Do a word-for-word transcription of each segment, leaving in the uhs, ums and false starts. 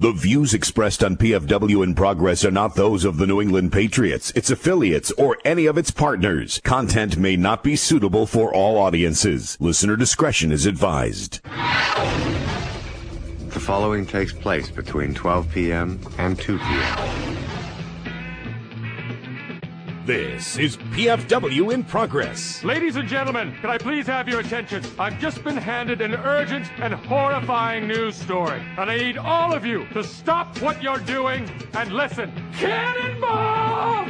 The views expressed on P F W in Progress are not those of the New England Patriots, its affiliates, or any of its partners. Content may not be suitable for all audiences. Listener discretion is advised. The following takes place between twelve p.m. and two p.m. This is P F W in Progress. Ladies and gentlemen, can I please have your attention? I've just been handed an urgent and horrifying news story, and I need all of you to stop what you're doing and listen. Cannonball!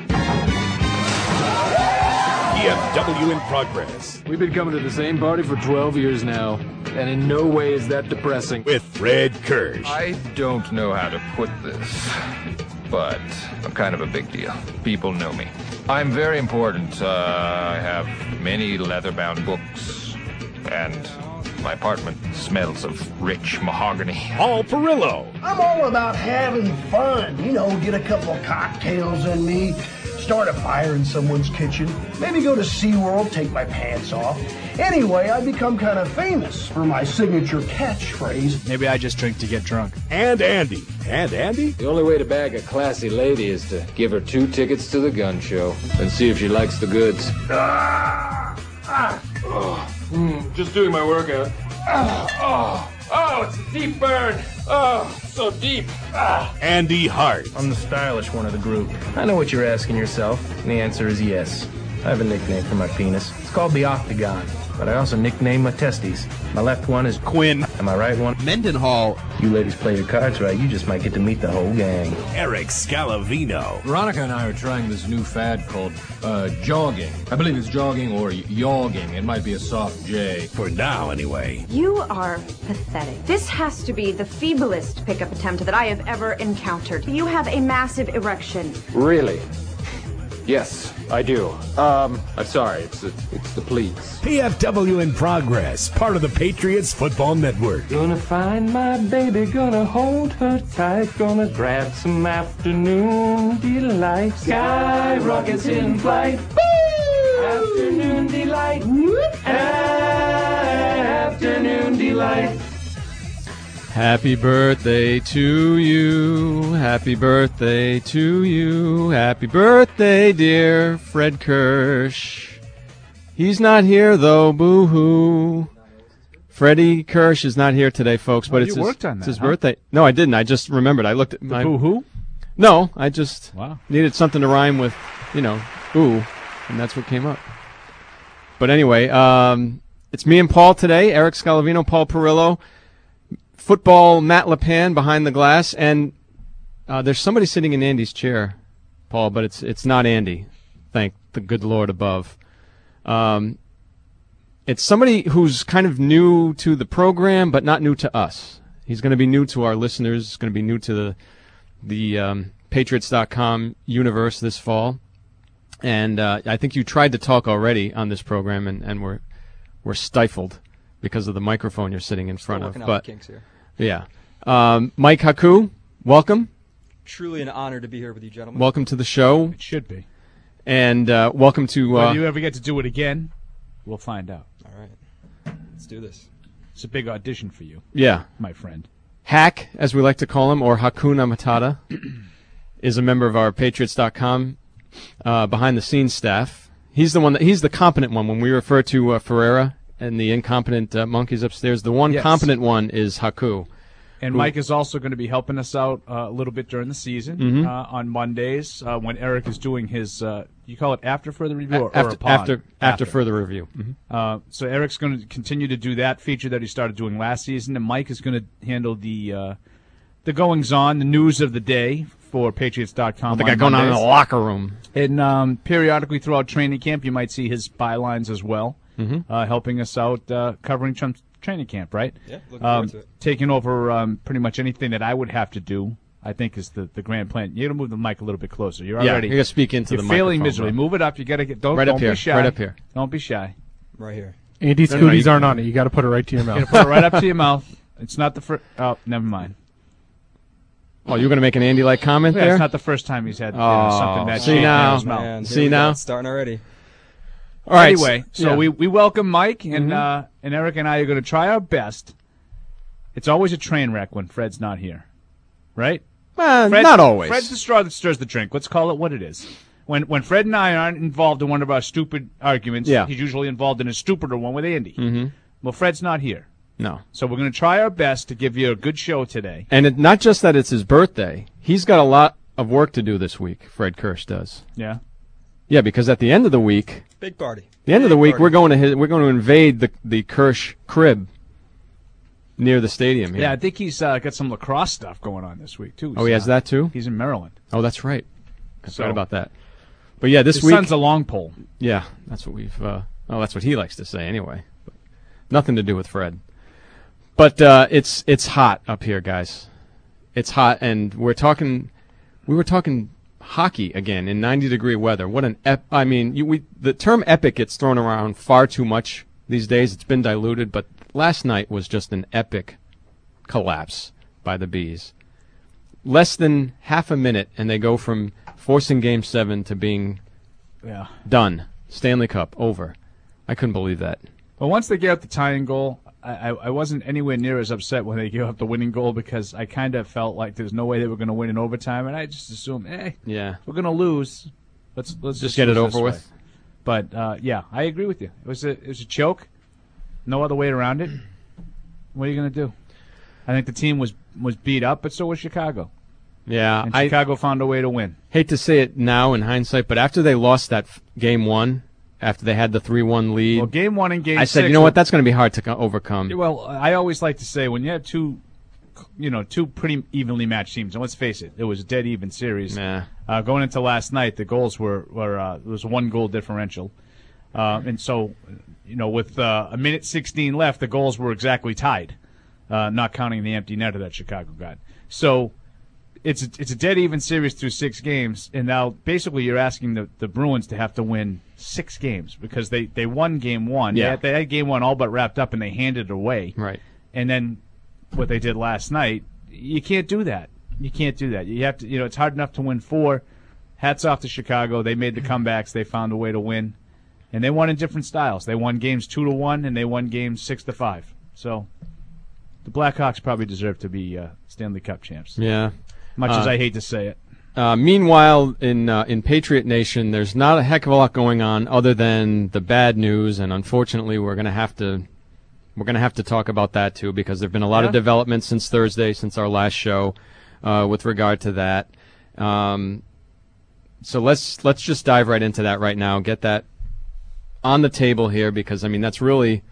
P F W in Progress. We've been coming to the same party for twelve years now, and in no way is that depressing. With Fred Kirsch. I don't know how to put this, but I'm kind of a big deal. People know me. I'm very important. Uh, I have many leather-bound books, and my apartment smells of rich mahogany. Paul Perillo. I'm all about having fun. You know, get a couple of cocktails in me, start a fire in someone's kitchen, maybe go to SeaWorld, take my pants off. Anyway, I become kind of famous for my signature catchphrase. Maybe I just drink to get drunk. And Andy. And Andy? The only way to bag a classy lady is to give her two tickets to the gun show and see if she likes the goods. Ah, ah, Oh, mm, just doing my workout. Oh, oh, it's a deep burn. Oh, so deep. Ah. Andy Hart. I'm the stylish one of the group. I know what you're asking yourself, and the answer is yes. I have a nickname for my penis. It's called the Octagon, but I also nickname my testes. My left one is Quinn. And my right one, Mendenhall. You ladies play your cards right, you just might get to meet the whole gang. Eric Scalavino. Veronica and I are trying this new fad called uh, jogging. I believe it's jogging or yogging. It might be a soft J. For now, anyway. You are pathetic. This has to be the feeblest pickup attempt that I have ever encountered. You have a massive erection. Really? Yes, I do. Um, I'm sorry. It's it's, it's the pleats. P F W in Progress, part of the Patriots Football Network. Gonna find my baby, gonna hold her tight, gonna grab some afternoon delight. Sky rockets in flight. Woo! Afternoon delight. Whoop. Afternoon delight. Happy birthday to you, happy birthday to you, happy birthday, dear Fred Kirsch. He's not here, though, boo-hoo. Freddie Kirsch is not here today, folks, but oh, it's, you his, worked on that, it's his huh? birthday. No, I didn't. I just remembered. I looked at my... Boo-hoo? No, I just wow. needed something to rhyme with, you know, ooh, and that's what came up. But anyway, um, it's me and Paul today, Eric Scalavino, Paul Perillo. Football Matt LePan behind the glass, and uh, there's somebody sitting in Andy's chair, Paul, but it's it's not Andy. Thank the good Lord above. Um, it's somebody who's kind of new to the program, but not new to us. He's going to be new to our listeners. He's going to be new to the the um, Patriots dot com universe this fall. And uh, I think you tried to talk already on this program, and, and we're we're stifled because of the microphone you're sitting in front of. But yeah, um, Mike Haku, welcome. Truly an honor to be here with you, gentlemen. Welcome to the show. It should be. And uh, welcome to. Uh, Whether you ever get to do it again, we'll find out. All right, let's do this. It's a big audition for you. Yeah, my friend. Hack, as we like to call him, or Hakuna Matata, is a member of our Patriots dot com uh, behind-the-scenes staff. He's the one that he's the competent one. When we refer to uh, Ferreira and the incompetent uh, monkeys upstairs, the one yes. competent one is Haku. And who, Mike is also going to be helping us out uh, a little bit during the season mm-hmm. uh, on Mondays uh, when Eric is doing his, uh, you call it after further review or, after, or upon? After, after, after further review. Mm-hmm. Uh, so Eric's going to continue to do that feature that he started doing last season, and Mike is going to handle the uh, the goings-on, the news of the day for Patriots dot com. What they got going on in the locker room. And um, periodically throughout training camp, you might see his bylines as well, mm-hmm. uh, helping us out uh, covering Trump training camp, right? Yeah, looking um, forward to it. Taking over um, pretty much anything that I would have to do, I think, is the, the grand plan. You got to move the mic a little bit closer. You're yeah, already. You got to speak into you're the failing microphone, miserably. bro. Move it up. You got to get. Don't, right don't up here. be shy. Right up here. Don't be shy. Right here. Andy's cooties aren't on it. You got to put it right to your mouth. You got to put it right up to your mouth. It's not the first. Oh, never mind. Oh, you're going to make an Andy-like comment yeah, there? It's not the first time he's had you know, oh, something that see now. in his mouth. Man, see now. Starting already. All right. Anyway, so yeah. we, we welcome Mike, and mm-hmm. uh, and Eric and I are going to try our best. It's always a train wreck when Fred's not here. right? Well, Fred, not always. Fred's the straw that stirs the drink. Let's call it what it is. When when Fred and I aren't involved in one of our stupid arguments, Yeah. he's usually involved in a stupider one with Andy. Mm-hmm. Well, Fred's not here. No. So we're going to try our best to give you a good show today. And it, not just that it's his birthday. He's got a lot of work to do this week, Fred Kirsch does. Yeah. Yeah, because at the end of the week, Big party. the end of Big the week, party. we're going to his, we're going to invade the the Kirsch crib near the stadium here. Yeah, I think he's uh, got some lacrosse stuff going on this week, too. Oh, he has that too? He's in Maryland. Oh, that's right. I So- forgot about that. But yeah, this His week. son's a long pole. Yeah, that's what we've. Uh, oh, that's what he likes to say anyway. But nothing to do with Fred. But uh, it's it's hot up here, guys. It's hot, and we're talking. We were talking hockey again in ninety degree weather. What an ep! I mean, you, we the term epic gets thrown around far too much these days. It's been diluted, but last night was just an epic collapse by the Bees. Less than half a minute, and they go from forcing Game Seven to being Yeah. done. Stanley Cup over. I couldn't believe that. Well, once they gave up the tying goal, I, I, I wasn't anywhere near as upset when they gave up the winning goal because I kind of felt like there's no way they were going to win in overtime, and I just assumed, hey, Yeah. we're going to lose. Let's let's Just just, get it lose over this with. way. But uh, yeah, I agree with you. It was a it was a choke. No other way around it. What are you going to do? I think the team was was beat up, but so was Chicago. Yeah, And I Chicago found a way to win. hate to say it now in hindsight, but after they lost that f- game one, after they had the three one lead, Well, game one and game I said, six you know were- what, that's going to be hard to co- overcome. Well, I always like to say when you have two, you know, two pretty evenly matched teams, and let's face it, it was a dead even series. Yeah. Uh, going into last night, the goals were were uh, there was a one goal differential, uh, and so, you know, with uh, a minute sixteen left, the goals were exactly tied, uh, not counting the empty netter that Chicago got. So. It's a, it's a dead even series through six games, and now basically you're asking the, the Bruins to have to win six games because they, they won game one. Yeah. They had, they had game one all but wrapped up, and they handed it away. Right. And then what they did last night, you can't do that. You can't do that. You have to. You know, it's hard enough to win four. Hats off to Chicago. They made the comebacks. They found a way to win, and they won in different styles. They won games two to one, and they won games six to five. So the Blackhawks probably deserve to be uh, Stanley Cup champs. Yeah. Much as Uh, I hate to say it. Uh, meanwhile, in uh, in Patriot Nation, there's not a heck of a lot going on other than the bad news, and unfortunately, we're going to have to we're going to have to talk about that too because there've been a lot Yeah. of developments since Thursday, since our last show, uh, with regard to that. Um, so let's let's just dive right into that right now. Get that on the table here because I mean that's really.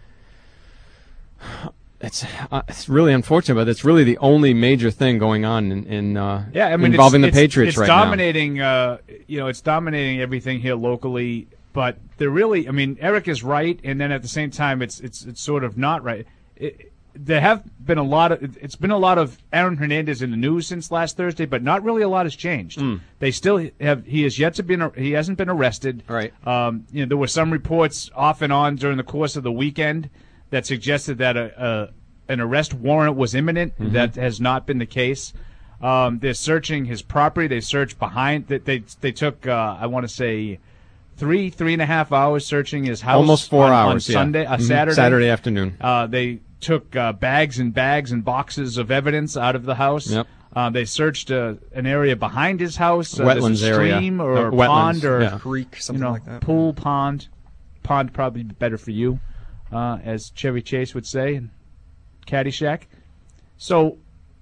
It's uh, it's really unfortunate, but it's really the only major thing going on in, in uh, Yeah, I mean, involving it's, the it's, Patriots it's right dominating, Uh, you know, it's dominating everything here locally. But they're really, I mean, Eric is right, and then at the same time, it's it's it's sort of not right. It, there have been a lot of it's been a lot of Aaron Hernandez in the news since last Thursday, but not really a lot has changed. Mm. They still have he has yet to been he hasn't been arrested. Right. Um, you know, there were some reports off and on during the course of the weekend that suggested that a, a an arrest warrant was imminent. Mhm. That has not been the case. Um, they're searching his property. They searched behind. They they, they took uh, I want to say three three and a half hours searching his house. Almost four on, hours, on yeah. Sunday, uh, Mhm. Saturday, Saturday afternoon. Uh, they took uh, bags and bags and boxes of evidence out of the house. Yep. Uh, they searched uh, an area behind his house, uh, Wetlands there's a area. stream or Uh, a wetlands, pond or yeah. Creek, something you know, like that. pool, pond. Pond probably be better for you, uh, as Chevy Chase would say in Caddyshack. So,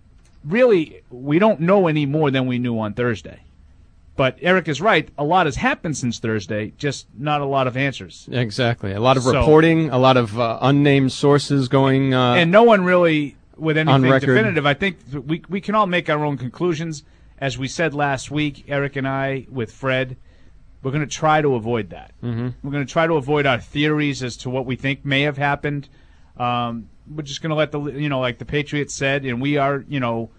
really, we don't know any more than we knew on Thursday. But Eric is right. A lot has happened since Thursday, just not a lot of answers. Exactly. A lot of So- reporting, a lot of uh, unnamed sources going. Uh, and no one really with on anything record. definitive. I think th- we we can all make our own conclusions. As we said last week, Eric and I with Fred, we're going to try to avoid that. Mhm. We're going to try to avoid our theories as to what we think may have happened. Um, we're just going to let the you know, like the Patriots said, and we are you know,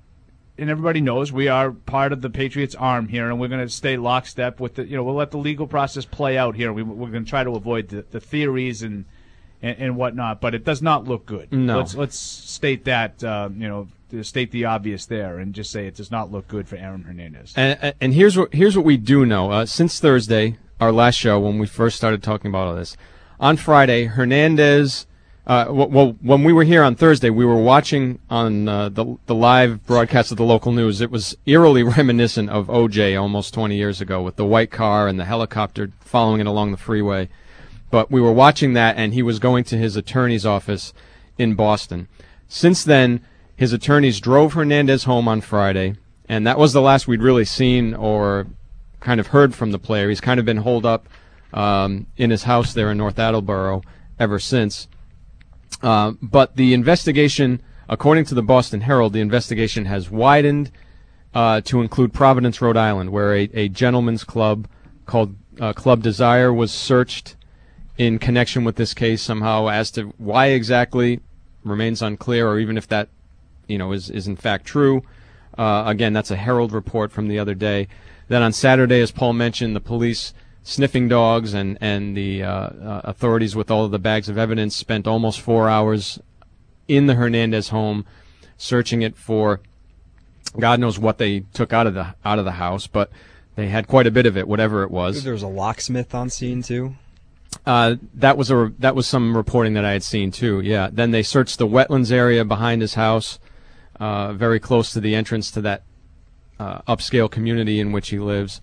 and everybody knows we are part of the Patriots' arm here, and we're going to stay lockstep with the you know we'll let the legal process play out here. We, we're going to try to avoid the, the theories and. And, and whatnot, but it does not look good. No. Let's let's state that uh, you know to state the obvious there, and just say it does not look good for Aaron Hernandez. And, and here's what here's what we do know. Uh, since Thursday, our last show, when we first started talking about all this, on Friday, Hernandez, Uh, well, when we were here on Thursday, we were watching on uh, the the live broadcast of the local news. It was eerily reminiscent of O J almost twenty years ago with the white car and the helicopter following it along the freeway. But we were watching that, and he was going to his attorney's office in Boston. Since then, his attorneys drove Hernandez home on Friday, and that was the last we'd really seen or kind of heard from the player. He's kind of been holed up um, in his house there in North Attleboro ever since. Uh, but the investigation, according to the Boston Herald, the investigation has widened uh, to include Providence, Rhode Island, where a, a gentleman's club called uh, Club Desire was searched in connection with this case somehow. As to why exactly remains unclear, or even if that, you know, is, is in fact true. Uh, again, that's a Herald report from the other day. Then on Saturday, as Paul mentioned, the police sniffing dogs and, and the uh, uh, authorities with all of the bags of evidence spent almost four hours in the Hernandez home searching it for God knows what they took out of the out of the house, but they had quite a bit of it, whatever it was. There was a locksmith on scene too. Uh, that was a that was some reporting that I had seen too. Yeah. Then they searched the wetlands area behind his house, uh, very close to the entrance to that uh, upscale community in which he lives.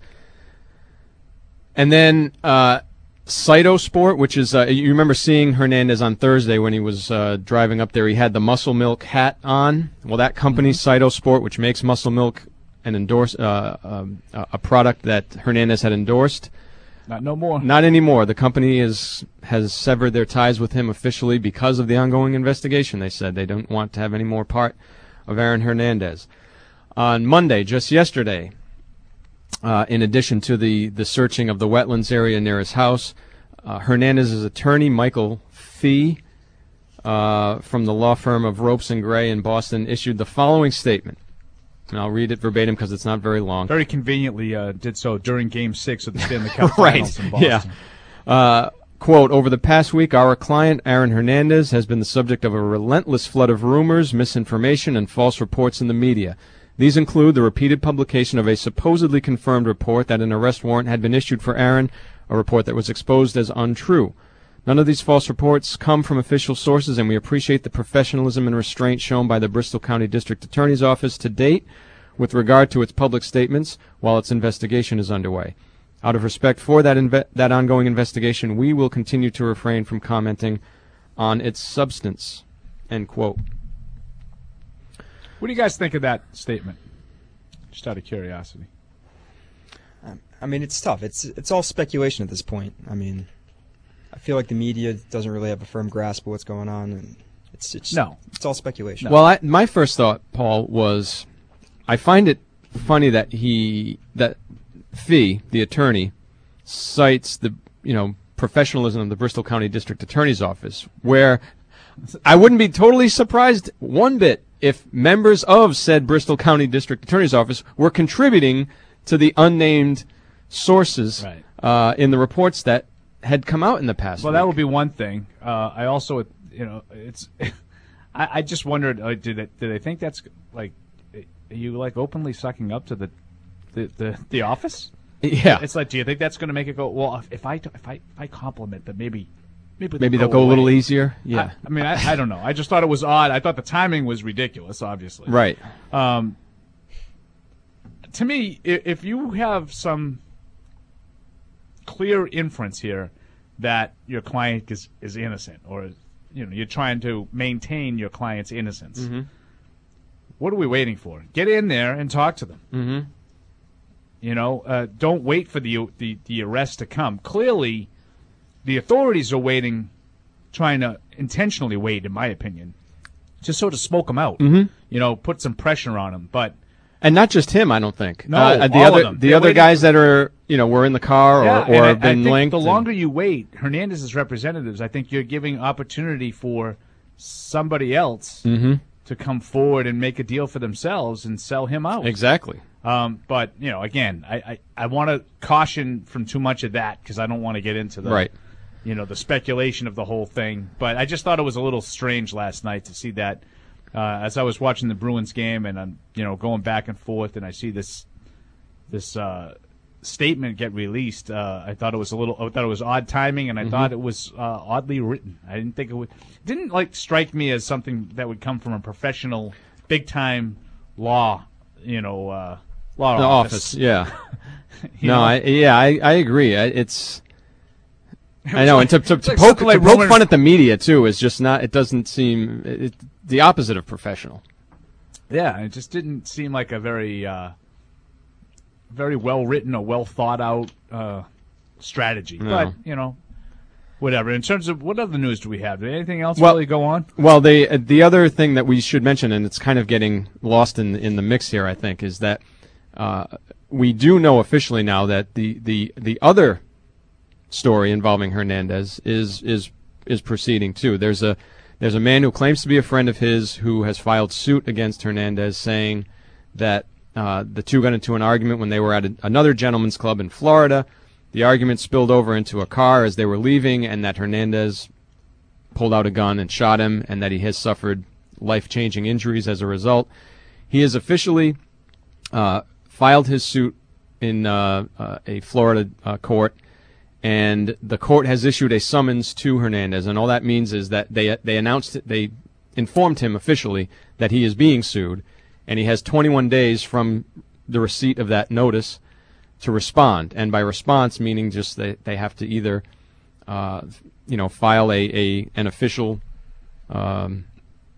And then uh, Cytosport, which is, uh, you remember seeing Hernandez on Thursday when he was uh, driving up there. He had the Muscle Milk hat on. Well, that company, mm-hmm. Cytosport, which makes Muscle Milk, and endorse uh, um, a product that Hernandez had endorsed. Not no more. Not anymore. The company is has severed their ties with him officially because of the ongoing investigation. They said they don't want to have any more part of Aaron Hernandez. On Monday, just yesterday, Uh, in addition to the, the searching of the wetlands area near his house, uh, Hernandez's attorney, Michael Fee, uh, from the law firm of Ropes and Gray in Boston, issued the following statement. And I'll read it verbatim because it's not very long. Very conveniently uh, did so during Game Six of the Stanley Cup right. Finals in Boston. Yeah. Uh, quote, over the past week, our client, Aaron Hernandez, has been the subject of a relentless flood of rumors, misinformation, and false reports in the media. These include the repeated publication of a supposedly confirmed report that an arrest warrant had been issued for Aaron, a report that was exposed as untrue. None of these false reports come from official sources, and we appreciate the professionalism and restraint shown by the Bristol County District Attorney's Office to date with regard to its public statements while its investigation is underway. Out of respect for that inve- that ongoing investigation, we will continue to refrain from commenting on its substance. End quote. What do you guys think of that statement? Just out of curiosity. Um, I mean, it's tough. It's it's all speculation at this point. I mean, I feel like the media doesn't really have a firm grasp of what's going on, and it's it's no, it's all speculation. Well, I, my first thought, Paul, was I find it funny that he that Fee, the attorney, cites the you know professionalism of the Bristol County District Attorney's Office, where I wouldn't be totally surprised one bit if members of said Bristol County District Attorney's Office were contributing to the unnamed sources right. uh, in the reports that had come out in the past. Well, week. that would be one thing. Uh, I also, you know, it's. I, I just wondered, uh, did they, do they think that's like, are you like openly sucking up to the, the, the, the office? Yeah. It's like, do you think that's going to make it go? Well, if, if I if I if I compliment them, maybe. Maybe, Maybe they'll they'll go, go a little away. easier. Yeah. I, I mean, I, I don't know. I just thought it was odd. I thought the timing was ridiculous, obviously. Right. Um, to me, if, if you have some clear inference here that your client is, is innocent, or you know you're trying to maintain your client's innocence, mm-hmm. what are we waiting for? Get in there and talk to them. Mm-hmm. You know, uh, don't wait for the, the the arrest to come. Clearly, the authorities are waiting, trying to intentionally wait, in my opinion, just sort of smoke him out. Mm-hmm. You know, put some pressure on him. But and not just him, I don't think. No, uh, the all other of them. the They're other waiting guys for, that are you know were in the car or, yeah, or I, have been I think linked. The and, longer you wait, Hernandez's representatives, I think you're giving opportunity for somebody else mm-hmm. to come forward and make a deal for themselves and sell him out. Exactly. Um, but you know, again, I I, I want to caution from too much of that because I don't want to get into the right. you know, the speculation of the whole thing. But I just thought it was a little strange last night to see that uh, as I was watching the Bruins game and I'm, you know, going back and forth and I see this this uh, statement get released, uh, I thought it was a little. I thought it was odd timing, and I mm-hmm. thought it was uh, oddly written. I didn't think it would. Didn't like strike me as something that would come from a professional, big time law. You know, uh, law the office. office yeah. no, know? I, yeah, I, I agree. I, it's. I know, like, and to, to, to like poke, like to poke Roman... fun at the media too is just not. It doesn't seem it, the opposite of professional. Yeah, it just didn't seem like a very, uh, very well written or well thought out uh, strategy. No. But you know, whatever. In terms of what other news do we have? Did anything else well, really go on? Well, the uh, the other thing that we should mention, and it's kind of getting lost in in the mix here, I think, is that uh, we do know officially now that the the the other story involving Hernandez is is is proceeding too. There's a there's a man who claims to be a friend of his who has filed suit against Hernandez, saying that uh, the two got into an argument when they were at a, another gentleman's club in Florida. The argument spilled over into a car as they were leaving, and that Hernandez pulled out a gun and shot him, and that he has suffered life-changing injuries as a result. He has officially uh, filed his suit in uh, uh, a Florida uh, court, and the court has issued a summons to Hernandez, and all that means is that they they announced it, they informed him officially that he is being sued, and he has twenty-one days from the receipt of that notice to respond. And by response, meaning just they they have to either uh, you know file a, a an official um,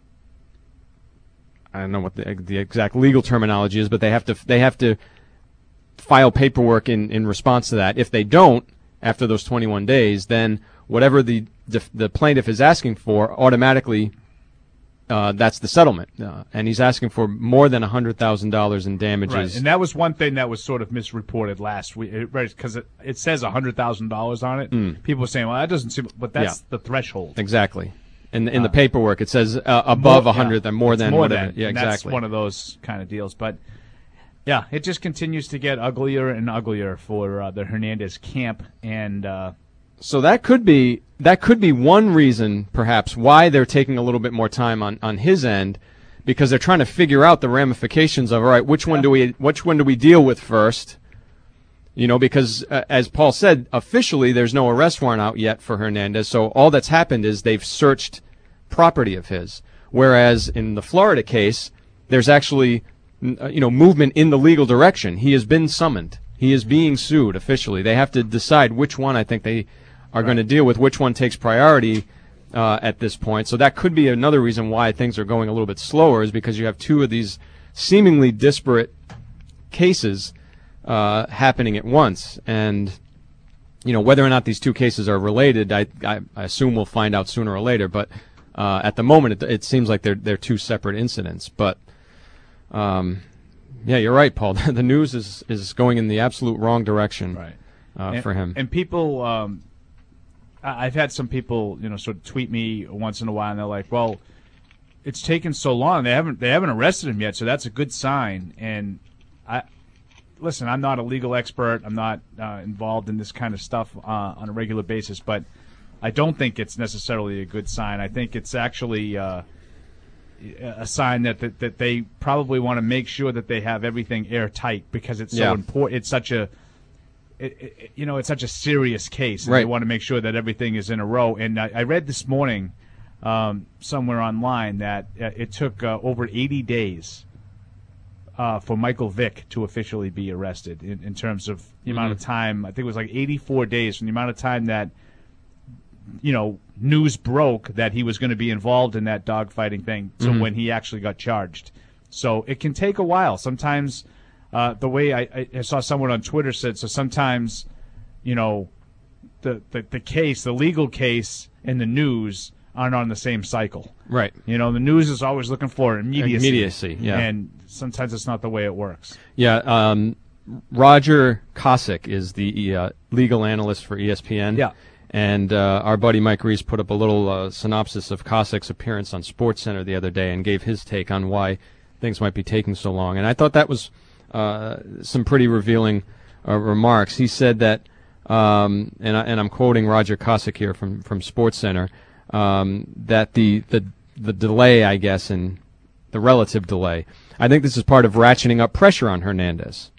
I don't know what the the exact legal terminology is, but they have to they have to file paperwork in, in response to that. If they don't, after those twenty-one days, then whatever the the, the plaintiff is asking for, automatically uh, that's the settlement. Uh, and he's asking for more than one hundred thousand dollars in damages. Right. And that was one thing that was sort of misreported last week, because it, it, it says one hundred thousand dollars on it. Mm. People were saying, well, that doesn't seem, but that's Yeah. the threshold. Exactly. In, in Uh, the paperwork, it says uh, above more, one hundred, yeah. and more It's than more whatever. than. Yeah, And exactly. That's one of those kind of deals. But, yeah, it just continues to get uglier and uglier for uh, the Hernandez camp. And uh, So that could be that could be one reason, perhaps, why they're taking a little bit more time on, on his end, because they're trying to figure out the ramifications of, all right, which one do we which one do we deal with first? You know, because uh, as Paul said, officially there's no arrest warrant out yet for Hernandez. So all that's happened is they've searched property of his, whereas in the Florida case, there's actually you know movement in the legal direction. He has been summoned. He is being sued officially. They have to decide which one I think they are going to deal with, which one takes priority uh, at this point. So that could be another reason why things are going a little bit slower, is because you have two of these seemingly disparate cases uh, happening at once. And, you know, whether or not these two cases are related, I, I, I assume we'll find out sooner or later. But uh, at the moment, it, it seems like they're, they're two separate incidents. But, um, yeah, you're right, Paul. The news is, is going in the absolute wrong direction right. uh, and, for him. And people, um, I- I've had some people, you know, sort of tweet me once in a while, and they're like, "Well, it's taken so long. They haven't they haven't arrested him yet, so that's a good sign." And I listen, I'm not a legal expert. I'm not uh, involved in this kind of stuff uh, on a regular basis, but I don't think it's necessarily a good sign. I think it's actually uh, a sign that, that that they probably want to make sure that they have everything airtight, because it's so Yeah. important. It's such a It, it, you know, it's such a serious case, and right. they want to make sure that everything is in a row. And I, I read this morning um, somewhere online that uh, it took uh, over eighty days uh, for Michael Vick to officially be arrested in, in terms of the mm-hmm. amount of time. I think it was like eighty-four days from the amount of time that, you know, news broke that he was going to be involved in that dogfighting thing to Mm-hmm. when he actually got charged. So it can take a while. Sometimes Uh, the way I, I saw someone on Twitter said, so sometimes, you know, the, the, the case, the legal case and the news aren't on the same cycle. Right. You know, the news is always looking for immediacy. Immediacy, yeah. And sometimes it's not the way it works. Yeah. Um, Roger Cossack is the uh, legal analyst for E S P N. Yeah. And uh, our buddy Mike Reese put up a little uh, synopsis of Cossack's appearance on SportsCenter the other day and gave his take on why things might be taking so long. And I thought that was Uh, some pretty revealing uh, remarks. He said that, um, and, I, and I'm quoting Roger Cossack here from from SportsCenter, um, that the, the the delay, I guess, and the relative delay, I think this is part of ratcheting up pressure on Hernandez.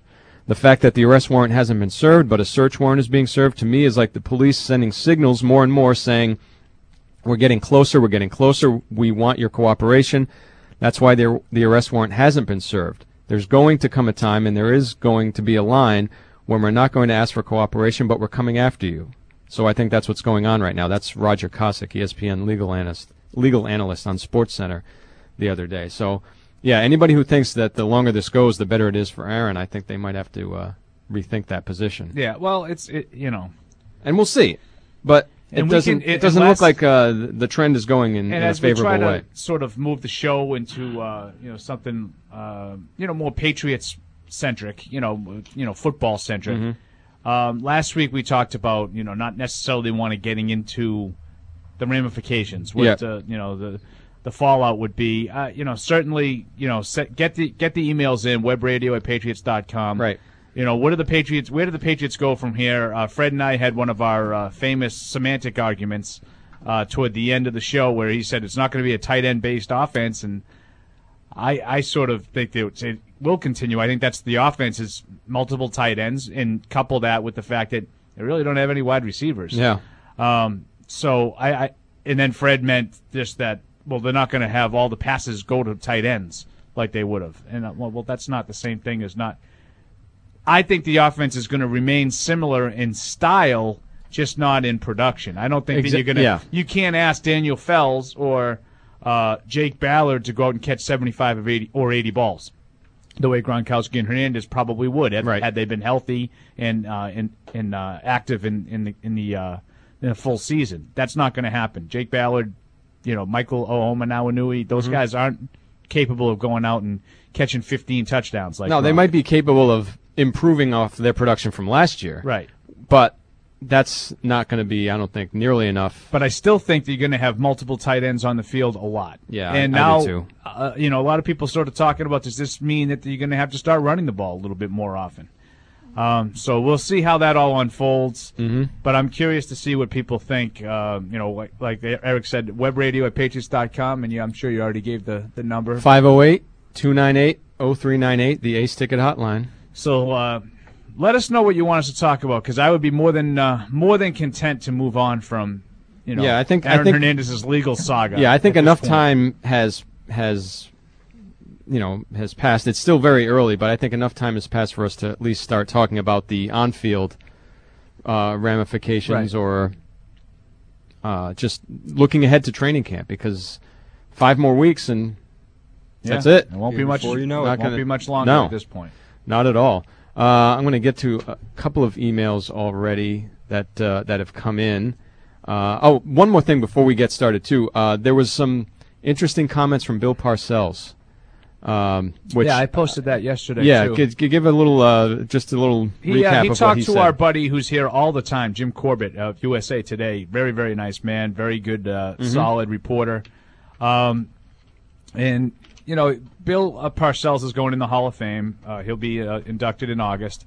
The fact that the arrest warrant hasn't been served, but a search warrant is being served, to me is like the police sending signals more and more saying, we're getting closer, we're getting closer, we want your cooperation. That's why the, the arrest warrant hasn't been served. There's going to come a time, and there is going to be a line when we're not going to ask for cooperation, but we're coming after you. So I think that's what's going on right now. That's Roger Cossack, E S P N legal analyst, legal analyst on SportsCenter the other day. So, yeah, anybody who thinks that the longer this goes, the better it is for Aaron, I think they might have to uh, rethink that position. Yeah, well, it's, it, you know. And we'll see. But it And we doesn't, can- it it- doesn't unless- look like uh, the trend is going in, in And a as we favorable try to way. sort of move the show into uh, you know something uh, you know more Patriots centric, you know, you know football centric. Mm-hmm. Um, last week we talked about you know not necessarily want to getting into the ramifications, what Yeah. uh, you know the the fallout would be. Uh, you know certainly you know set, get the get the emails in webradio at patriots dot com. Right. You know, what are the Patriots? Where do the Patriots go from here? Uh, Fred and I had one of our uh, famous semantic arguments uh, toward the end of the show, where he said it's not going to be a tight end based offense, and I, I sort of think that it will continue. I think that's the offense is multiple tight ends, and couple that with the fact that they really don't have any wide receivers. Yeah. Um. So I, I and then Fred meant just that. Well, they're not going to have all the passes go to tight ends like they would have, and uh, well, well, that's not the same thing as not. I think the offense is going to remain similar in style, just not in production. I don't think Exa- that you're going to. yeah. You can't ask Daniel Fells or uh, Jake Ballard to go out and catch seventy-five of eighty or eighty balls, the way Gronkowski and Hernandez probably would had, Right. had they been healthy and uh, and, and uh, active in in the in the uh, in a full season. That's not going to happen. Jake Ballard, you know, Michael Ohomanawinui, those Mhm. guys aren't capable of going out and catching fifteen touchdowns. Like no, they Gronk. might be capable of improving off their production from last year. Right. But that's not going to be, I don't think, nearly enough. But I still think that you're going to have multiple tight ends on the field a lot. Yeah, and I- I now, do too. Uh, you know, a lot of people sort of talking about, does this mean that you're going to have to start running the ball a little bit more often? Um, so we'll see how that all unfolds. Mm-hmm. But I'm curious to see what people think. Uh, you know, like, like Eric said, webradio at patriots dot com, and yeah, I'm sure you already gave the, the number. five oh eight, two nine eight, oh three nine eight, the Ace Ticket Hotline. So uh, let us know what you want us to talk about, because I would be more than uh, more than content to move on from, you know, Yeah, I think- I Aaron think- Hernandez's legal saga. Yeah, I think at this enough point. time has has you know has passed. It's still very early, but I think enough time has passed for us to at least start talking about the on-field uh, ramifications, Right. or uh, just looking ahead to training camp, because five more weeks and Yeah, that's it. it won't be much- Before you know it. it Not won't gonna- be much longer no, at this point. Not at all. Uh, I'm going to get to a couple of emails already that uh, that have come in. Uh, oh, one more thing before we get started, too. Uh, there was some interesting comments from Bill Parcells. Um, which, yeah, I posted that yesterday. Yeah, too. could, could give a little, uh, just a little He, recap uh, he of talked what he to said. our buddy who's here all the time, Jim Corbett of U S A Today. Very, very nice man. Very good, uh, Mhm. solid reporter. Um, and, you know, Bill uh, Parcells is going in the Hall of Fame. Uh, he'll be uh, inducted in August.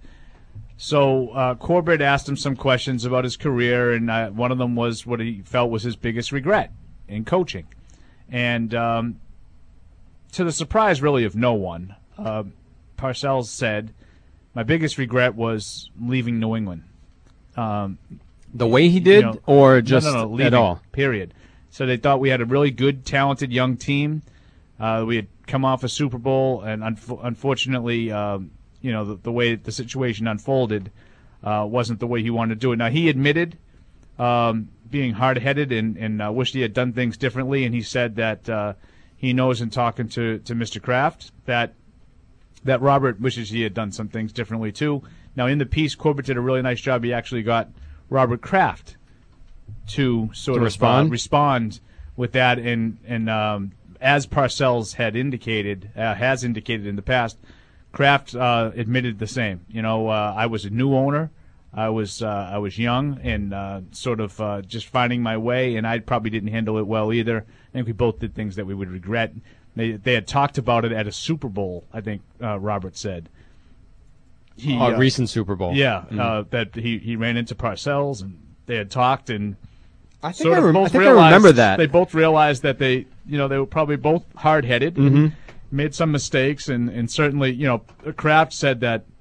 So uh, Corbett asked him some questions about his career, and uh, one of them was what he felt was his biggest regret in coaching. And um, to the surprise, really, of no one, uh, Parcells said, my biggest regret was leaving New England. Um, The way he did, you know- or No, just no, no, at leaving, all? Period. So they thought we had a really good, talented young team. Uh, we had come off a Super Bowl, and unf- unfortunately, um, you know, the, the way the situation unfolded uh, wasn't the way he wanted to do it. Now, he admitted um, being hard-headed and, and uh, wished he had done things differently, and he said that uh, he knows in talking to, to Mister Kraft that that Robert wishes he had done some things differently, too. Now, in the piece, Corbett did a really nice job. He actually got Robert Kraft to sort To of respond? Uh, respond with that, and and um, as Parcells had indicated, uh, has indicated in the past, Kraft uh, admitted the same. You know, uh, I was a new owner. I was uh, I was young and uh, sort of uh, just finding my way, and I probably didn't handle it well either. I think we both did things that we would regret. They they had talked about it at a Super Bowl, I think uh, Robert said. He, A uh, recent Super Bowl. Yeah, Mhm. uh, that he, he ran into Parcells, and they had talked, and I think sort I of rem- both I think I realized, remember that. They both realized that they, you know, they were probably both hard-headed, Mhm. and made some mistakes, and, and certainly, you know, Kraft said that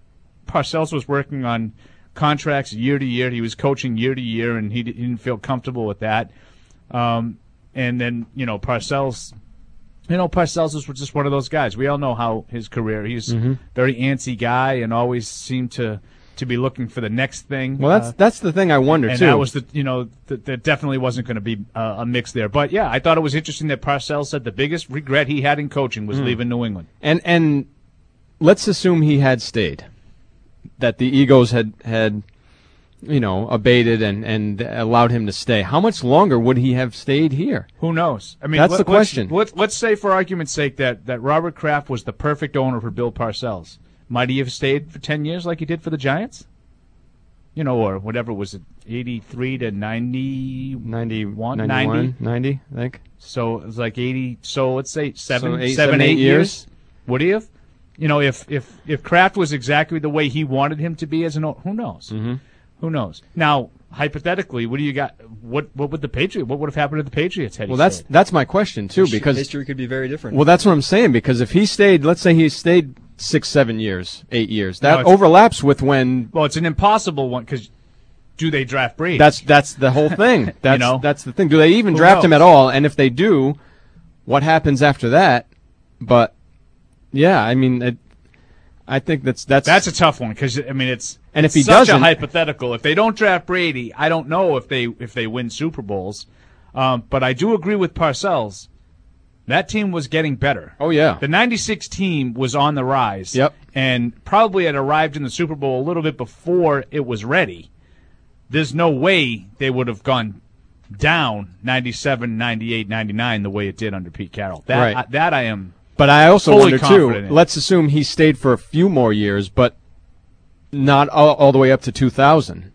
Parcells was working on contracts year to year. He was coaching year to year, and he didn't feel comfortable with that. Um, and then, you know, Parcells, you know, Parcells was just one of those guys. We all know how his career, he's Mm-hmm. a very antsy guy and always seemed to, to be looking for the next thing. Well, that's uh, that's the thing I wonder, and too. that was the, you know, th- there definitely wasn't going to be uh, a mix there. But, yeah, I thought it was interesting that Parcells said the biggest regret he had in coaching was Mm. leaving New England. And and let's assume he had stayed, that the egos had, had you know, abated and, and allowed him to stay. How much longer would he have stayed here? Who knows? I mean, That's let, the question. Let's, let's, let's say, for argument's sake, that, that Robert Kraft was the perfect owner for Bill Parcells. Might he have stayed for ten years like he did for the Giants? You know, or whatever, was it eighty-three to ninety? ninety-one, ninety? ninety-one, ninety, I think. So it was like eighty, so let's say seven, So eight, seven, seven, eight eight years. years? Would he have? You know, if, if, if Kraft was exactly the way he wanted him to be as an owner, who knows? Mm-hmm. Who knows? Now, hypothetically, what do you got? What what would the Patriots? What would have happened to the Patriots had he Well, that's stayed? that's my question, too, because history could be very different. Well, that's what I'm saying, because if he stayed, let's say he stayed six, seven years, eight years, that No, it's- overlaps with when... Well, it's an impossible one, because do they draft Brady? That's that's the whole thing. That's, know? that's the thing. Do they even Who draft him knows? at all? And if they do, what happens after that? But, yeah, I mean... It, I think that's that's That's a tough one because I mean it's And if it's he such a doesn't- hypothetical. If they don't draft Brady, I don't know if they if they win Super Bowls. Um, but I do agree with Parcells. That team was getting better. Oh yeah, the ninety-six team was on the rise. Yep, and probably had arrived in the Super Bowl a little bit before it was ready. There's no way they would have gone down ninety-seven, ninety-eight, ninety-nine the way it did under Pete Carroll. That Right. I, that I am. But I also fully wonder too. confident in. Let's assume he stayed for a few more years, but not all, all the way up to two thousand.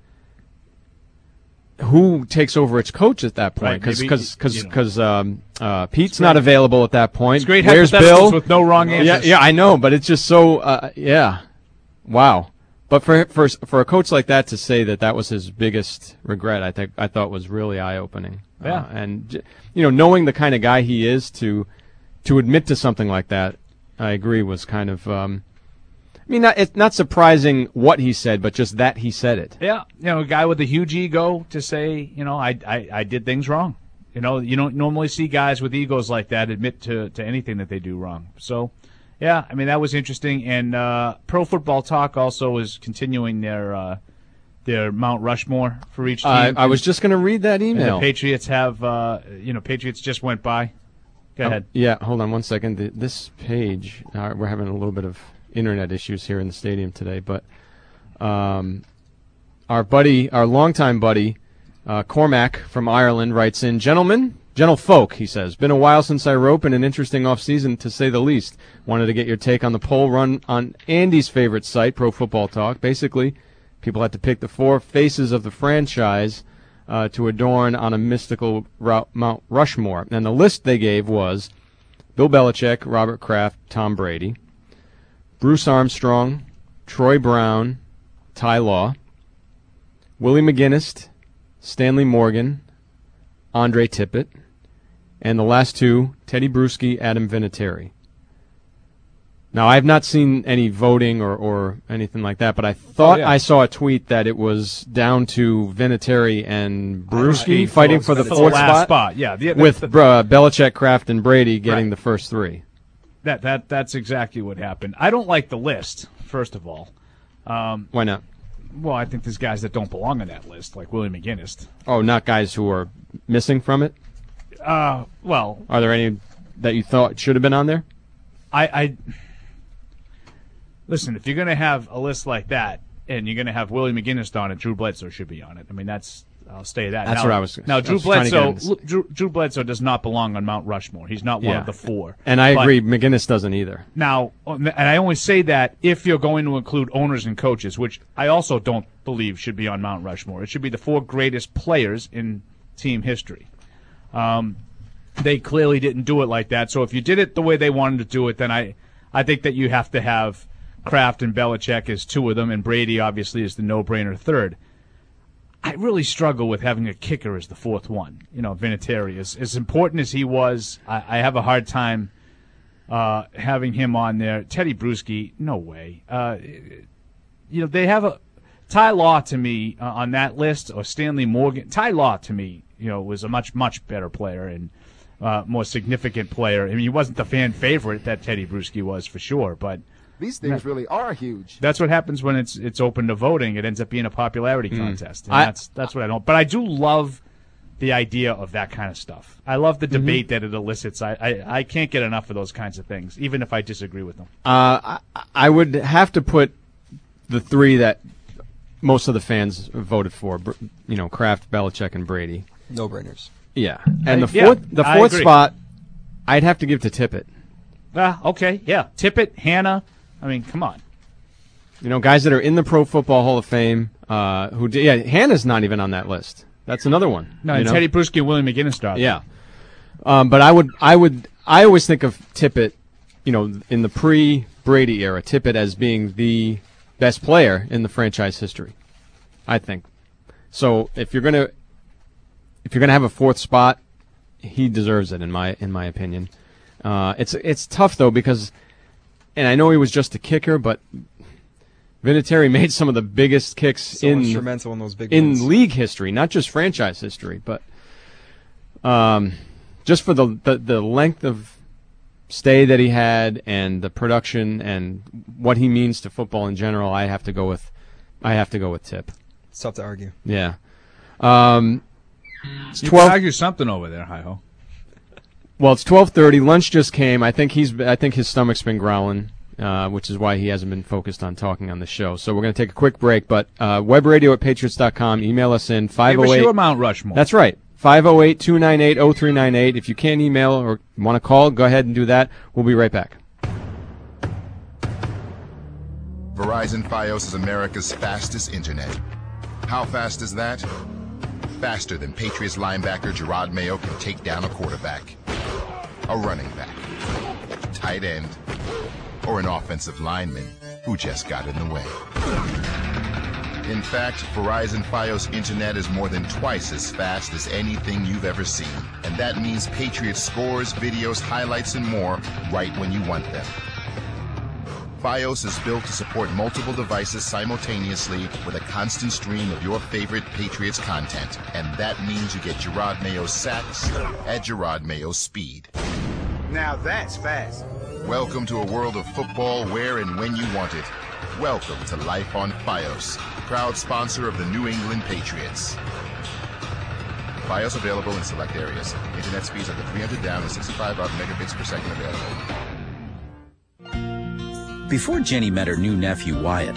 Who takes over as coach at that point? Right, Because maybe, because you know. because um, uh, Pete's great. not available at that point. It's great Where's hypotheticals Bill? with no wrong answers. Yeah, yeah, I know, but it's just so uh, yeah, wow. But for for for a coach like that to say that that was his biggest regret, I think I thought was really eye opening. Yeah, uh, and j- you know, knowing the kind of guy he is, to to admit to something like that, I agree, was kind of. Um, I mean, not, it's not surprising what he said, but just that he said it. Yeah, you know, a guy with a huge ego to say, you know, I, I, I did things wrong. You know, you don't normally see guys with egos like that admit to, to anything that they do wrong. So, yeah, I mean, that was interesting. And uh, Pro Football Talk also is continuing their uh, their Mount Rushmore for each team. Uh, I was just going to read that And email. the Patriots have, uh, you know, Patriots just went by. Go Oh, ahead. yeah, hold on one second. The, this page, uh, we're having a little bit of internet issues here in the stadium today, but um, our buddy, our longtime buddy, uh, Cormac from Ireland writes in, Gentlemen, gentlefolk, he says, been a while since I wrote, and an interesting off-season to say the least. Wanted to get your take on the poll run on Andy's favorite site, Pro Football Talk. Basically, people had to pick the four faces of the franchise uh, to adorn on a mystical route, Mount Rushmore. And the list they gave was Bill Belichick, Robert Kraft, Tom Brady, Bruce Armstrong, Troy Brown, Ty Law, Willie McGinnis, Stanley Morgan, Andre Tippett, and the last two, Teddy Bruschi, Adam Vinatieri. Now, I have not seen any voting or, or anything like that, but I thought Oh, yeah. I saw a tweet that it was down to Vinatieri and Bruschi Right. fighting for the For the fourth last spot, spot, yeah. The- with the- uh, Belichick, Kraft, and Brady getting Right. the first three. That that That's exactly what happened. I don't like the list, first of all. Um, Why not? Well, I think there's guys that don't belong on that list, like Willie McGinnis. Oh, not guys who are missing from it? Uh, well, Are there any that you thought should have been on there? I, I listen. If you're going to have a list like that, and you're going to have Willie McGinnis on it, Drew Bledsoe should be on it. I mean, that's I'll stay that. That's now, what I was- Now, I Drew was trying to get Bledsoe, into- look, Drew, Drew Bledsoe does not belong on Mount Rushmore. He's not one Yeah. of the four. And I But- agree, McGinnis doesn't either. Now, and I only say that if you're going to include owners and coaches, which I also don't believe should be on Mount Rushmore. It should be the four greatest players in team history. Um, they clearly didn't do it like that. So if you did it the way they wanted to do it, then I, I think that you have to have Kraft and Belichick as two of them, and Brady obviously is the no-brainer third. I really struggle with having a kicker as the fourth one. You know, Vinatieri, as, as important as he was, I, I have a hard time uh, having him on there. Teddy Bruschi, no way. Uh, you know, they have a Ty Law to me uh, on that list, or Stanley Morgan. Ty Law to me, you know, was a much much better player and uh, more significant player. I mean, he wasn't the fan favorite that Teddy Bruschi was for sure, but these things that, really are huge. That's what happens when it's it's open to voting. It ends up being a popularity mm. contest, and I, that's that's what I don't. But I do love the idea of that kind of stuff. I love the mm-hmm. debate that it elicits. I, I I can't get enough of those kinds of things, even if I disagree with them. Uh, I, I would have to put the three that most of the fans voted for, you know, Kraft, Belichick, and Brady. No-brainers. Yeah, and I, the fourth, yeah, the fourth spot, I'd have to give to Tippett. Ah, okay, yeah, Tippett, Hanna. I mean, come on. You know, guys that are in the Pro Football Hall of Fame. Uh, who? Did, yeah, Hanna's not even on that list. That's another one. No, and Teddy Bruschi and Willie McGinnis started. Yeah, um, but I would, I would, I always think of Tippett, you know, in the pre-Brady era, Tippett as being the best player in the franchise history, I think. So if you're gonna if you're gonna have a fourth spot, he deserves it in my in my opinion. Uh, it's it's tough though because, and I know he was just a kicker, but Vinatieri made some of the biggest kicks so in instrumental in those big in wins. league history, not just franchise history, but um, just for the, the the length of stay that he had and the production and what he means to football in general, I have to go with, I have to go with Tip. It's tough to argue. Yeah. Um, it's you twelve. can argue something over there, Hi-Ho. Well, it's twelve thirty. Lunch just came. I think he's. I think his stomach's been growling, uh, which is why he hasn't been focused on talking on the show. So we're going to take a quick break. But uh, webradio at patriots dot com. Email us in five oh eight. Give us your Mount Rushmore. That's right. five oh eight, two nine eight, oh three nine eight. If you can't email or want to call, go ahead and do that. We'll be right back. Verizon Fios is America's fastest internet. How fast is that? Faster than Patriots linebacker Gerard Mayo can take down a quarterback, a running back, tight end, or an offensive lineman who just got in the way. In fact, Verizon Fios Internet is more than twice as fast as anything you've ever seen. And that means Patriots scores, videos, highlights, and more right when you want them. Fios is built to support multiple devices simultaneously with a constant stream of your favorite Patriots content. And that means you get Gerard Mayo's sacks at Gerard Mayo's speed. Now that's fast. Welcome to a world of football where and when you want it. Welcome to Life on Fios, proud sponsor of the New England Patriots. Fios available in select areas. Internet speeds up to three hundred down and sixty-five up megabits per second available. Before Jenny met her new nephew Wyatt,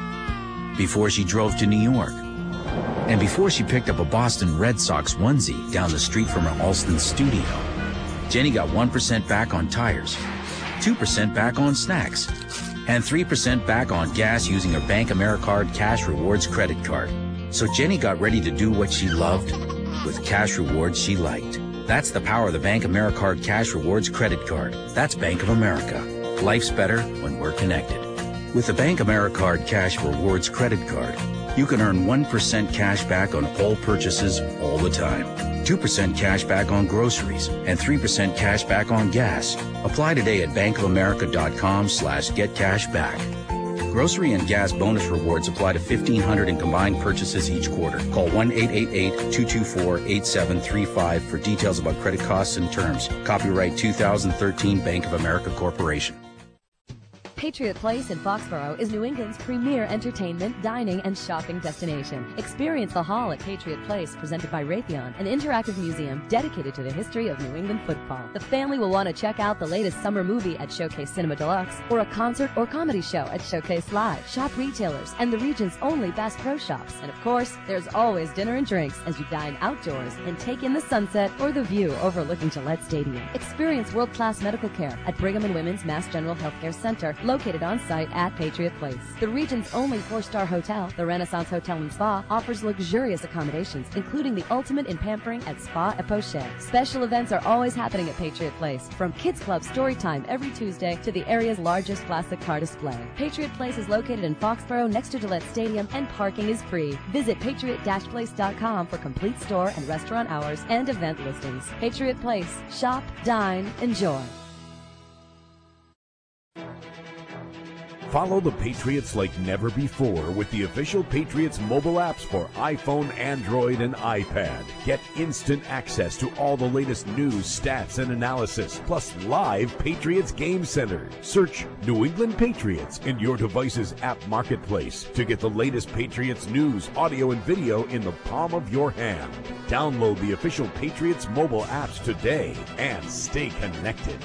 before she drove to New York, and before she picked up a Boston Red Sox onesie down the street from her Alston studio, Jenny got one percent back on tires, two percent back on snacks, and three percent back on gas using her Bank AmeriCard Cash Rewards credit card. So Jenny got ready to do what she loved with cash rewards she liked. That's the power of the Bank AmeriCard Cash Rewards credit card. That's Bank of America. Life's better when we're connected. With the Bank AmeriCard Cash Rewards credit card, you can earn one percent cash back on all purchases all the time, two percent cash back on groceries, and three percent cash back on gas. Apply today at bankofamerica.com slash get cash back. Grocery and gas bonus rewards apply to fifteen hundred in combined purchases each quarter. Call one eight eight eight, two two four, eight seven three five for details about credit costs and terms. Copyright two thousand thirteen Bank of America Corporation. Patriot Place in Foxborough is New England's premier entertainment, dining, and shopping destination. Experience the Hall at Patriot Place, presented by Raytheon, an interactive museum dedicated to the history of New England football. The family will want to check out the latest summer movie at Showcase Cinema Deluxe, or a concert or comedy show at Showcase Live. Shop retailers and the region's only Bass Pro Shops. And of course, there's always dinner and drinks as you dine outdoors and take in the sunset or the view overlooking Gillette Stadium. Experience world-class medical care at Brigham and Women's Mass General Healthcare Center, located on site at Patriot Place. The region's only four-star hotel, the Renaissance Hotel and Spa, offers luxurious accommodations, including the ultimate in pampering at Spa et Poche. Special events are always happening at Patriot Place, from Kids Club story time every Tuesday to the area's largest plastic car display. Patriot Place is located in Foxborough next to Gillette Stadium, and parking is free. Visit patriot dash place dot com for complete store and restaurant hours and event listings. Patriot Place. Shop, dine, enjoy. Follow the Patriots like never before with the official Patriots mobile apps for iPhone, Android, and iPad. Get instant access to all the latest news, stats, and analysis, plus live Patriots Game Center. Search New England Patriots in your device's app marketplace to get the latest Patriots news, audio, and video in the palm of your hand. Download the official Patriots mobile apps today and stay connected.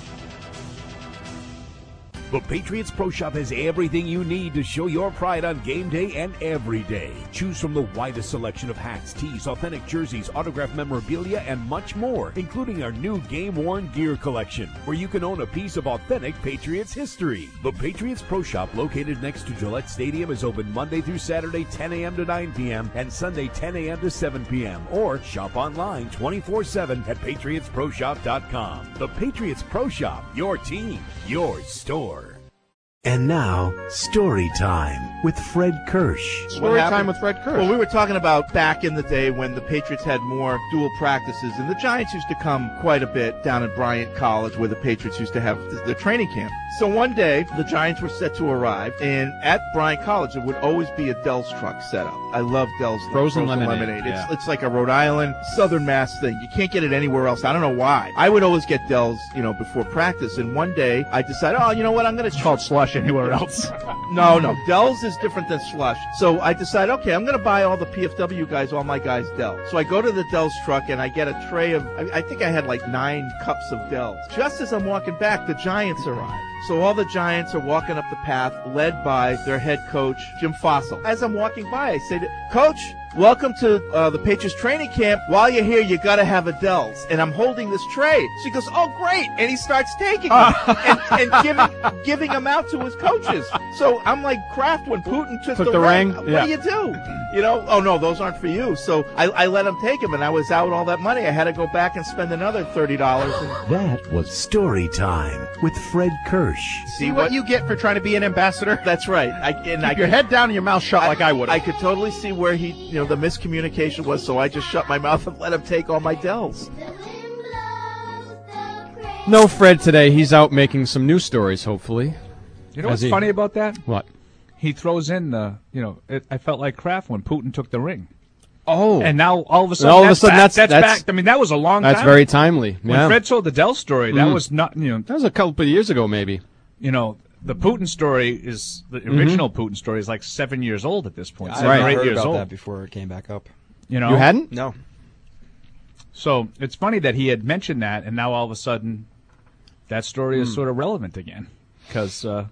The Patriots Pro Shop has everything you need to show your pride on game day and every day. Choose from the widest selection of hats, tees, authentic jerseys, autographed memorabilia, and much more, including our new game-worn gear collection, where you can own a piece of authentic Patriots history. The Patriots Pro Shop, located next to Gillette Stadium, is open Monday through Saturday, ten a.m. to nine p.m., and Sunday, ten a.m. to seven p.m., or shop online twenty-four seven at patriots pro shop dot com. The Patriots Pro Shop, your team, your store. And now, story time with Fred Kirsch. Story time with Fred Kirsch. Well, we were talking about back in the day when the Patriots had more dual practices, and the Giants used to come quite a bit down at Bryant College where the Patriots used to have their training camp. So one day, the Giants were set to arrive, and at Bryant College, there would always be a Dell's truck set up. I love Dell's frozen, frozen lemonade. lemonade. Yeah. It's, it's like a Rhode Island, Southern Mass thing. You can't get it anywhere else. I don't know why. I would always get Dell's, you know, before practice, and one day I decided, oh, you know what, I'm going to... It's called slush anywhere else. No, no. Dell's is different than slush. So I decided, okay, I'm going to buy all the P F W guys, all my guys, Dell. So I go to the Dell's truck and I get a tray of, I, I think I had like nine cups of Dell's. Just as I'm walking back, the Giants arrive. So all the Giants are walking up the path, led by their head coach, Jim Fossil. As I'm walking by, I say, to, Coach, welcome to uh, the Patriots training camp. While you're here, you got to have a Dell's. And I'm holding this tray. So he goes, oh, great. And he starts taking them and, and giving, giving them out to his coaches. So I'm like Kraft when Putin took, Took the, the ring. ring? What Yeah. do you do? You know, oh, no, those aren't for you. So I, I let him take them, and I was out all that money. I had to go back and spend another thirty dollars. And That was story time with Fred Kirsch. see what you get for trying to be an ambassador? That's right. I, and Keep I your could- head down and your mouth shut like I would I have. could totally see where he, you know, the miscommunication was, so I just shut my mouth and let him take all my Dells. No Fred today. He's out making some news stories, hopefully. You know Has what's he- funny about that? What? He throws in the, you know, it, I felt like Kraft when Putin took the ring. Oh. And now all of a sudden, all of a that's sudden back. that's, that's, that's back. I mean, that was a long That's time. very timely. When Yeah. Fred told the Dell story, that Mhm. was not, you know, That was a couple of years ago, maybe. you know, the Putin story is, the Mhm. original Putin story is like seven years old at this point. I Seven or hadn't eight heard years about old. that before it came back up. You know? You hadn't? No. So it's funny that he had mentioned that, and now all of a sudden, that story is Hmm. sort of relevant again, because uh,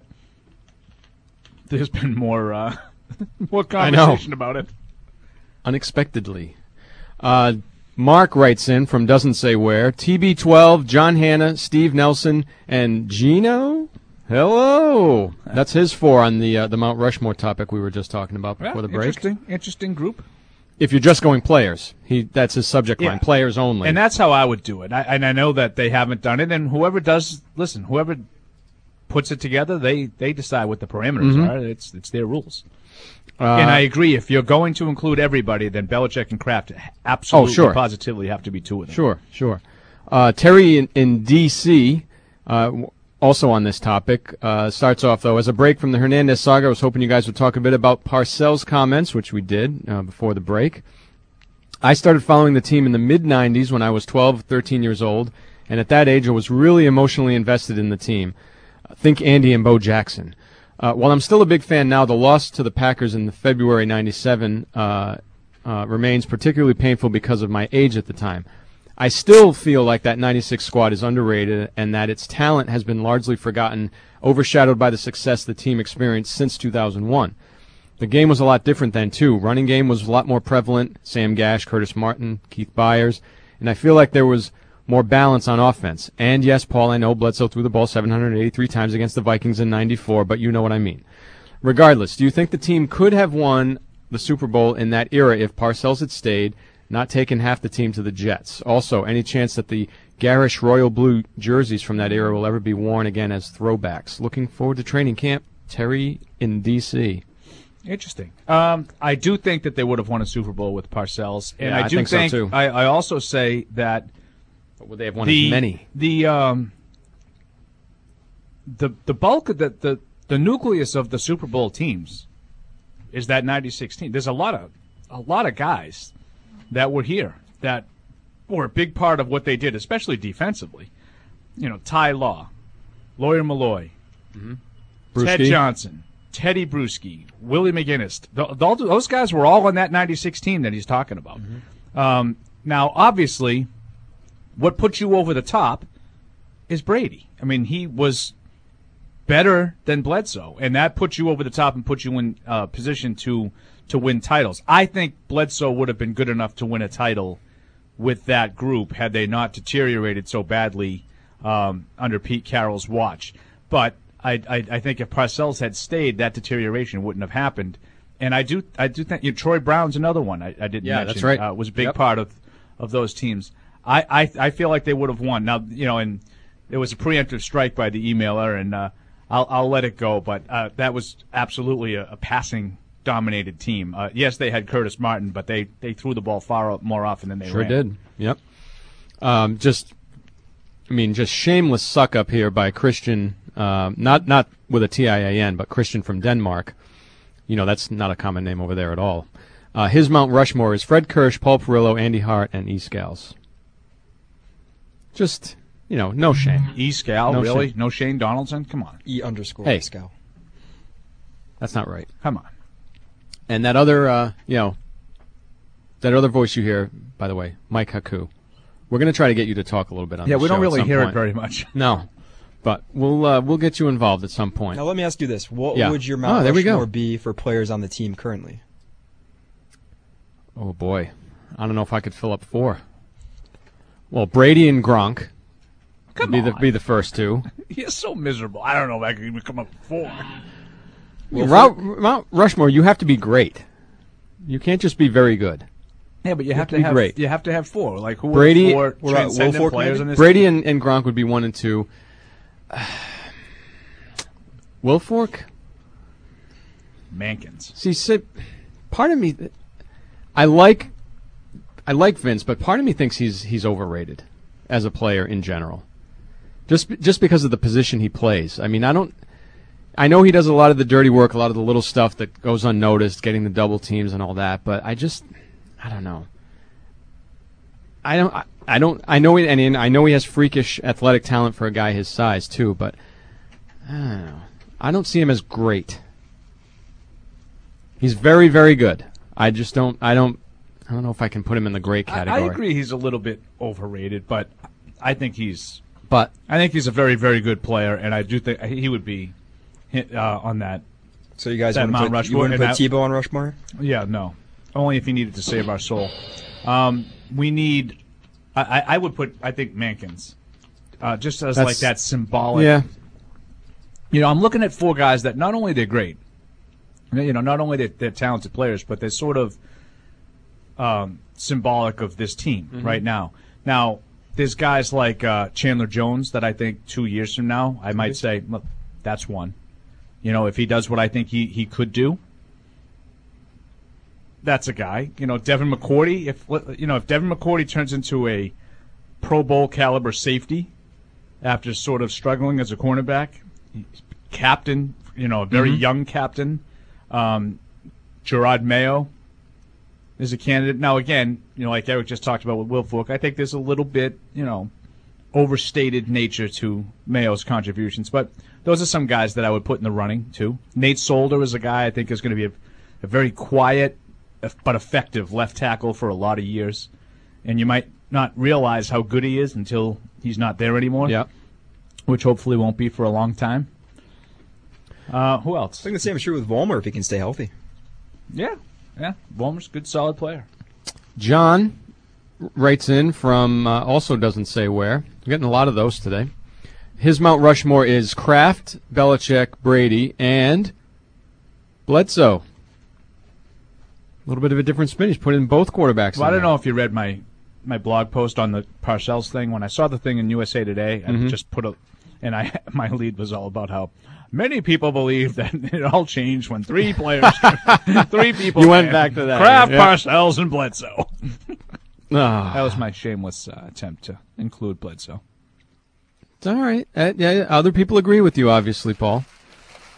there's been more uh, more I know. conversation about it. Unexpectedly. Uh, Mark writes in from Doesn't Say Where. T B twelve, John Hanna, Steve Nelson, and Gino? Hello. That's his four on the uh, the Mount Rushmore topic we were just talking about before Yeah, the break. Interesting, interesting group. If you're just going players, he that's his subject line, Yeah. players only. And that's how I would do it. I, and I know that they haven't done it. And whoever does, listen, whoever puts it together, they, they decide what the parameters Mhm. are. It's it's their rules. Uh, and I agree. If you're going to include everybody, then Belichick and Kraft absolutely, Oh, sure. positively have to be two of them. Sure, sure. Uh, Terry in, in D C, uh, w- also on this topic, uh, starts off, though, as a break from the Hernandez saga, I was hoping you guys would talk a bit about Parcells' comments, which we did uh, before the break. I started following the team in the mid nineties when I was twelve, thirteen years old, and at that age I was really emotionally invested in the team. Uh, think Andy and Bo Jackson. Uh, while I'm still a big fan now, the loss to the Packers in the February ninety-seven uh, uh, remains particularly painful because of my age at the time. I still feel like that ninety-six squad is underrated and that its talent has been largely forgotten, overshadowed by the success the team experienced since two thousand one. The game was a lot different then, too. Running game was a lot more prevalent. Sam Gash, Curtis Martin, Keith Byers. And I feel like there was more balance on offense. And yes, Paul, I know Bledsoe threw the ball seven hundred eighty-three times against the Vikings in ninety-four, but you know what I mean. Regardless, do you think the team could have won the Super Bowl in that era if Parcells had stayed, not taken half the team to the Jets? Also, any chance that the garish royal blue jerseys from that era will ever be worn again as throwbacks? Looking forward to training camp. Terry in D C Interesting. Um, I do think that they would have won a Super Bowl with Parcells, and Yeah, I I do think so, too. I, I also say that But would they have won the as many? the um the the bulk of the the the nucleus of the Super Bowl teams is that ninety-six team. There's a lot of a lot of guys that were here that were a big part of what they did, especially defensively. You know, Ty Law, Lawyer Malloy, mm-hmm. Ted Johnson, Teddy Bruschi, Willie McGinnis. The, the, those guys were all on that ninety-six team that he's talking about. Mm-hmm. Um, now, obviously, what puts you over the top is Brady. I mean, he was better than Bledsoe, and that puts you over the top and puts you in uh, position to to win titles. I think Bledsoe would have been good enough to win a title with that group had they not deteriorated so badly um, under Pete Carroll's watch. But I, I, I think if Parcells had stayed, that deterioration wouldn't have happened. And I do I do think you know, Troy Brown's another one I, I didn't yeah, mention. That's right. Uh, was a big yep. part of, of those teams. I, I I feel like they would have won. Now, you know, and there was a preemptive strike by the emailer, and uh, I'll I'll let it go. But uh, that was absolutely a, a passing dominated team. Uh, yes, they had Curtis Martin, but they, they threw the ball far more often than they sure ran. Sure did. Yep. Um, just, I mean, just shameless suck up here by Christian. Um, not not with a T I A N, but Christian from Denmark. You know, that's not a common name over there at all. Uh, his Mount Rushmore is Fred Kirsch, Paul Perillo, Andy Hart, and E. Scales. Just, you know, no shame. E. Scal, no really? Shame. No Shane Donaldson? Come on. E underscore hey, Scal. That's not right. Come on. And that other, uh, you know, that other voice you hear, by the way, Mike Haku. We're going to try to get you to talk a little bit on yeah, the we show don't really at some hear point. it very much. No. But we'll uh, we'll get you involved at some point. Now let me ask you this: what yeah. would your Mount oh, there we Rushmore go. be for players on the team currently? Oh boy, I don't know if I could fill up four. Well, Brady and Gronk Come be on. the be the first two. You're so miserable. I don't know if I could even come up with four. Well, Mount, Mount Rushmore, you have to be great. You can't just be very good. Yeah, but you, you have, have to to be have great. You have to have four. Like who Brady, are four transcendent players in this Brady team? and, and Gronk would be one and two. Uh, Wilfork? Mankins. See, so, part of me, I like, I like Vince, but part of me thinks he's he's overrated as a player in general. Just just because of the position he plays. I mean, I don't. I know he does a lot of the dirty work, a lot of the little stuff that goes unnoticed, getting the double teams and all that. But I just, I don't know. I don't. I, I don't. I know, he, and I know he has freakish athletic talent for a guy his size too. But I don't know. I don't see him as great. He's very, very good. I just don't. I don't. I don't know if I can put him in the great category. I, I agree. He's a little bit overrated, but I think he's. But I think he's a very, very good player, and I do think he would be uh, on that. So you guys that wouldn't Mount put, Rushmore. you wouldn't put that, Tebow on Rushmore? Yeah, no. Only if he needed to save our soul. Um, we need. I, I would put. I think Mankins, uh, just as That's, like that symbolic. Yeah. You know, I'm looking at four guys that not only they're great, you know, not only they're, they're talented players, but they're sort of um, symbolic of this team Mm-hmm. right now. Now, there's guys like uh, Chandler Jones that I think two years from now I might say, look, that's one. You know, if he does what I think he, he could do, that's a guy. You know, Devin McCourty. If you know, if Devin McCourty turns into a Pro Bowl caliber safety after sort of struggling as a cornerback, captain, you know, a very Mhm. young captain. Um, Gerard Mayo is a candidate. Now, again, you know, like Eric just talked about with Wilfork, I think there's a little bit, you know, overstated nature to Mayo's contributions. But those are some guys that I would put in the running, too. Nate Solder is a guy I think is going to be a, a very quiet but effective left tackle for a lot of years. And you might not realize how good he is until he's not there anymore. Yeah. Which hopefully won't be for a long time. Uh, who else? I think the same is true with Vollmer if he can stay healthy. Yeah, yeah. Vollmer's a good, solid player. John writes in from uh, also doesn't say where. We're getting a lot of those today. His Mount Rushmore is Kraft, Belichick, Brady, and Bledsoe. A little bit of a different spin. He's put in both quarterbacks. Well, I in don't there. know if you read my, my blog post on the Parcells thing. When I saw the thing in U S A Today, I Mhm. just put a, and I my lead was all about how many people believe that it all changed when three players, three people. You went came. back to that. Kraft, Yeah. Parcells, and Bledsoe. Ah. That was my shameless uh, attempt to include Bledsoe. It's all right. Uh, yeah, other people agree with you, obviously, Paul.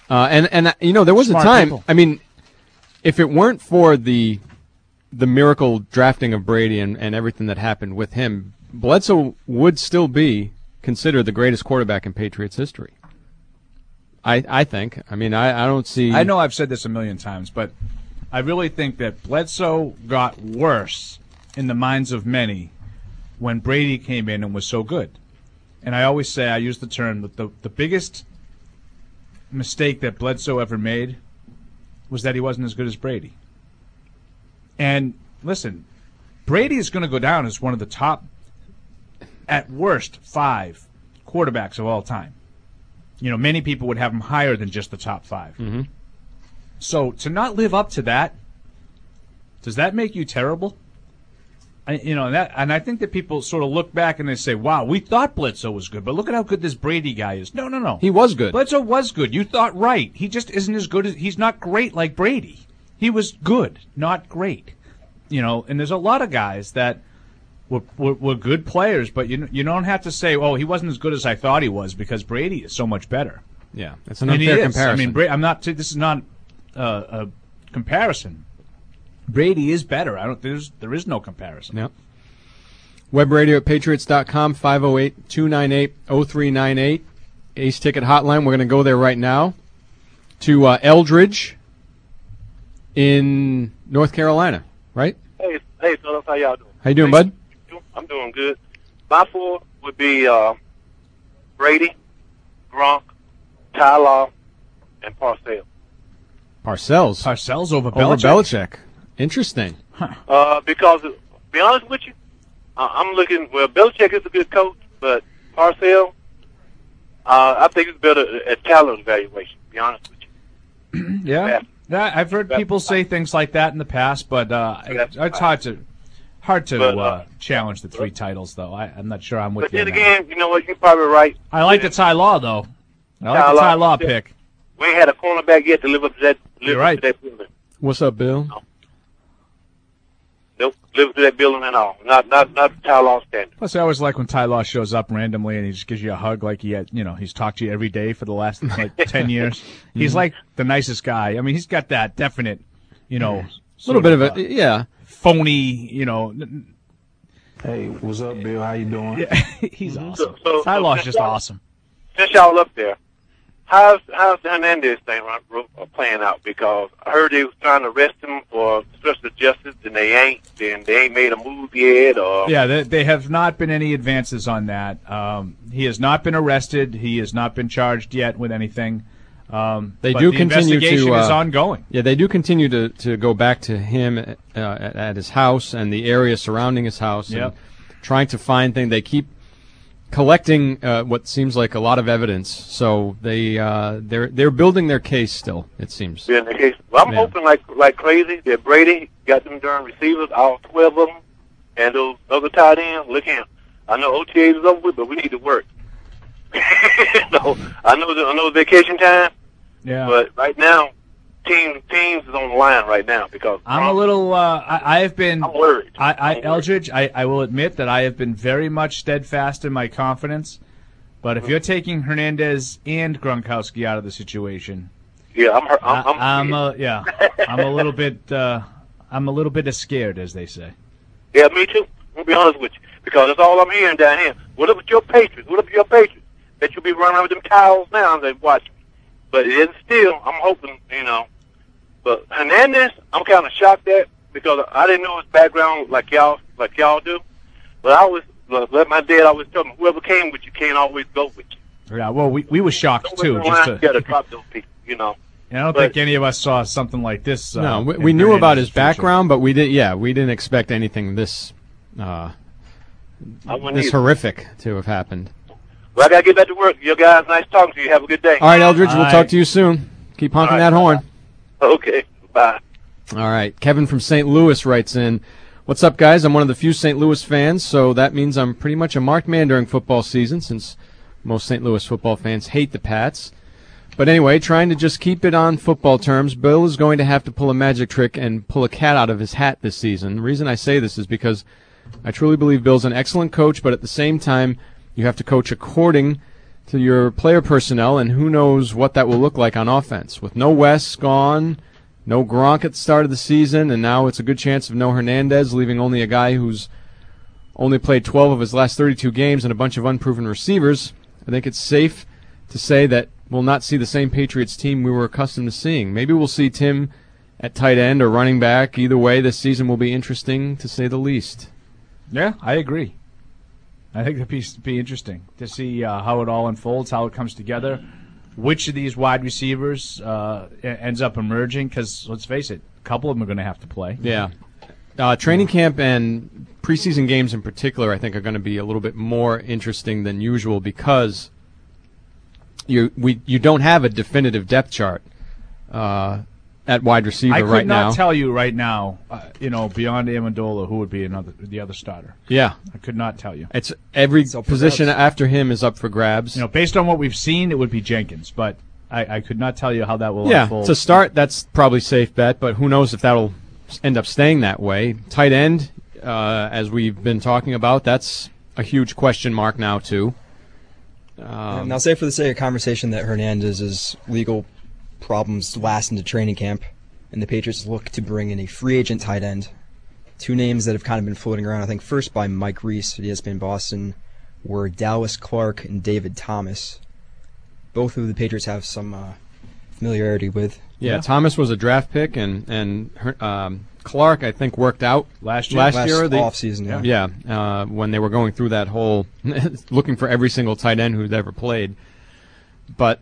Uh, and and uh, you know there was Smart a time. people. I mean, if it weren't for the the miracle drafting of Brady and, and everything that happened with him, Bledsoe would still be considered the greatest quarterback in Patriots history. I I think. I mean, I, I don't see. I know I've said this a million times, but I really think that Bledsoe got worse in the minds of many when Brady came in and was so good. And I always say, I use the term, that the, the biggest mistake that Bledsoe ever made was that he wasn't as good as Brady. And listen, Brady is going to go down as one of the top, at worst, five quarterbacks of all time. You know, many people would have him higher than just the top five. Mm-hmm. So to not live up to that, does that make you terrible? I, you know, and that, and I think that people sort of look back and they say, "Wow, we thought Bledsoe was good, but look at how good this Brady guy is." No, no, no. He was good. Bledsoe was good. You thought right. He just isn't as good as he's not great like Brady. He was good, not great. You know, and there's a lot of guys that were were, were good players, but you you don't have to say, "Oh, he wasn't as good as I thought he was," because Brady is so much better. Yeah, that's an And he unfair is. comparison. I mean, Bra- I'm not. This is not uh, a comparison. Brady is better. I don't. There's there is no comparison. Yep. Web radio at patriots dot com, five oh eight, two nine eight, oh three nine eight. Ace Ticket Hotline. We're going to go there right now to uh, Eldridge in North Carolina, right? Hey, hey, fellas, how y'all doing? How you doing, bud? I'm doing good. My four would be uh, Brady, Gronk, Ty Law, and Parcells. Parcells. Parcells over Over Belichick. Belichick. Interesting. Uh, because, to be honest with you, uh, I'm looking, well, Belichick is a good coach, but Parcells, uh, I think he's better at talent evaluation, to be honest with you. Yeah. Yeah, I've heard people say things like that in the past, but uh, it, it's hard to hard to But, uh, uh, challenge the three titles, though. I, I'm not sure I'm with But you. then on that. again, you know what, you're probably right. I like the Ty Law, though. I like Ty the Law. Ty Law pick. We ain't had a cornerback yet to live up to that. Live You're up right. to that building. What's up, Bill? Nope, live up to that building at all. Not, not, not the Ty Law standard. Plus, I always like when Ty Law shows up randomly and he just gives you a hug like he had, you know, he's talked to you every day for the last like ten years. He's Mhm. like the nicest guy. I mean, he's got that definite, you know, A little bit of a, yeah. phony, you know. n- Hey, what's up, Bill? How you doing? Yeah, he's awesome. So- Ty so Law's since just y'all- awesome. Since y'all up there, how's how's the Hernandez thing right, uh, playing out? Because I heard they was trying to arrest him for obstruction of justice, and they ain't. And they ain't made a move yet. Or Yeah, they, they have not been any advances on that. Um, he has not been arrested. He has not been charged yet with anything. Um, They but do the continue investigation to. Uh, is ongoing. Yeah, they do continue to, to go back to him uh, at, at his house and the area surrounding his house, Yep. and trying to find things. They keep collecting uh, what seems like a lot of evidence. So they uh, they're they're building their case still. It seems. being the case. Well, I'm Yeah. hoping like like crazy that Brady got them darn receivers, all twelve of them, and those other tight ends. Look at him. I know O T As is over with, but we need to work. so I know the, I know vacation time, Yeah. but right now, team teams is on the line right now because I'm a little. Uh, I, I have been. I'm worried. I, I Eldridge, I, I will admit that I have been very much steadfast in my confidence. But if you're taking Hernandez and Gronkowski out of the situation, yeah, I'm hurt. I'm, I'm, I, I'm a, yeah, I'm a little bit. Uh, I'm a little bit scared, as they say. Yeah, me too. I'll be honest with you because that's all I'm hearing down here. What up with your Patriots? What up with your Patriots? Bet you'll be running around with them towels now and watch me. But it isn't still. I'm hoping, you know. But Hernandez, I'm kind of shocked at because I didn't know his background like y'all like y'all do. But I always let my dad always tell me, whoever came with you can't always go with you. Yeah, well, we we were shocked Don't too. wait Just around, to, you gotta drop those people, you know. I don't But- think any of us saw something like this. Uh, No, we, in we knew about his Hernandez's future. background, but we did. Yeah, we didn't expect anything this uh, I wouldn't this either. horrific to have happened. Well, I gotta get back to work. You guys, nice talking to you. Have a good day. All right, Eldridge, we'll All talk right. to you soon. Keep honking All right. that horn. Okay, bye. All right. Kevin from Saint Louis writes in, what's up, guys? I'm one of the few Saint Louis fans, so that means I'm pretty much a marked man during football season since most Saint Louis football fans hate the Pats. But anyway, trying to just keep it on football terms, Bill is going to have to pull a magic trick and pull a cat out of his hat this season. The reason I say this is because I truly believe Bill's an excellent coach, but at the same time, you have to coach according to your player personnel, and who knows what that will look like on offense. With no Wes gone, no Gronk at the start of the season, and now it's a good chance of no Hernandez, leaving only a guy who's only played twelve of his last thirty-two games and a bunch of unproven receivers. I think it's safe to say that we'll not see the same Patriots team we were accustomed to seeing. Maybe we'll see Tim at tight end or running back. Either way, this season will be interesting, to say the least. Yeah, I agree. I think it'd be, be interesting to see uh, how it all unfolds, how it comes together, which of these wide receivers uh, ends up emerging, because let's face it, a couple of them are going to have to play. Yeah. Uh, training camp and preseason games in particular, I think, are going to be a little bit more interesting than usual because you we you don't have a definitive depth chart uh, at wide receiver I could right not now. tell you right now, uh, you know, beyond Amendola, who would be another the other starter. Yeah, I could not tell you. It's every It's up for position grabs. after him is up for grabs. You know, based on what we've seen, it would be Jenkins, but I, I could not tell you how that will Yeah, unfold. to start, that's probably safe bet, but who knows if that'll end up staying that way. Tight end, uh, as we've been talking about, that's a huge question mark now, too. Um, and I'll say for the sake of conversation that Hernandez's legal problems last into training camp, and the Patriots look to bring in a free agent tight end. Two names that have kind of been floating around, I think first by Mike Reese at E S P N Boston, were Dallas Clark and David Thomas. Both of the Patriots have some uh, familiarity with. Yeah, yeah, Thomas was a draft pick, and and um, Clark, I think, worked out last year. Last, last year, the, offseason, yeah. Yeah, uh, when they were going through that whole looking for every single tight end who'd ever played. But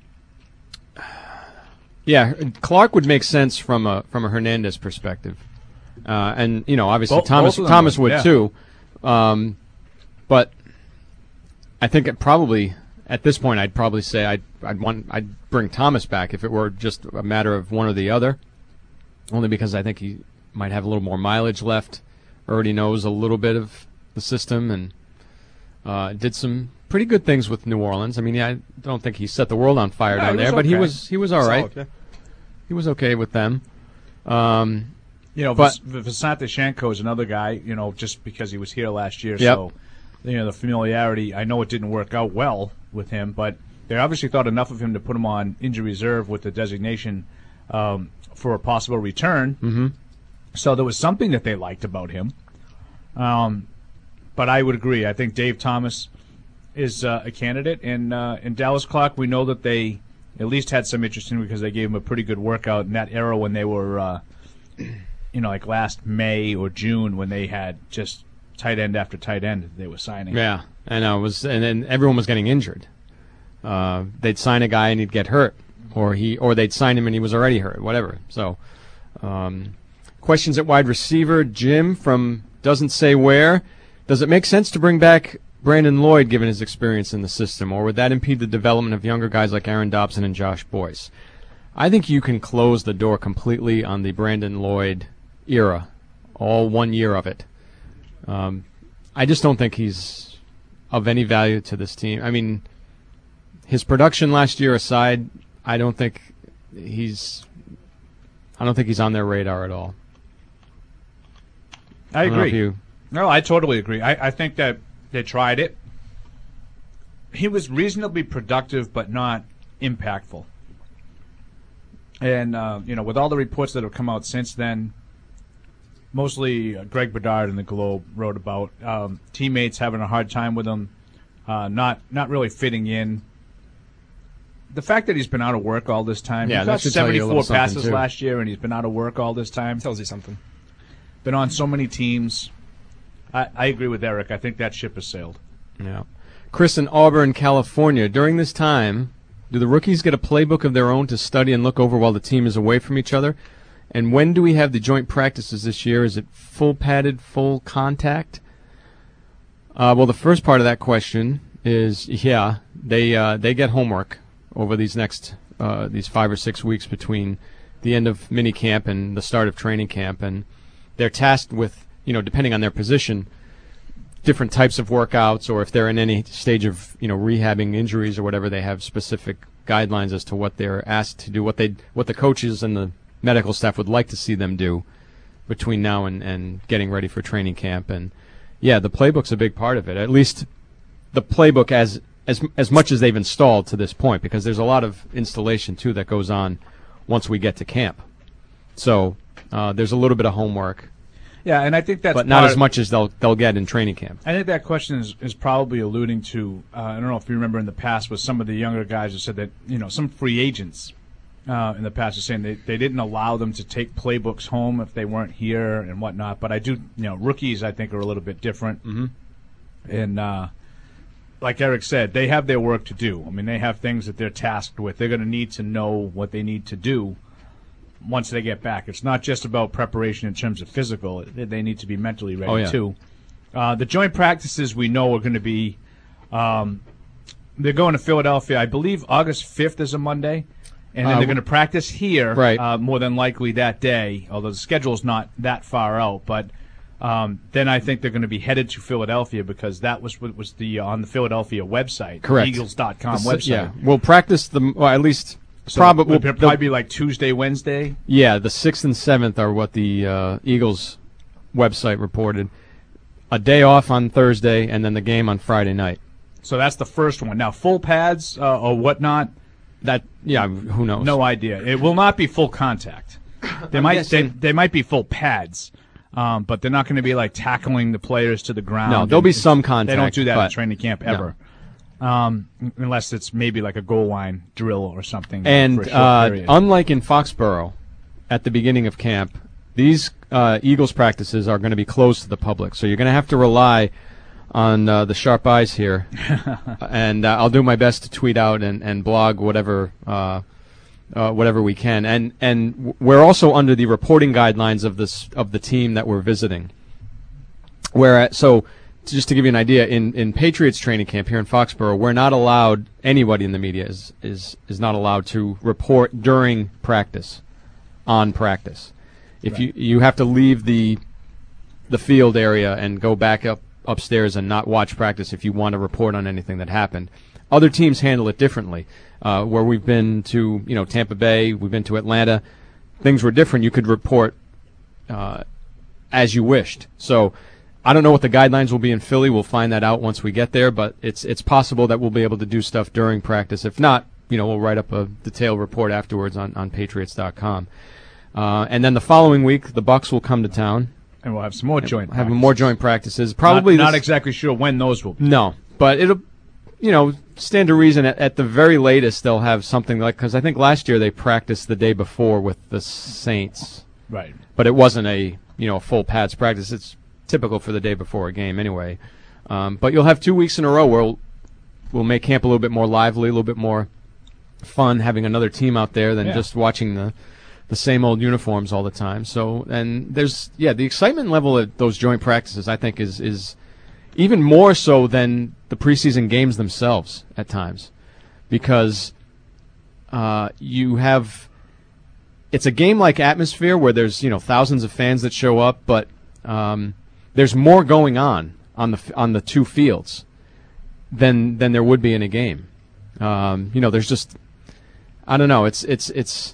yeah, Clark would make sense from a from a Hernandez perspective, uh, and you know, obviously Both, Thomas both Thomas would, would yeah. too. Um, but I think it probably. At this point, I'd probably say I'd I'd want I'd bring Thomas back if it were just a matter of one or the other. Only because I think he might have a little more mileage left. Already knows a little bit of the system and uh, did some pretty good things with New Orleans. I mean, yeah, I don't think he set the world on fire No, down he was there, but he okay. was he was all right. Solid, yeah. He was okay with them. Um, You know, but Vis- Visanthe Shanko is another guy, you know, just because he was here last year. Yep. So, you know, the familiarity, I know it didn't work out well with him, but they obviously thought enough of him to put him on injury reserve with the designation um, for a possible return. Mm-hmm. So there was something that they liked about him. Um, but I would agree. I think Dave Thomas is uh, a candidate. And uh, in Dallas Clark, we know that they at least had some interest in him because they gave him a pretty good workout in that era when they were, uh, you know, like last May or June when they had just tight end after tight end that they were signing. Yeah, and I was, and then everyone was getting injured. Uh, they'd sign a guy and he'd get hurt, or he, or they'd sign him and he was already hurt, whatever. So, um, questions at wide receiver. Jim from doesn't say where. Does it make sense to bring back Brandon Lloyd given his experience in the system, or would that impede the development of younger guys like Aaron Dobson and Josh Boyce? I think you can close the door completely on the Brandon Lloyd era, all one year of it. Um, I just don't think he's of any value to this team. I mean, his production last year aside, I don't think he's. I don't think he's on their radar at all. I I don't know agree. if you- No, I totally agree. I, I think that they tried it. He was reasonably productive, but not impactful. And, uh, you know, with all the reports that have come out since then, mostly uh, Greg Bedard in the Globe wrote about um, teammates having a hard time with him, uh, not not really fitting in. The fact that he's been out of work all this time, Yeah, he that got should tell you a little seventy-four passes something, too. last year, and he's been out of work all this time. Tells you something. Been on so many teams. I, I agree with Eric. I think that ship has sailed. Yeah. Chris in Auburn, California. During this time, do the rookies get a playbook of their own to study and look over while the team is away from each other? And when do we have the joint practices this year? Is it full padded, full contact? Uh, well, the first part of that question is, yeah, they uh, they get homework over these next uh, these five or six weeks between the end of mini camp and the start of training camp, and they're tasked with, you know, depending on their position, different types of workouts, or if they're in any stage of, you know, rehabbing injuries or whatever, they have specific guidelines as to what they're asked to do, what they, what the coaches and the medical staff would like to see them do between now and, and getting ready for training camp. And yeah, the playbook's a big part of it. At least the playbook as as as much as they've installed to this point, because there's a lot of installation too that goes on once we get to camp. So uh, there's a little bit of homework. Yeah, and I think that's but not part as much as they'll they'll get in training camp. I think that question is, is probably alluding to, uh, I don't know if you remember in the past with some of the younger guys who said that, you know, some free agents uh, in the past are saying they, they didn't allow them to take playbooks home if they weren't here and whatnot. But I do, you know, rookies I think are a little bit different. Mm-hmm. And uh, like Eric said, they have their work to do. I mean, they have things that they're tasked with. They're going to need to know what they need to do once they get back. It's not just about preparation in terms of physical. They need to be mentally ready, oh, yeah. too. Uh, the joint practices we know are going to be um, they're going to Philadelphia. I believe August fifth is a Monday, and then uh, they're going to practice here right. uh, more than likely that day, although the schedule's not that far out. But um, then I think they're going to be headed to Philadelphia because that was what was the uh, on the Philadelphia website, correct. Eagles dot com the, website. Yeah, we'll practice the well, at least so probably it'll probably be like Tuesday, Wednesday. Yeah, the sixth and seventh are what the uh, Eagles website reported. A day off on Thursday, and then the game on Friday night. So that's the first one. Now, full pads uh, or whatnot? That yeah, who knows? No idea. It will not be full contact. They might they, they might be full pads, um, but they're not going to be like tackling the players to the ground. No, there'll be some contact. They don't do that but, in training camp ever, no. um, unless it's maybe like a goal line drill or something. And for a short uh, period. unlike in Foxborough, at the beginning of camp, these uh, Eagles practices are going to be closed to the public, so you're going to have to rely on uh, the sharp eyes here, and uh, I'll do my best to tweet out and, and blog whatever uh, uh, whatever we can. And and we're also under the reporting guidelines of this of the team that we're visiting. Where so just to give you an idea, in, in Patriots training camp here in Foxborough, we're not allowed, anybody in the media is is is not allowed to report during practice, on practice. If right. you you have to leave the the field area and go back up upstairs and not watch practice if you want to report on anything that happened. Other teams handle it differently. Uh, where we've been to, you know, Tampa Bay, we've been to Atlanta, things were different. You could report uh, as you wished. So I don't know what the guidelines will be in Philly. We'll find that out once we get there, but it's it's possible that we'll be able to do stuff during practice. If not, you know, we'll write up a detailed report afterwards on, on Patriots dot com. Uh, and then the following week, the Bucs will come to town. And we'll have some more joint Have practices. more joint practices. Probably not, not this, exactly sure when those will be. No, but it'll, you know, stand to reason at, at the very latest they'll have something like, because I think last year they practiced the day before with the Saints. Right. But it wasn't a, you know, a full pads practice. It's typical for the day before a game anyway. Um, but you'll have two weeks in a row where we'll, we'll make camp a little bit more lively, a little bit more fun, having another team out there than yeah. just watching the the same old uniforms all the time. So, and there's, yeah, the excitement level at those joint practices, I think, is is even more so than the preseason games themselves at times, because uh, you have, it's a game-like atmosphere where there's, you know, thousands of fans that show up, but um, there's more going on on the on the two fields than than there would be in a game. Um, you know, there's just, I don't know, it's it's it's.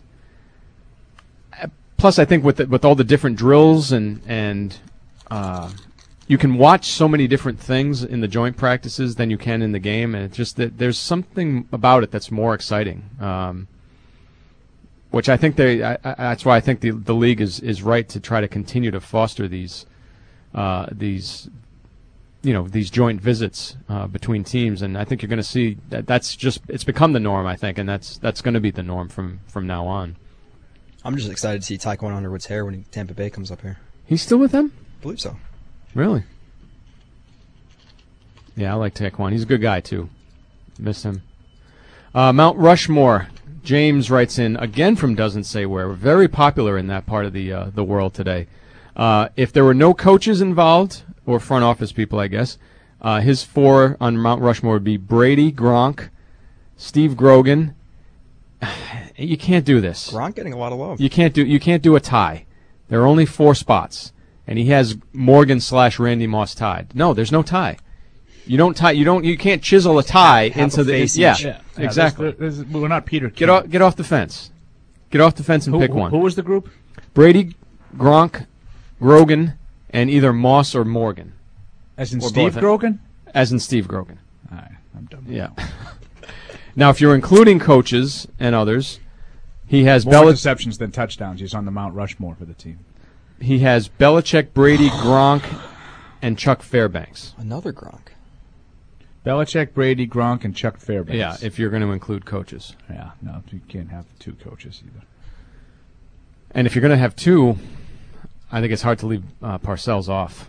Plus, I think with the, with all the different drills and and uh, you can watch so many different things in the joint practices than you can in the game, and it's just that there's something about it that's more exciting. Um, which I think they, I, I, that's why I think the the league is, is right to try to continue to foster these uh, these you know these joint visits uh, between teams, and I think you're going to see that that's just it's become the norm. I think, and that's that's going to be the norm from, from now on. I'm just excited to see Taekwon Underwood's hair when he, Tampa Bay comes up here. He's still with them? I believe so. Really? Yeah, I like Taekwon. He's a good guy, too. Miss him. Uh, Mount Rushmore. James writes in, again from Doesn't Say Where. We're very popular in that part of the uh, the world today. Uh, if there were no coaches involved, or front office people, I guess, uh, his four on Mount Rushmore would be Brady, Gronk, Steve Grogan. You can't do this. Gronk getting a lot of love. You can't do you can't do a tie. There are only four spots, and he has Morgan slash Randy Moss tied. No, there's no tie. You don't tie. You don't. You can't chisel a tie Half into a the. face Yeah, each. Yeah, exactly. This, this, we're not Peter King. Get off. Get off the fence. Get off the fence and who, pick who, one. Who was the group? Brady, Gronk, Grogan, and either Moss or Morgan. As in Or Steve both. Grogan? As in Steve Grogan. All right. I'm done. Yeah. Now, if you're including coaches and others, he has more Bel- interceptions than touchdowns. He's on the Mount Rushmore for the team. He has Belichick, Brady, Gronk, and Chuck Fairbanks. Another Gronk. Belichick, Brady, Gronk, and Chuck Fairbanks. Yeah, if you're going to include coaches. Yeah, no, you can't have two coaches either. And if you're going to have two, I think it's hard to leave uh, Parcells off.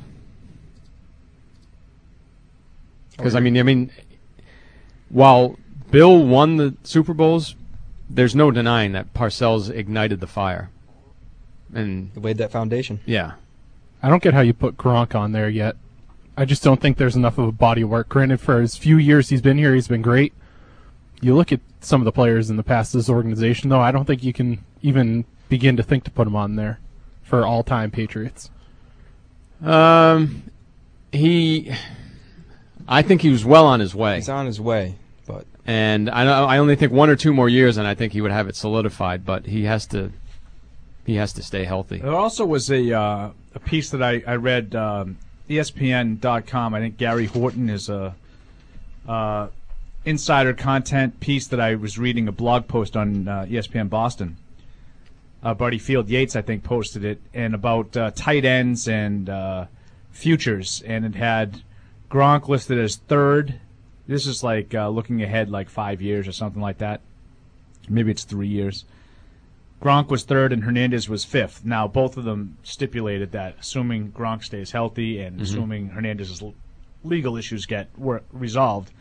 Because, I mean, I mean, while Bill won the Super Bowls, there's no denying that Parcells ignited the fire. And laid that foundation. Yeah. I don't get how you put Gronk on there yet. I just don't think there's enough of a body of work. Granted, for as few years he's been here, he's been great. You look at some of the players in the past of this organization, though, I don't think you can even begin to think to put him on there for all-time Patriots. Um, he, I think he was well on his way. He's on his way, but and I know I only think one or two more years, and I think he would have it solidified. But he has to, he has to stay healthy. There also was a uh, a piece that I I read. Um, E S P N dot com. I think Gary Horton is a uh, insider content piece that I was reading a blog post on uh, E S P N Boston. Uh, Buddy Field Yates, I think, posted it, and about uh, tight ends and uh, futures, and it had Gronk listed as third. This is like uh, looking ahead like five years or something like that. Maybe it's three years. Gronk was third and Hernandez was fifth. Now, both of them stipulated that assuming Gronk stays healthy and Mm-hmm. assuming Hernandez's l- legal issues get wor- resolved,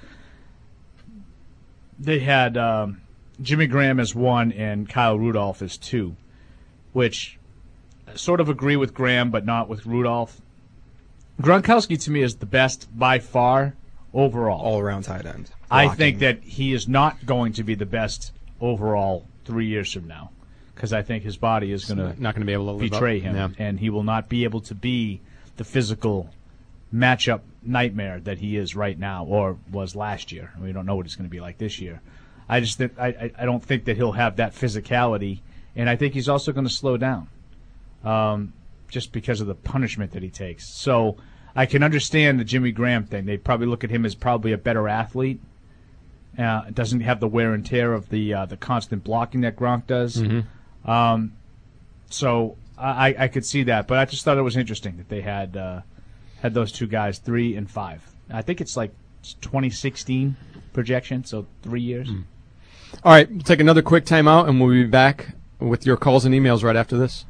they had um, Jimmy Graham as one and Kyle Rudolph as two, which I sort of agree with Graham but not with Rudolph. Gronkowski, to me, is the best by far overall. All-around tight end. I Blocking. think that he is not going to be the best overall three years from now. Because I think his body is going to not going to be able to live betray up. him, Yeah. and he will not be able to be the physical matchup nightmare that he is right now, or was last year. We don't know what he's going to be like this year. I just think, I, I I don't think that he'll have that physicality, and I think he's also going to slow down, um, just because of the punishment that he takes. So I can understand the Jimmy Graham thing. They probably look at him as probably a better athlete. Uh, doesn't have the wear and tear of the uh, the constant blocking that Gronk does. Mm-hmm. Um, so I, I could see that, but I just thought it was interesting that they had uh, had those two guys, three and five. I think it's like twenty sixteen projection, so three years. Mm. All right, we'll take another quick timeout, and we'll be back with your calls and emails right after this.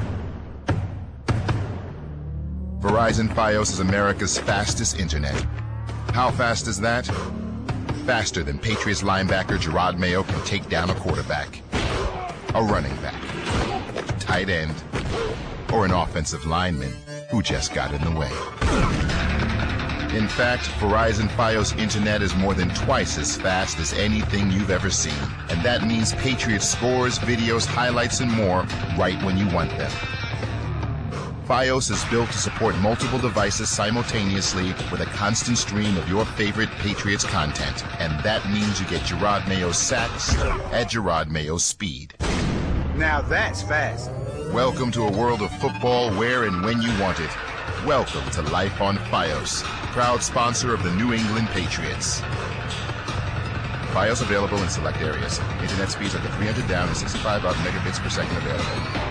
Verizon Fios is America's fastest internet. How fast is that? Faster than Patriots linebacker Gerard Mayo can take down a quarterback, a running back, tight end, or an offensive lineman who just got in the way. In fact, Verizon Fios Internet is more than twice as fast as anything you've ever seen. And that means Patriots scores, videos, highlights, and more right when you want them. Fios is built to support multiple devices simultaneously with a constant stream of your favorite Patriots content. And that means you get Gerard Mayo's sacks at Gerard Mayo's speed. Now that's fast. Welcome to a world of football where and when you want it. Welcome to Life on Fios, proud sponsor of the New England Patriots. Fios available in select areas. Internet speeds up to three hundred down and sixty-five up megabits per second available.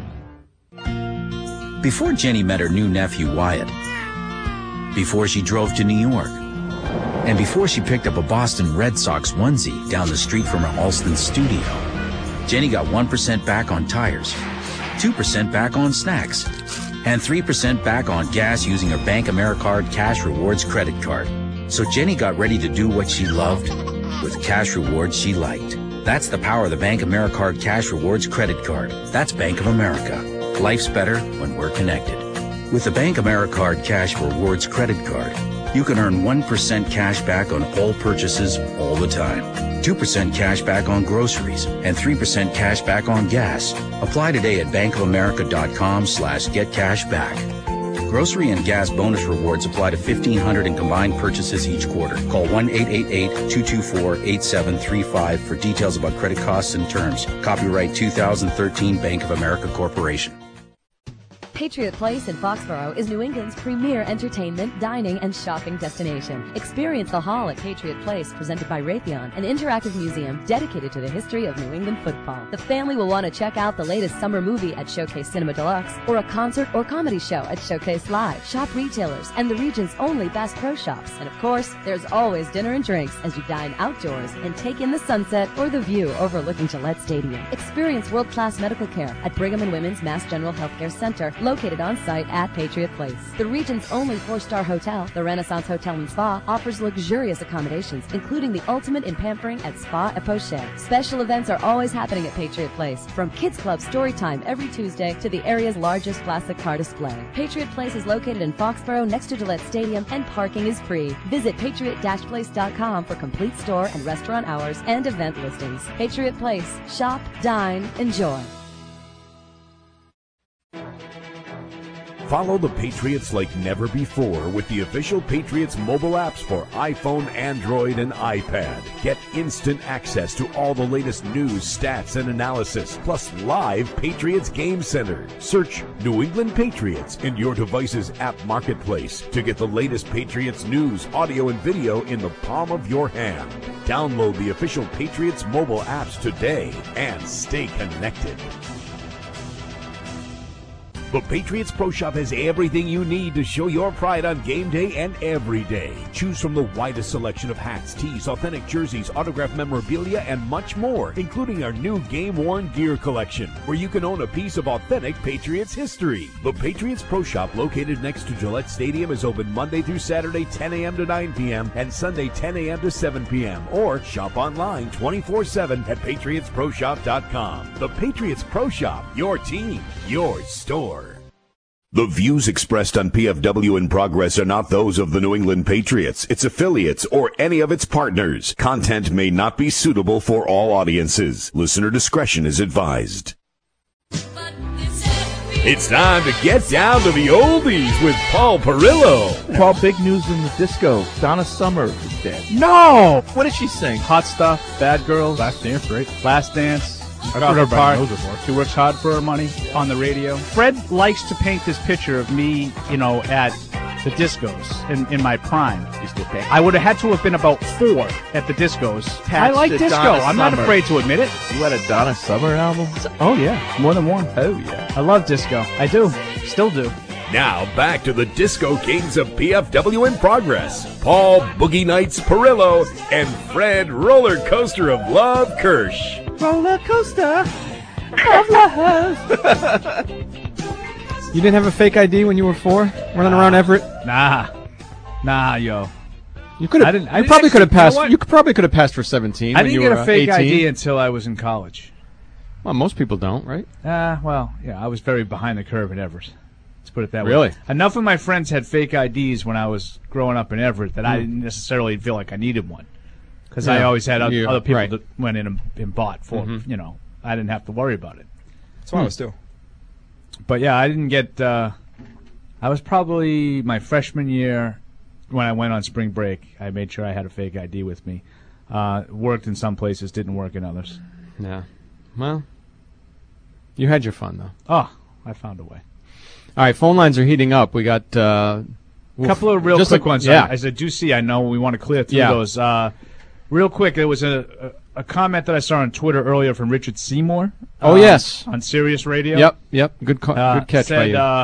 Before Jenny met her new nephew Wyatt, before she drove to New York, and before she picked up a Boston Red Sox onesie down the street from her Alston studio, Jenny got one percent back on tires, two percent back on snacks, and three percent back on gas using her Bank AmeriCard Cash Rewards credit card. So Jenny got ready to do what she loved with cash rewards she liked. That's the power of the Bank AmeriCard Cash Rewards credit card. That's Bank of America. Life's better when we're connected. With the Bank AmeriCard Cash Rewards credit card, you can earn one percent cash back on all purchases all the time, two percent cash back on groceries, and three percent cash back on gas. Apply today at bankofamerica.com slash get cash back. Grocery and gas bonus rewards apply to fifteen hundred in combined purchases each quarter. Call one eight eight eight, two two four, eight seven three five for details about credit costs and terms. Copyright two thousand thirteen Bank of America Corporation. Patriot Place in Foxborough is New England's premier entertainment, dining, and shopping destination. Experience the Hall at Patriot Place, presented by Raytheon, an interactive museum dedicated to the history of New England football. The family will want to check out the latest summer movie at Showcase Cinema Deluxe, or a concert or comedy show at Showcase Live. Shop retailers and the region's only Bass Pro Shops. And of course, there's always dinner and drinks as you dine outdoors and take in the sunset or the view overlooking Gillette Stadium. Experience world-class medical care at Brigham and Women's Mass General Healthcare Center, located on site at Patriot Place. The region's only four-star hotel, the Renaissance Hotel and Spa, offers luxurious accommodations, including the ultimate in pampering at Spa et Poche. Special events are always happening at Patriot Place, from Kids Club Story Time every Tuesday to the area's largest classic car display. Patriot Place is located in Foxborough next to Gillette Stadium, and parking is free. Visit patriot dash place dot com for complete store and restaurant hours and event listings. Patriot Place. Shop, dine, enjoy. Follow the Patriots like never before with the official Patriots mobile apps for iPhone, Android, and iPad. Get instant access to all the latest news, stats, and analysis, plus live Patriots Game Center. Search New England Patriots in your device's app marketplace to get the latest Patriots news, audio, and video in the palm of your hand. Download the official Patriots mobile apps today and stay connected. The Patriots Pro Shop has everything you need to show your pride on game day and every day. Choose from the widest selection of hats, tees, authentic jerseys, autographed memorabilia, and much more, including our new game-worn gear collection, where you can own a piece of authentic Patriots history. The Patriots Pro Shop, located next to Gillette Stadium, is open Monday through Saturday, ten a.m. to nine p.m., and Sunday, ten a.m. to seven p.m., or shop online twenty-four seven at patriots pro shop dot com. The Patriots Pro Shop, your team, your store. The views expressed on P F W in Progress are not those of the New England Patriots, its affiliates, or any of its partners. Content may not be suitable for all audiences. Listener discretion is advised. It's time to get down to the oldies with Paul Perillo. Paul, big news in the disco. Donna Summer is dead. No! What did she sing? Hot Stuff, Bad Girls. Last Dance, right? Last Dance. That's what everybody knows her for. She works hard for her money on the radio. Fred likes to paint this picture of me, you know, at the discos in, in my prime. I would have had to have been about four at the discos. Attached I like to disco. Donna I'm not Summer. afraid to admit it. You had a Donna Summer album? Oh, yeah. More than one. Oh, yeah. I love disco. I do. Still do. Now back to the Disco Kings of P F W in Progress. Paul Boogie Nights Perillo and Fred Roller Coaster of Love Kirsch. Roller coaster of love. You didn't have a fake I D when you were four, running around Everett? Nah. Nah, yo. You could have. I didn't- I You didn't probably could have actually- you know passed. what? You could- probably could have passed for seventeen. I when didn't you get were a fake eighteen. I D until I was in college. Well, most people don't, right? Ah, uh, well, yeah, I was very behind the curve in Everett. Let's put it that way. Really? Enough of my friends had fake I Ds when I was growing up in Everett that I Hmm. didn't necessarily feel like I needed one. Because I Yeah. always had oth- You- other people right. that went in and, and bought for, Mhm. you know, I didn't have to worry about it. That's what I was too. But yeah, I didn't get, uh, I was probably my freshman year when I went on spring break. I made sure I had a fake I D with me. Uh, worked in some places, didn't work in others. Yeah. Well, you had your fun, though. Oh, I found a way. All right, phone lines are heating up. We got uh, A couple of real just quick a- ones. Yeah. As I do see, I know we want to clear through Yeah. those. Uh, real quick, there was a, a, a comment that I saw on Twitter earlier from Richard Seymour. Oh, uh, yes. On Sirius Radio. Yep, yep. Good, co- Uh, good catch said, by you. Uh,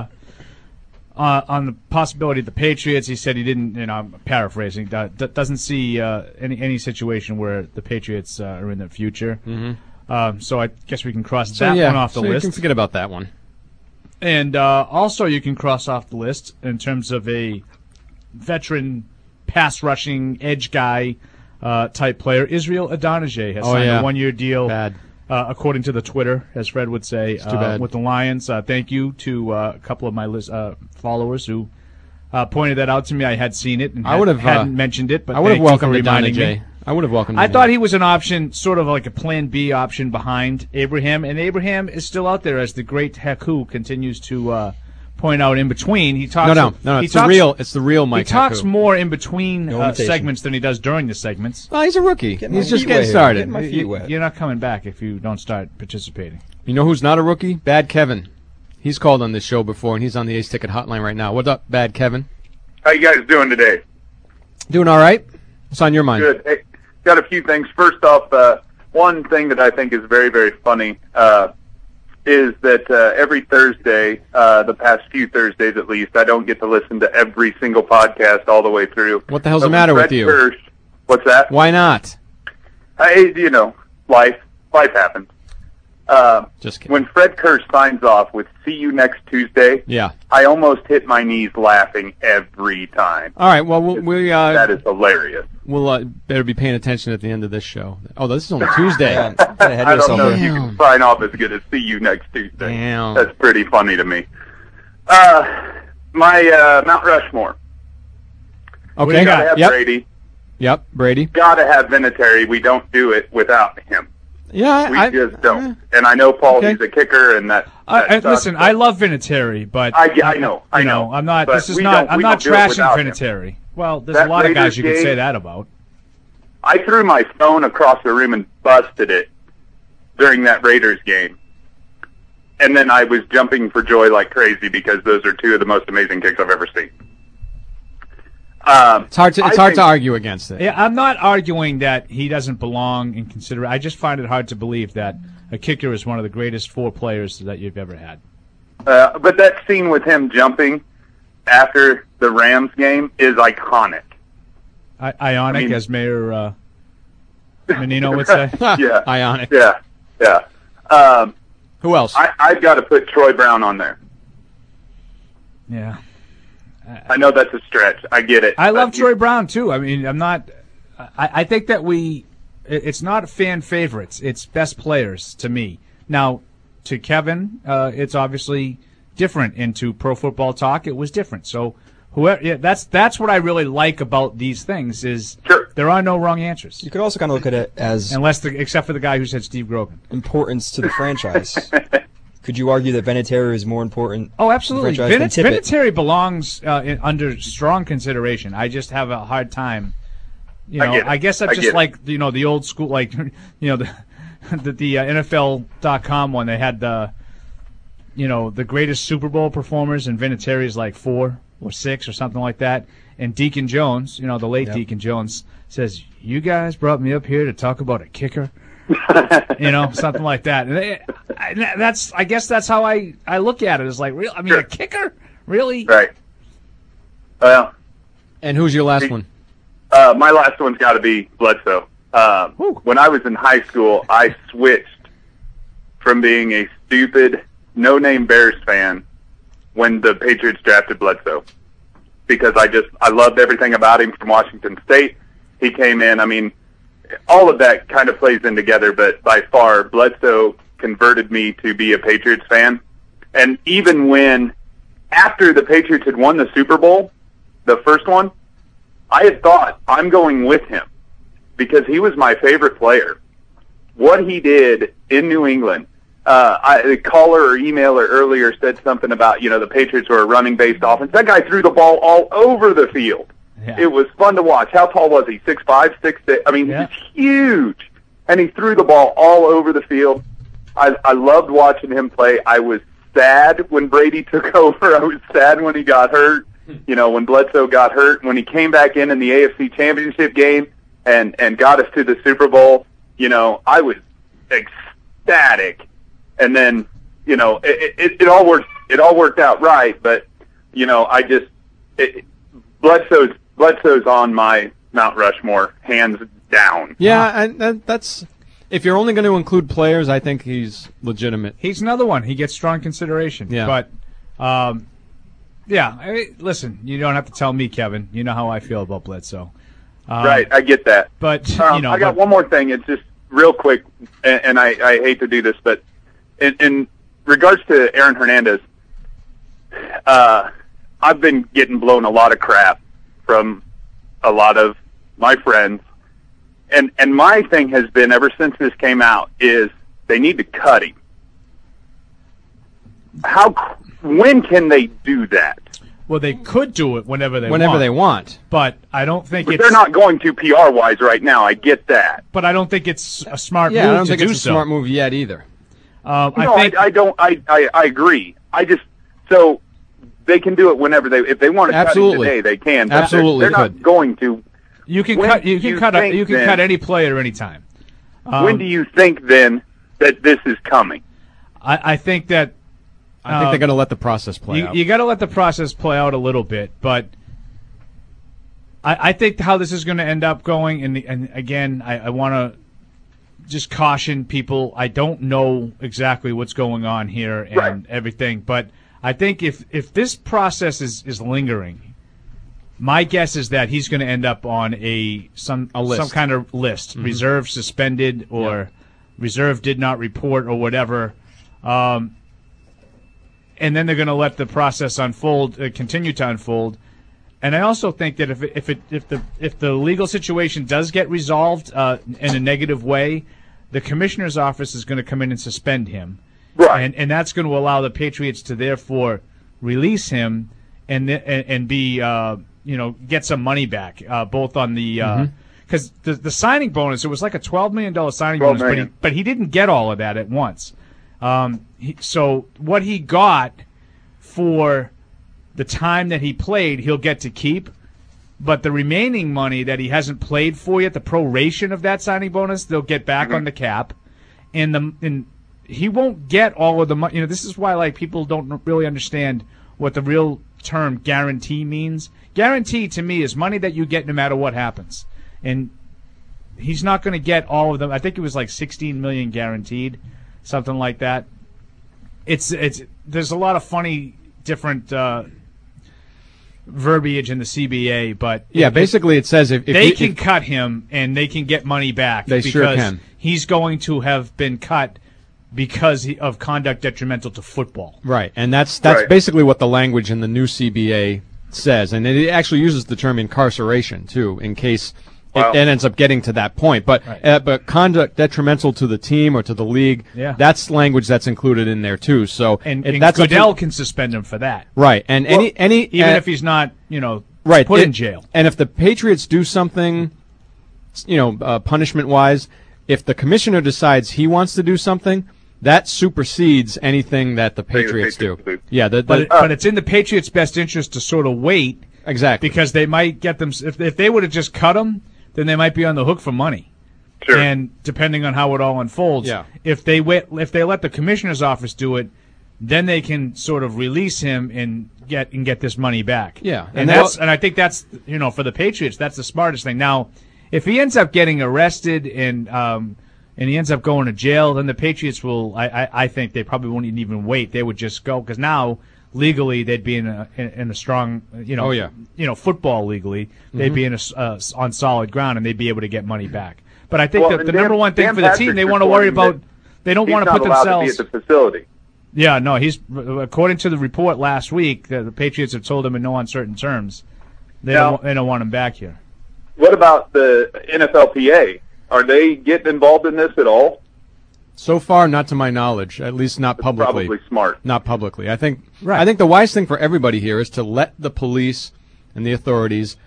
uh, on the possibility of the Patriots, he said he didn't, you know, I'm paraphrasing, uh, d- doesn't see uh, any any situation where the Patriots uh, are in the future. Mhm. Um, so I guess we can cross So, that yeah, one off the so list. You can forget about that one. And uh, also, you can cross off the list in terms of a veteran pass rushing edge guy uh, type player. Israel Adonijah has Oh, signed yeah. a one year deal, Bad. Uh, according to the Twitter, as Fred would say, It's too uh, bad. with the Lions. Uh, thank you to uh, a couple of my list, uh, followers who uh, pointed that out to me. I had seen it and I had, would have hadn't uh, mentioned it, but I would have thank you for welcomed reminding Adonijah. me. I would have welcomed. I him. thought he was an option, sort of like a plan B option behind Abraham, and Abraham is still out there as the great Haku continues to uh, point out in between. He talks. No, no, no, he it's the talks- real- it's the real Mike He talks Haku. more in between No uh, imitation. segments than he does during the segments. Well, he's a rookie. Getting my He's just feet getting wet here. started. Getting my feet wet. You're not coming back if you don't start participating. You know who's not a rookie? Bad Kevin. He's called on this show before, and he's on the Ace Ticket hotline right now. What's up, Bad Kevin? How you guys doing today? Doing all right. What's on your mind? Good. Hey, got a few things. First off, uh, one thing that I think is very, very funny uh, is that uh, every Thursday, uh, the past few Thursdays at least, I don't get to listen to every single podcast all the way through. What the hell's But the matter when with Fred you? Kirsch, what's that? Why not? I, you know, life. Life happens. Uh, Just kidding. When Fred Kirsch signs off with "See you next Tuesday," Yeah. I almost hit my knees laughing every time. All right. Well, we, we uh, That is hilarious. we'll uh, better be paying attention at the end of this show. Oh, this is only Tuesday. I don't know if you can sign off as good as "See you next Tuesday." Damn. That's pretty funny to me. Uh, my uh, Mount Rushmore. Okay. We gotta have Yep. Brady. Yep. Brady. Gotta have Vinatieri. We don't do it without him. Yeah, we I- just don't. And I know Paul, Okay. he's a kicker, and that. I, that I, sucks, listen, but- I love Vinatieri, but I- I know, I you know. I'm not. But This is we not. don't- I'm we not don't do it trashing without him. Vinatieri. Well, there's That a lot of guys Raiders you could say game- that about. I threw my phone across the room and busted it during that Raiders game. And then I was jumping for joy like crazy because those are two of the most amazing kicks I've ever seen. Um, It's hard to it's I hard to think- argue against it. Yeah, I'm not arguing that he doesn't belong in consider. I just find it hard to believe that a kicker is one of the greatest four players that you've ever had. Uh, but that scene with him jumping after the Rams game is iconic. I, ionic, I mean- as Mayor uh, Menino would say. yeah, ionic. Yeah, yeah. Um, Who else? I, I've got to put Troy Brown on there. Yeah. I know that's a stretch. I get it. I love But Troy Brown too. I mean, I'm not. I, I think that we. it- It's not fan favorites. It's best players to me. Now, to Kevin, uh, it's obviously different. Into Pro Football Talk, it was different. So, whoever. Yeah, that's that's what I really like about these things is there are no wrong answers. You could also kind of look at it as unless the, except for the guy who said Steve Grogan. importance to the franchise. Could you argue that Vinatieri is more important? Oh, to the absolutely. franchise than Vin- Tippett? Vinatieri belongs uh, in, under strong consideration. I just have a hard time. You I know, get it. I, guess I'm I just get it. like you know the old school, like you know the the, the uh, N F L dot com one. They had the you know the greatest Super Bowl performers, and Vinatieri's like four or six or something like that. And Deacon Jones, you know the late Yep. Deacon Jones, says, "You guys brought me up here to talk about a kicker." you know, something like that. And they, I, that's, I guess that's how I, I look at it. It's like, real. I mean, a kicker, really? Right. Well, and who's your last one? Uh, my last one's got to be Bledsoe. Um, when I was in high school, I switched from being a stupid, no-name Bears fan when the Patriots drafted Bledsoe because I just I loved everything about him from Washington State. He came in. I mean, all of that kind of plays in together, but by far, Bledsoe converted me to be a Patriots fan. And even when, after the Patriots had won the Super Bowl, the first one, I had thought, I'm going with him because he was my favorite player. What he did in New England, uh, I, the caller or emailer earlier said something about, you know, the Patriots were a running-based offense. That guy threw the ball all over the field. Yeah. It was fun to watch. How tall was he? Six five, six six. I mean, Yeah. he's huge, and he threw the ball all over the field. I, I loved watching him play. I was sad when Brady took over. I was sad when he got hurt. You know, when Bledsoe got hurt, when he came back in in the A F C Championship game and and got us to the Super Bowl. You know, I was ecstatic. And then, you know, it, it, it all worked. It all worked out right. But you know, I just it, Bledsoe's Bledsoe's on my Mount Rushmore, hands down. Yeah, and that, that's if you're only going to include players, I think he's legitimate. He's another one. He gets strong consideration. Yeah. But, um, yeah, I mean, listen, you don't have to tell me, Kevin. You know how I feel about Bledsoe. Um, Right, I get that. But, Um, you know. I got but- one more thing. It's just real quick, and, and I, I hate to do this, but in, in regards to Aaron Hernandez, uh, I've been getting blown a lot of crap from a lot of my friends, and and my thing has been ever since this came out is they need to cut him. How? When can they do that? Well, they could do it whenever they Whenever want. they want. But I don't think But it's. they're not going to P R wise right now. I get that. But I don't think it's a smart Yeah, move I don't to think do it's a so. smart move yet either. Um, No, I think I, I don't. I, I, I agree. I just so they can do it whenever they if they want to Absolutely. cut him today, they can. But Absolutely they're, they're not could. going to. You can When cut. You do can you cut. A, think you can then- cut any player anytime. Um, when do you think then that this is coming? I, I think that. I think uh, they're going to let the process play you, out. You got to let the process play out a little bit, but I, I think how this is going to end up going, and, and again, I, I want to just caution people. I don't know exactly what's going on here and Right. everything, but I think if if this process is, is lingering, my guess is that he's going to end up on a some A list. some kind of list, Mhm. reserve suspended or reserve did not report or whatever. Um, and then they're going to let the process unfold, uh, continue to unfold. And I also think that if it, if it if the if the legal situation does get resolved uh, in a negative way, the commissioner's office is going to come in and suspend him, right? And and that's going to allow the Patriots to therefore release him and and, and be uh, you know get some money back, uh, both on the because Mhm. the the signing bonus, it was like a twelve million dollar signing twelve bonus, but he, million. but he didn't get all of that at once. Um, he, so what he got for the time that he played, he'll get to keep. But the remaining money that he hasn't played for yet, the proration of that signing bonus, they'll get back on the cap. And the and he won't get all of the money. You know, this is why like people don't really understand what the real term guarantee means. Guarantee to me is money that you get no matter what happens. And he's not going to get all of them. I think it was like sixteen million guaranteed, something like that. It's it's there's a lot of funny different uh, verbiage in the C B A, but Yeah, if- basically it says if, if they you- can if- cut him and they can get money back. They because sure can. He's going to have been cut because he, of conduct detrimental to football. Right, and that's that's Right. basically what the language in the new C B A says, and it actually uses the term incarceration too, in case Wow. it, it ends up getting to that point. But uh, but conduct detrimental to the team or to the league, Yeah. that's language that's included in there too. So And, it, and that's up to- Goodell can suspend him for that. right, and any any even uh, if he's not, you know, right put it- in jail. And if the Patriots do something, you know, uh, punishment wise, if the commissioner decides he wants to do something, that supersedes anything that the Patriots, do. Yeah, the, the, But, it, but it's in the Patriots' best interest to sort of wait. Exactly. Because they might get them, if, if they would have just cut him, then they might be on the hook for money. Sure. And depending on how it all unfolds, Yeah. if they wait, if they let the commissioner's office do it, then they can sort of release him and get and get this money back. Yeah, and, and that's that- and I think that's you know for the Patriots that's the smartest thing. Now, if he ends up getting arrested and um and he ends up going to jail, then the Patriots will. I I, I think they probably won't even wait. They would just go because now legally they'd be in a in, in a strong you know Oh, yeah. you know football legally they'd Mhm. be in a s- uh, on solid ground and they'd be able to get money back. But I think Well, that and the Dan- number one thing Dan for the team, Patrick's they want to worry reporting about. They don't he's want to not put allowed themselves. to be at the facility. Yeah, no, he's according to the report last week. The, the Patriots have told him in no uncertain terms they Now- don't they don't want him back here. What about the N F L P A? Are they getting involved in this at all? So far, not to my knowledge, at least not publicly. probably smart. Not publicly. I think. I think the wise thing for everybody here is to let the police and the authorities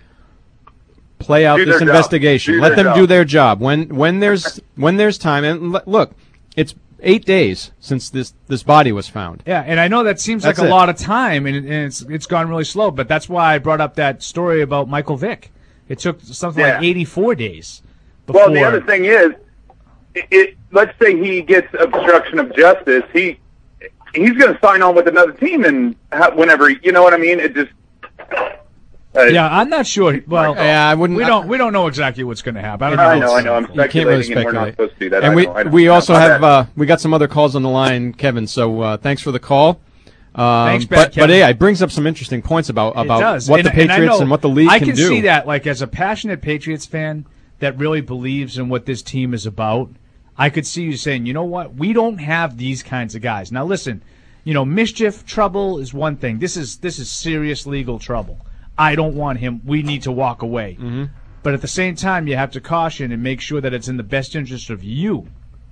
play out Do this their job. investigation. Do Let their them job. do their job. When when there's when there's time, and l- look, it's eight days since this this body was found. Yeah, and I know that seems That's like a it. lot of time, and, it- and it's it's gone really slow. But that's why I brought up that story about Michael Vick. It took something like Yeah. eighty-four days. Before. Well, the other thing is, it, it, let's say he gets obstruction of justice. He he's going to sign on with another team, and ha- whenever you know what I mean, it just. Uh, yeah, I'm not sure. Well, Yeah, I wouldn't- We don't. We don't know exactly what's going to happen. I don't I know. know, I know. I'm You can't really speculating, and we're not speculate. supposed to do that. And I we know, I know. we also My have bad. uh, we got some other calls on the line, Kevin. So uh, thanks for the call. Um, Thanks, but Pat, but Kevin. yeah, it brings up some interesting points about It about does. what and, the Patriots and, I know, and what the league I can, can do. see that, like as a passionate Patriots fan that really believes in what this team is about. I could see you saying, you know what, we don't have these kinds of guys. Now listen, you know, mischief trouble is one thing. This is this is serious legal trouble. I don't want him. We need to walk away. Mm-hmm. But at the same time, you have to caution and make sure that it's in the best interest of you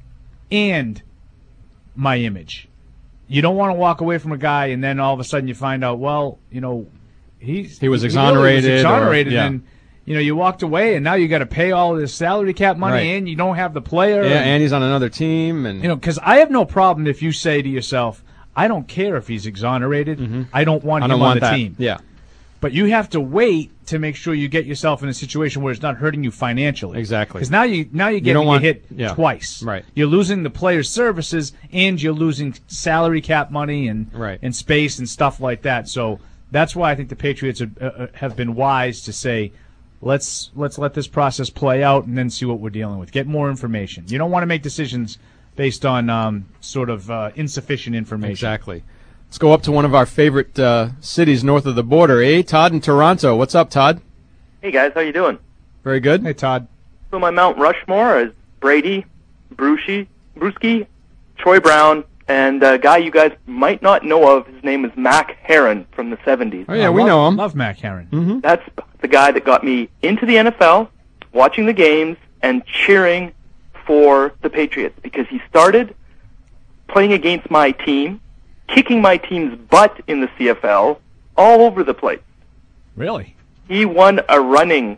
and my image. You don't want to walk away from a guy and then all of a sudden you find out, well, you know, he's He was really exonerated or- exonerated, yeah. and you know you walked away, and now you got to pay all this salary cap money, Right. and you don't have the player. Yeah, and he's on another team, and you know, because I have no problem if you say to yourself, I don't care if he's exonerated. Mm-hmm. I don't want I him don't on want the that. team. Yeah. But you have to wait to make sure you get yourself in a situation where it's not hurting you financially. Exactly. Because now you now you're getting don't want- hit yeah. twice. Right. You're losing the player's services and you're losing salary cap money and Right. and space and stuff like that. So that's why I think the Patriots are, uh, have been wise to say, let's let's let this process play out and then see what we're dealing with. Get more information. You don't want to make decisions based on um, sort of uh, insufficient information. Exactly. Let's go up to one of our favorite uh, cities north of the border, eh? Todd in Toronto. What's up, Todd? Hey guys, how you doing? Very good. Hey, Todd. So my Mount Rushmore is Brady, Brucey, Bruschi, Troy Brown, and a guy you guys might not know of. His name is Mac Heron from the seventies. Oh, yeah, we know him. Love Mac Heron. Mm-hmm. That's the guy that got me into the N F L, watching the games, and cheering for the Patriots because he started playing against my team, kicking my team's butt in the C F L all over the place. Really? He won a running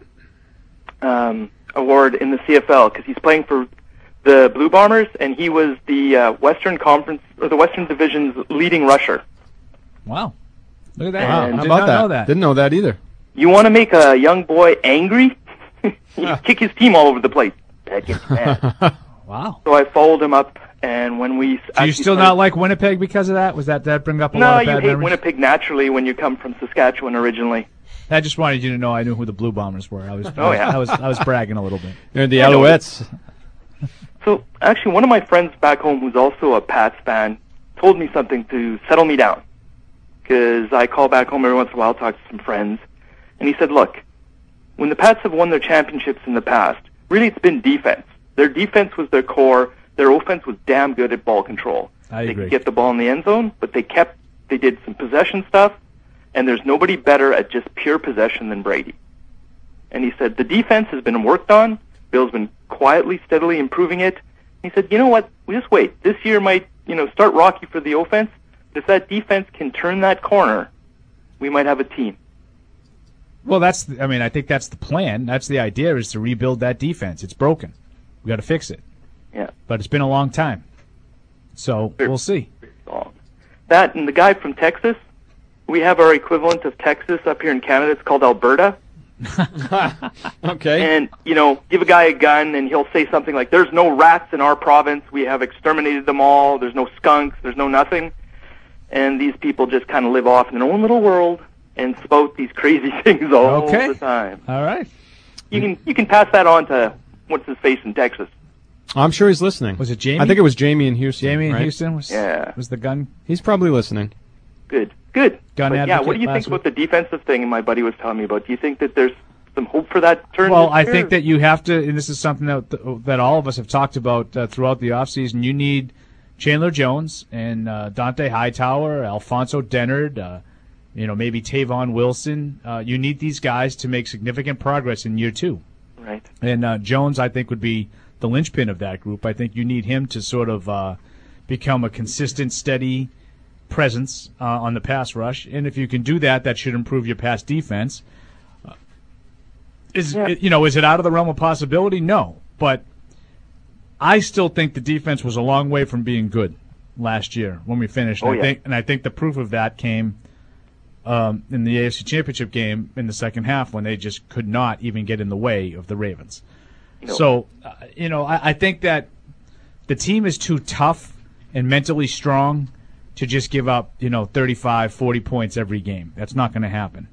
um, award in the C F L because he's playing for the Blue Bombers, and he was the uh, Western Conference or the Western Division's leading rusher. Wow. Look at that. Wow, Did how not about that? know that. Didn't know that either. You want to make a young boy angry? You kick his team all over the place. That gets mad. Wow. So I followed him up, and when we Do you still not like Winnipeg because of that? Was that that bring up a no, lot of you bad hate memories? Winnipeg naturally when you come from Saskatchewan originally. I just wanted you to know I knew who the Blue Bombers were. I was, Oh, yeah. I was, I was bragging a little bit. They're the I know. Alouettes. So actually, one of my friends back home, who's also a Pats fan, told me something to settle me down. Because I call back home every once in a while, talk to some friends, and he said, "Look, when the Pats have won their championships in the past, really it's been defense. Their defense was their core. Their offense was damn good at ball control. I they agree. could get the ball in the end zone, but they kept, they did some possession stuff, and there's nobody better at just pure possession than Brady." And he said, the defense has been worked on. Bill's been quietly, steadily improving it. He said, you know what? We just wait. This year might, you know, start rocky for the offense. But if that defense can turn that corner, we might have a team. Well, that's. The, I mean, I think that's the plan. That's the idea: is to rebuild that defense. It's broken. We got to fix it. Yeah. But it's been a long time, so we'll see. That and the guy from Texas, we have our equivalent of Texas up here in Canada. It's called Alberta. Okay. And, you know, give a guy a gun and he'll say something like, there's no rats in our province. We have exterminated them all. There's no skunks. There's no nothing. And these people just kind of live off in their own little world and spout these crazy things all Okay. the time. All right. You can you can pass that on to what's his face in Texas. I'm sure he's listening. Was it Jamie? I think it was Jamie in Houston. Jamie in right? Houston was. Yeah. Was the gun? He's probably listening. Good, good. Gun but yeah, advocate what do you last think about the defensive thing my buddy was telling me about? Do you think that there's some hope for that turn? Well, this I year? think that you have to, and this is something that that all of us have talked about uh, throughout the offseason. You need Chandler Jones and uh, Dante Hightower, Alfonso Dennard, uh, you know, maybe Tavon Wilson. Uh, you need these guys to make significant progress in year two. Right. And uh, Jones, I think, would be the linchpin of that group. I think you need him to sort of uh, become a consistent, steady presence uh, on the pass rush. And if you can do that, that should improve your pass defense. Uh, is Yeah. you know, is it out of the realm of possibility? No, but I still think the defense was a long way from being good last year when we finished. And Oh, I yeah. think, and I think the proof of that came um, in the A F C Championship game in the second half when they just could not even get in the way of the Ravens. No. So, uh, you know, I, I think that the team is too tough and mentally strong to just give up, you know, thirty-five, forty points every game. That's not going to happen.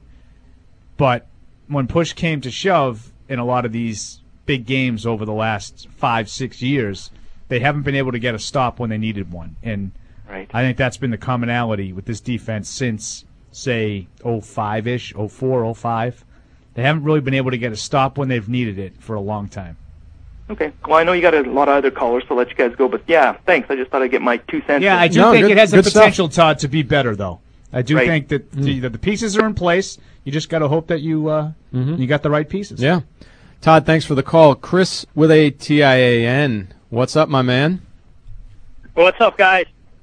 But when push came to shove in a lot of these big games over the last five, six years, they haven't been able to get a stop when they needed one. And Right. I think that's been the commonality with this defense since, say, oh five-ish, oh four, oh five. They haven't really been able to get a stop when they've needed it for a long time. Okay. Well, I know you got a lot of other callers, so I'll let you guys go. But yeah, thanks. I just thought I'd get my two cents. Yeah, in. I do No, think good- it has the good stuff. potential, Todd, to be better, though. I do Right. think that the, that the pieces are in place. You just got to hope that you uh, you got the right pieces. Yeah. Todd, thanks for the call. Chris with a T I A N. What's up, my man? What's up, guys?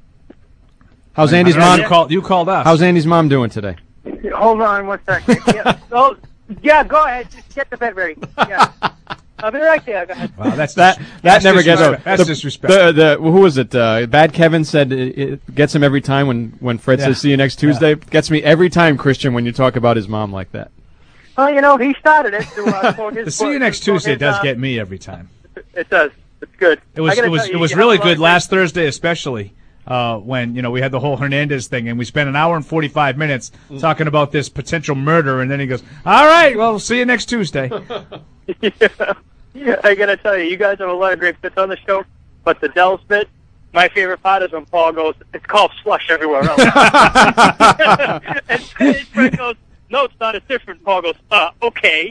How's I Andy's don't know, mom? You called, you called us. How's Andy's mom doing today? Hold on one second. Yeah, oh, yeah, go ahead. Just get the bed ready. Yeah. I'll be right there, guys. Wow, that's that. dis- That that's never gets disrespect- old. That's the, disrespectful. The, the who was it? Uh, Bad Kevin said it, it gets him every time when when Fred Yeah. says "see you next Tuesday." Yeah. Gets me every time, Christian, when you talk about his mom like that. Well, you know, he started it. To, uh, for his, The see you for- next for Tuesday his, does uh, get me every time. It does. It's good. It was I gotta it was tell you, it was you really have a lot good of last Thursday, especially uh, when you know we had the whole Hernandez thing, and we spent an hour and forty five minutes Mm. talking about this potential murder, and then he goes, "All right, well, see you next Tuesday." yeah. yeah, I gotta tell you, you guys have a lot of great bits on the show, but the Dells bit, my favorite part is when Paul goes, "It's called slush everywhere else." and, and Fred goes, "No, it's not. It's different." Paul goes, "Uh, okay."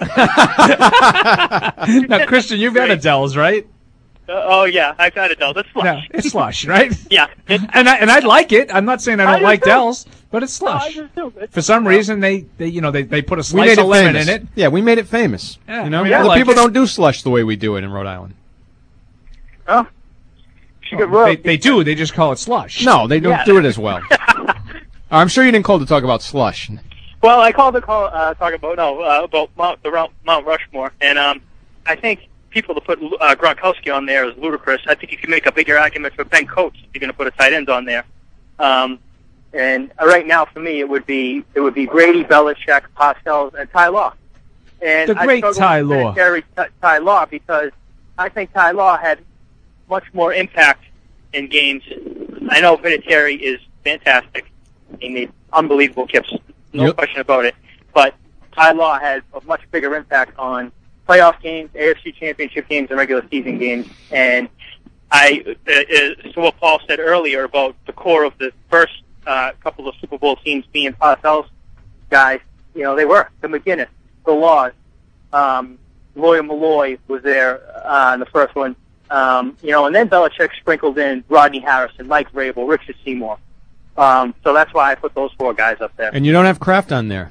Now, Christian, you've had a Dells, right? Uh, oh yeah, I've had a Dells. It's slush. No, it's slush, right? yeah. And I and I like it. I'm not saying I I don't do like too. Dells, but it's slush. No, I do too. It's- For some reason, they, they you know they, they put a We slice made of it lemon famous. in it. Yeah, we made it famous. Yeah, you know, I mean, I other like people it. don't do slush the way we do it in Rhode Island. Oh, she got They, they do. They just call it slush. No, they don't Yeah. do it as well. I'm sure you didn't call to talk about slush. Well, I called the call uh, talking about no uh, about Mount, the Mount, Mount Rushmore, and um, I think people to put uh, Gronkowski on there is ludicrous. I think you can make a bigger argument for Ben Coates if you're going to put a tight end on there. Um, and uh, right now, for me, it would be it would be Brady, Belichick, Parcells, and Ty Law. And The great I struggle Ty with Law. Vinatieri, Ty, Ty Law, because I think Ty Law had much more impact in games. I know Vinatieri is fantastic. He made unbelievable kicks, no Yep. question about it. But Ty Law had a much bigger impact on playoff games, A F C Championship games, and regular season games. And I, uh, uh, so what Paul said earlier about the core of the first uh, couple of Super Bowl teams being Parcells guys, you know, they were the McGinnis, the Laws, um, Lawyer Malloy was there uh, in the first one, um, you know, and then Belichick sprinkled in Rodney Harrison, Mike Vrabel, Richard Seymour. Um, so that's why I put those four guys up there. And you don't have Kraft on there.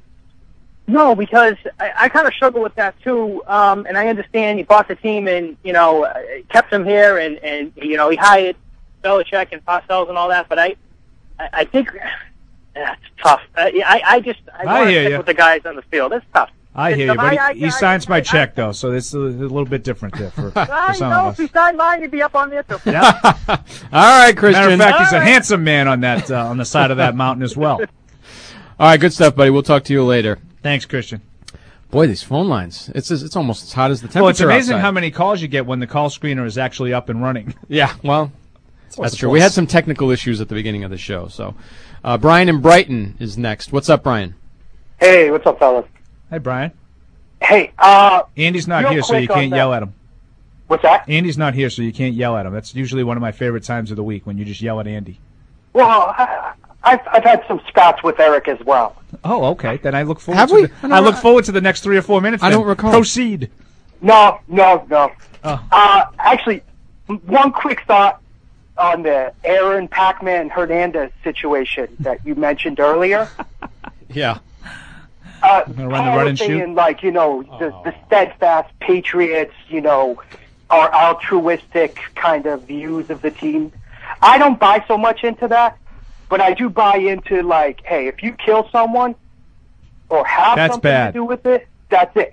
No, because I, I kind of struggle with that too. Um, and I understand he bought the team and you know uh, kept him here, and and you know he hired Belichick and Parcells and all that. But I, I, I think that's tough. I, I, I just I, I want to hear stick ya. with the guys on the field. It's tough. I It's hear you, tough. but I- I- he, he I- signs my I- check though, so it's a, a little bit different there for, for I some know of if he us. signed mine, he'd be up on there too. Yeah. All right, Christian. Matter of fact, he's All a right. handsome man on that uh, on the side of that mountain as well. All right, good stuff, buddy. We'll talk to you later. Thanks, Christian. Boy, these phone lines. It's it's almost as hot as the temperature Well, it's amazing outside. how many calls you get when the call screener is actually up and running. Yeah, well, always that's a true. plus. We had some technical issues at the beginning of the show. So, uh, Brian in Brighton is next. What's up, Brian? Hey, what's up, fellas? Hey, Brian. Hey, uh, Andy's not real here, so you quick on can't that- yell at him. What's that? Andy's not here, so you can't yell at him. That's usually one of my favorite times of the week when you just yell at Andy. Well, I, I've I've had some spats with Eric as well. Oh, okay. Then I look forward Have to we? the, I don't I look re- forward to the next three or four minutes. I then. don't recall. Proceed. No, no, no. Oh. Uh, actually, m- one quick thought on the Aaron Pac-Man Hernandez situation that you mentioned earlier. Yeah. Uh, gonna run the Paul run was and shoot? saying, like, you know, the, the steadfast Patriots, you know, are altruistic kind of views of the team. I don't buy so much into that, but I do buy into, like, hey, if you kill someone or have That's something bad. to do with it, that's it.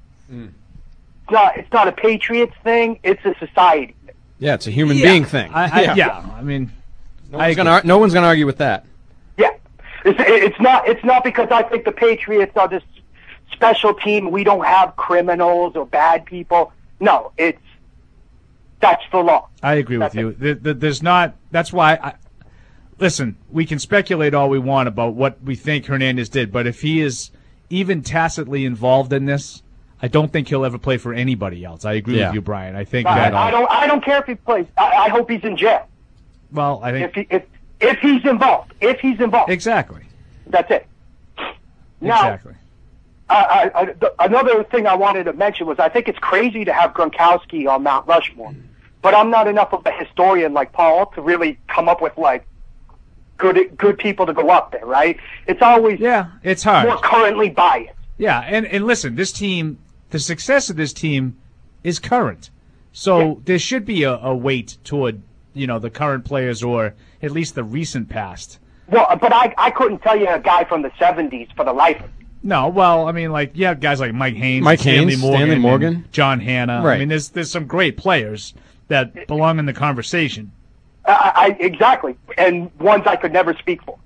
It's not, it's not a Patriots thing, it's a society. Yeah, it's a human Yeah. being thing. I, I, yeah. I mean, No I one's, agree. gonna, ar- no one's gonna argue with that. Yeah, it's, it's not. It's not because I think the Patriots are this special team. We don't have criminals or bad people. No, it's that's the law. I agree with you. There- there- There's not. That's why. I, listen, we can speculate all we want about what we think Hernandez did, but if he is even tacitly involved in this, I don't think he'll ever play for anybody else. I agree Yeah. with you, Brian. I think I, that. I don't. I don't care if he plays. I, I hope he's in jail. Well, I think If he, if if he's involved, if he's involved, exactly. that's it. Now, Exactly. I, I, I, the, another thing I wanted to mention was I think it's crazy to have Gronkowski on Mount Rushmore, but I'm not enough of a historian like Paul to really come up with like good good people to go up there, right? It's always yeah, it's hard. more currently biased. Yeah, and, and listen, this team, the success of this team is current. So there should be a, a weight toward, you know, the current players or at least the recent past. Well, but I I couldn't tell you a guy from the seventies for the life of me. No, well, I mean, like, you have guys like Mike Haynes, Mike Stanley Haynes, Morgan, Stanley and Morgan. John Hanna. Right. I mean, there's there's some great players that belong in the conversation. I, I, exactly, and ones I could never speak for.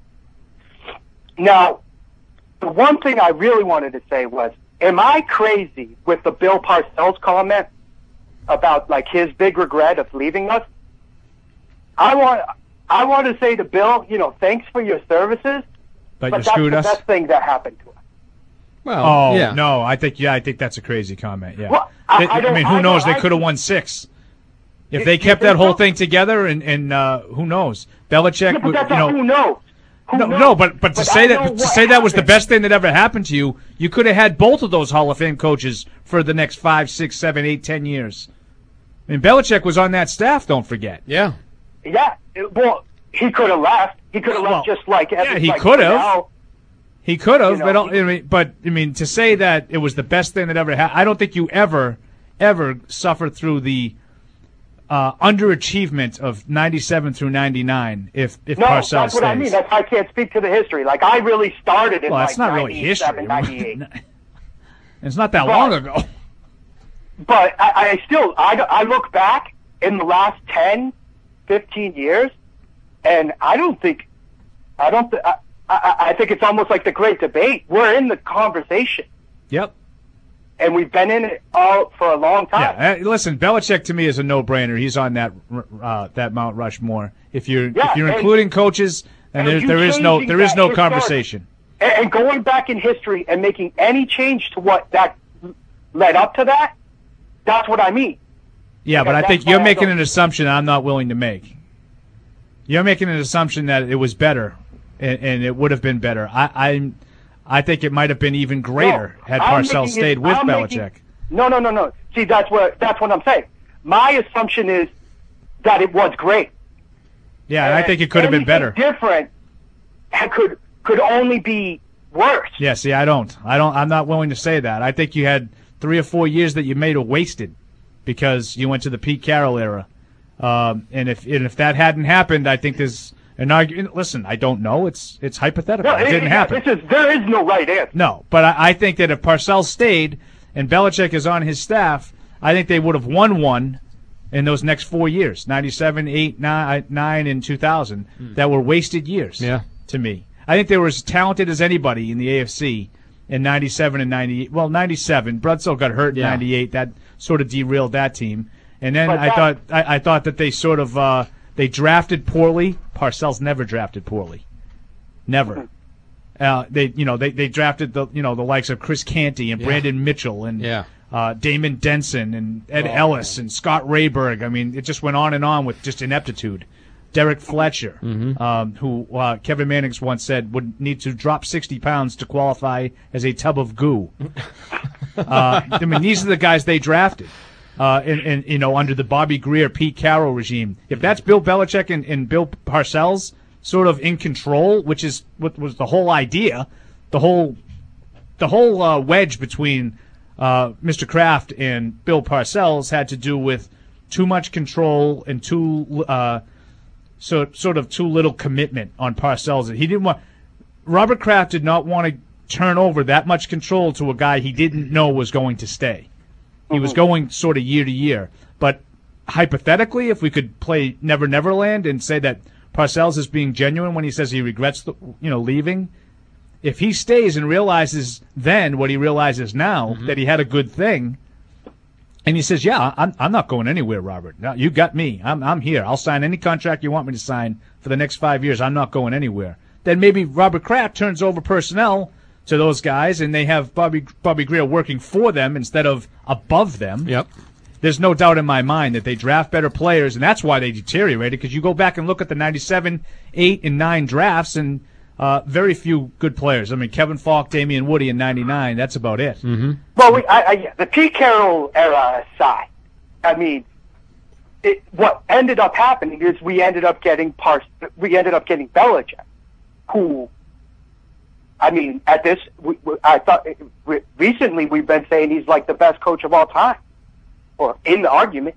Now, the one thing I really wanted to say was, am I crazy with the Bill Parcells comment about like his big regret of leaving us? I want I want to say to Bill, you know, thanks for your services, But, but you that's screwed the us. best thing that happened to us. Well, oh yeah. no, I think yeah, I think that's a crazy comment. Yeah, Well, I- They- I don't- mean, who I knows? don't- They could have won six if You- they you kept think that whole so? thing together. And and uh, who knows? Belichick, Yeah, but would- that's you not know, who knows. Who no, knows? no, but but to But say I that know to what say that was the happened. best thing that ever happened to you, you could have had both of those Hall of Fame coaches for the next five, six, seven, eight, ten years. I mean, Belichick was on that staff. Don't forget. Yeah. Yeah, it- well, he could have left. He could have left Well, just like yeah, he like could have. Cornell. He could have, You know, but I mean, but I mean, to say that it was the best thing that ever happened, I don't think you ever, ever suffered through the uh, underachievement of ninety-seven through ninety-nine. If if No, Parcells that's what stays, I mean. That's why I can't speak to the history. Like I really started in well, like it's not really history. ninety-seven, ninety-eight. It's not that But- long ago. But I, I still, I, I look back in the last ten, fifteen years, and I don't think, I don't, th- I, I, I think it's almost like the great debate. We're in the conversation, Yep. and we've been in it all for a long time. Yeah. uh, Listen, Belichick to me is a no-brainer. He's on that uh, that Mount Rushmore. If you're Yeah, if you're and- including coaches, then and there, you there is no changing there is that no historic- conversation. And, and going back in history and making any change to what that led up to that, that's what I mean. Yeah, but And I think that's you're why I making don't- an assumption I'm not willing to make. You're making an assumption that it was better, and, and it would have been better. I I, I think it might have been even greater No, had I'm Parcells making it- stayed with I'm Belichick. making- no, no, no, no. See, that's what that's what I'm saying. My assumption is that it was great. Yeah, and I think it could have been Anything better. Different and could could only be worse. Yeah, see, I don't. I don't. I'm not willing to say that. I think you had three or four years that you made a wasted because you went to the Pete Carroll era. Um, and if and if that hadn't happened, I think there's an argument. Listen, I don't know. It's it's hypothetical. No, it didn't happen. This is, there is no right answer. No, but I, I think that if Parcells stayed and Belichick is on his staff, I think they would have won one in those next four years, ninety-seven, eight, nine, nine, and two thousand, Hmm. that were wasted years Yeah. to me. I think they were as talented as anybody in the A F C in ninety-seven and ninety-eight. Well, ninety-seven, Bledsoe got hurt in Yeah. ninety-eight. That sort of derailed that team. And then But I that- thought I, I thought that they sort of uh, they drafted poorly. Parcells never drafted poorly. Never. Uh, they, you know, they, they drafted the, you know, the likes of Chris Canty and Yeah. Brandon Mitchell and Yeah. uh, Damon Denson and Ed Oh, Ellis and Scott Rayberg. I mean, it just went on and on with just ineptitude. Derek Fletcher, Mhm. um, who uh, Kevin Mannix once said would need to drop sixty pounds to qualify as a tub of goo. uh, I mean, these are the guys they drafted. Uh, and, and, you know, under the Bobby Greer, Pete Carroll regime. If that's Bill Belichick and, and Bill Parcells sort of in control, which is what was the whole idea, the whole the whole uh, wedge between uh, Mister Kraft and Bill Parcells had to do with too much control and too uh, so, sort of too little commitment on Parcells. He didn't want Robert Kraft did not want to turn over that much control to a guy he didn't know was going to stay. He was going sort of year to year. But hypothetically, if we could play Never Neverland and say that Parcells is being genuine when he says he regrets, the, you know, leaving, if he stays and realizes then what he realizes now, Mm-hmm. that he had a good thing, and he says, "Yeah, I'm I'm not going anywhere, Robert. Now, you got me. I'm I'm here. I'll sign any contract you want me to sign for the next five years. I'm not going anywhere." Then maybe Robert Kraft turns over personnel to those guys, and they have Bobby Bobby Greer working for them instead of above them. Yep. There's no doubt in my mind that they draft better players, and that's why they deteriorated, because you go back and look at the ninety-seven, eight, and nine drafts, and uh, very few good players. I mean, Kevin Falk, Damian Woody in ninety-nine, that's about it. Mm-hmm. Well, we, I, I, the Pete Carroll era aside, I mean, it, what ended up happening is we ended up getting Pars- we ended up getting Belichick, who, I mean, at this, we, we, I thought we, recently we've been saying he's like the best coach of all time, or in the argument.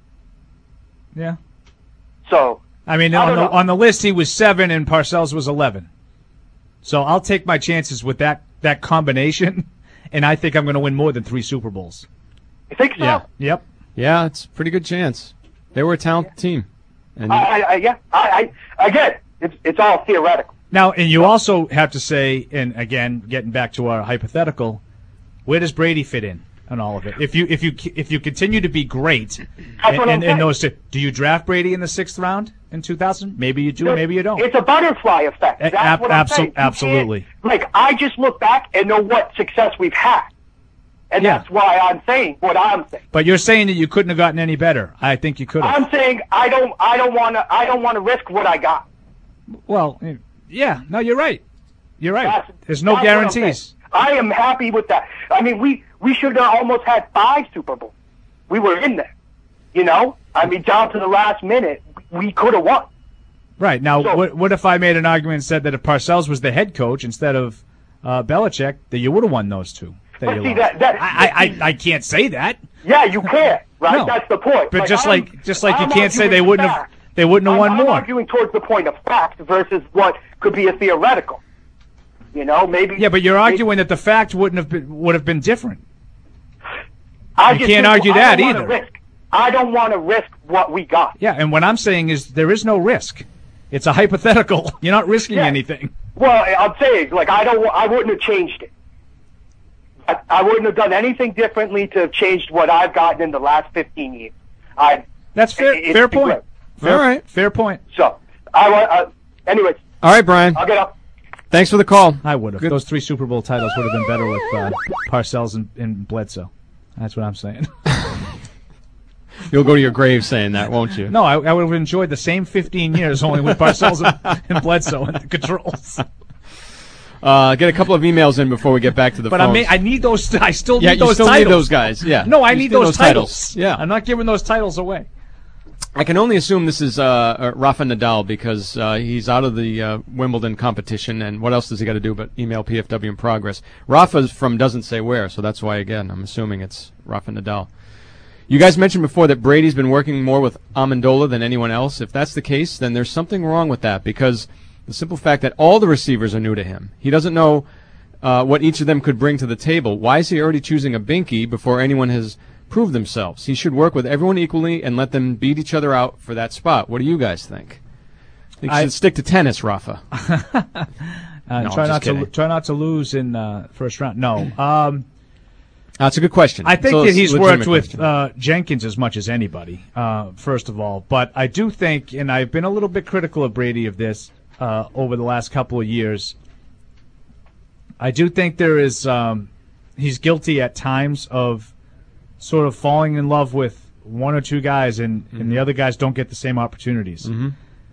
Yeah. So I mean, I on don't the know. on the list he was seven and Parcells was eleven. So I'll take my chances with that that combination, and I think I'm going to win more than three Super Bowls. You think so? Yeah. Yep. Yeah, it's a pretty good chance. They were a talented team. And I, I, I, yeah. I, I again, it's it's all theoretical. Now, and you also have to say, and again, getting back to our hypothetical, where does Brady fit in on all of it? If you if you if you continue to be great, That's what I'm and, and saying. those two, do you draft Brady in the sixth round in two thousand? Maybe you do, maybe you don't. It's a butterfly effect. A- That's ab- what I'm abso- saying. You absolutely. can't- Like, I just look back and know what success we've had. And Yeah. that's why I'm saying what I'm saying. But you're saying that you couldn't have gotten any better. I think you could have. I'm saying I don't I don't wanna I don't wanna risk what I got. Well, yeah, no, you're right. You're right. That's- There's no that's what I'm guarantees. saying. I am happy with that. I mean, we, we should have almost had five Super Bowls. We were in there. You know? I mean, down to the last minute, we could have won. Right. Now, what, what if I made an argument and said that if Parcells was the head coach instead of uh, Belichick, that you would have won those two? That But you see, lost? that, that, I, I, I can't say that. Yeah, you can't, right? No. That's the point. But just I'm- like just like you I'm can't say arguing they wouldn't have fact. they wouldn't have I'm, won I'm more. arguing towards the point of fact versus what could be a theoretical. You know, maybe. Yeah, but you're arguing that the fact wouldn't have been would have been different. I you just can't think- argue I that don't wanna either. Risk. I don't want to risk what we got. Yeah, and what I'm saying is there is no risk. It's a hypothetical. You're not risking Yeah. anything. Well, I'm saying, like, I don't, I wouldn't have changed it. I, I wouldn't have done anything differently to have changed what I've gotten in the last fifteen years. I. That's fair. it- it's fair been point. great. Fair, All right. Fair point. So, I want. Uh, anyways, All right, Brian. I'll get up. Thanks for the call. I would have. Those three Super Bowl titles would have been better with uh, Parcells and, and Bledsoe. That's what I'm saying. You'll go to your grave saying that, won't you? No, I, I would have enjoyed the same fifteen years only with Parcells and, and Bledsoe and the controls. Uh, get a couple of emails in before we get back to the But I phones. may, I need those. I still Yeah, need you those still need titles. those guys, yeah. No, I You need still need those those titles. titles. Yeah. I'm not giving those titles away. I can only assume this is uh, uh, Rafa Nadal because uh, he's out of the uh, Wimbledon competition, and what else does he got to do but email P F W in progress? Rafa's from doesn't say where, so that's why, again, I'm assuming it's Rafa Nadal. You guys mentioned before that Brady's been working more with Amendola than anyone else. If that's the case, then there's something wrong with that because the simple fact that all the receivers are new to him. He doesn't know uh, what each of them could bring to the table. Why is he already choosing a binky before anyone has proved themselves? He should work with everyone equally and let them beat each other out for that spot. What do you guys think? I think you I- should stick to tennis, Rafa. Uh, No, try just not kidding. to try not to lose in uh, first round. No. Um, That's a good question. I think So that it's a he's legitimate worked with question. uh, Jenkins as much as anybody, uh, first of all. But I do think, and I've been a little bit critical of Brady of this uh, over the last couple of years, I do think there is um, he's guilty at times of sort of falling in love with one or two guys, and, Mm-hmm. and the other guys don't get the same opportunities. Mm-hmm.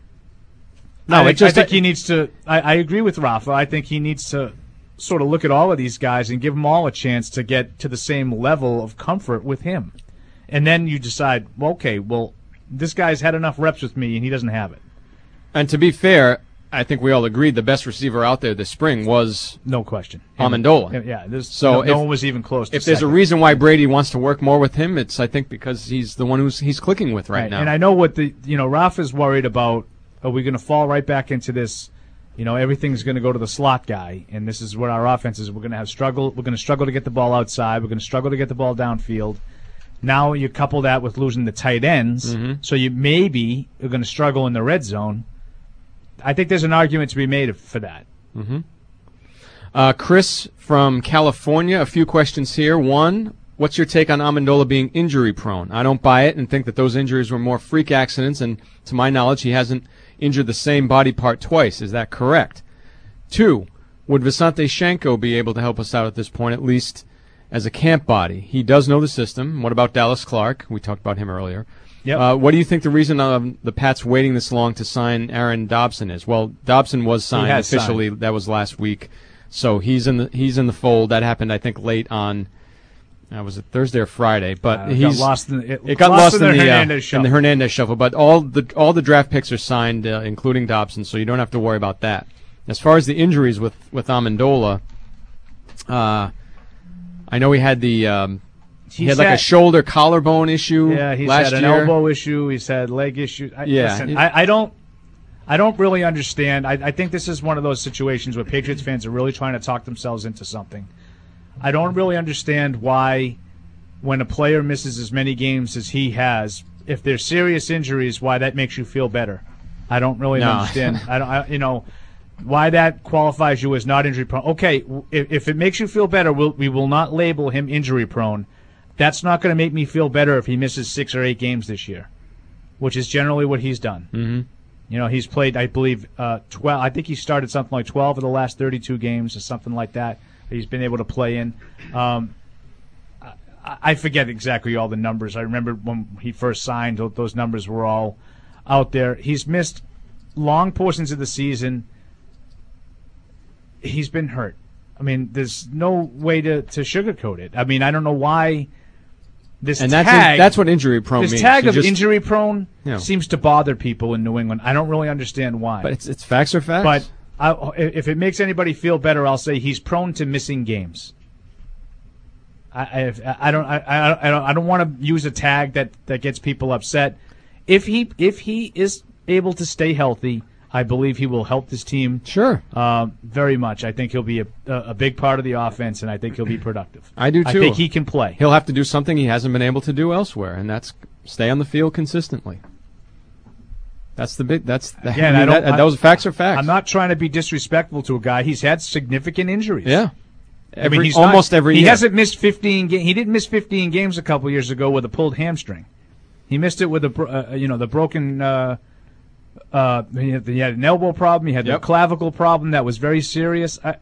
No, No, I it think, just- I think he needs to. I, I agree with Rafa. I think he needs to sort of look at all of these guys and give them all a chance to get to the same level of comfort with him, and then you decide, well, okay, well, this guy's had enough reps with me, and he doesn't have it. And to be fair, I think we all agreed the best receiver out there this spring was no question Amendola. Yeah, there's, so no, if, no one was even close to If there's a second. reason why Brady wants to work more with him, it's I think because he's the one who's he's clicking with right, now. And I know what the you know Rafa's worried about. Are we going to fall right back into this? You know, everything's going to go to the slot guy, and this is where our offense is. We're going to have struggle. We're going to struggle to get the ball outside. We're going to struggle to get the ball downfield. Now you couple that with losing the tight ends, Mhm. so you maybe are going to struggle in the red zone. I think there's an argument to be made for that. Mm-hmm. Uh, Chris from California, a few questions here. One, what's your take on Amendola being injury prone? I don't buy it and think that those injuries were more freak accidents, and to my knowledge, he hasn't injured the same body part twice. Is that correct? Two, would Visante Shenko be able to help us out at this point, at least as a camp body? He does know the system. What about Dallas Clark? We talked about him earlier. Yep. Uh, what do you think the reason um, the Pats waiting this long to sign Aaron Dobson is? Well, Dobson was signed has officially. signed. That was last week, so he's in the he's in the fold. That happened, I think, late on. Uh, was it Thursday or Friday? But Uh, it got he's lost in- it- it got lost lost in in, the the, Hernandez uh, in shuffle. the Hernandez shuffle. But all the all the draft picks are signed, uh, including Dobson, so you don't have to worry about that. As far as the injuries with with Amendola, uh, I know he had the. Um, He He's had like a had- shoulder collarbone issue Yeah, he's last had an year. elbow issue. He's had leg issues. I, Yeah. listen, I, I don't. I don't really understand. I, I think this is one of those situations where Patriots fans are really trying to talk themselves into something. I don't really understand why, when a player misses as many games as he has, if there's serious injuries, why that makes you feel better. I don't really No. understand. I don't. I, you know, why that qualifies you as not injury prone. Okay, if, if it makes you feel better, we'll, we will not label him injury prone. That's not going to make me feel better if he misses six or eight games this year, which is generally what he's done. Mm-hmm. You know, he's played, I believe, uh, twelve. I think he started something like twelve of the last thirty-two games or something like that. That he's been able to play in. Um, I, I forget exactly all the numbers. I remember when he first signed; those numbers were all out there. He's missed long portions of the season. He's been hurt. I mean, there's no way to, to sugarcoat it. I mean, I don't know why this And that's tag. in- that's what injury prone this means. tag You of just- injury prone you know. seems to bother people in New England. I don't really understand why. But it's it's facts are facts. But I, if it makes anybody feel better, I'll say he's prone to missing games. I, I, I don't I, I I don't I don't want to use a tag that, that gets people upset. If he if he is able to stay healthy, I believe he will help this team. Sure, um, very much. I think he'll be a, a big part of the offense, and I think he'll be productive. I do too. I think he can play. He'll have to do something he hasn't been able to do elsewhere, and that's stay on the field consistently. That's the big. That's the, Again, I I mean, don't, that, I- those facts are facts. I'm not trying to be disrespectful to a guy. He's had significant injuries. Yeah. I mean, Every- he's almost not, every He year. hasn't missed fifteen. Ga- he didn't miss fifteen games a couple years ago with a pulled hamstring. He missed it with a, bro- uh, you know, the broken. Uh, uh, he, had, he had an elbow problem. He had Yep. the clavicle problem that was very serious. I,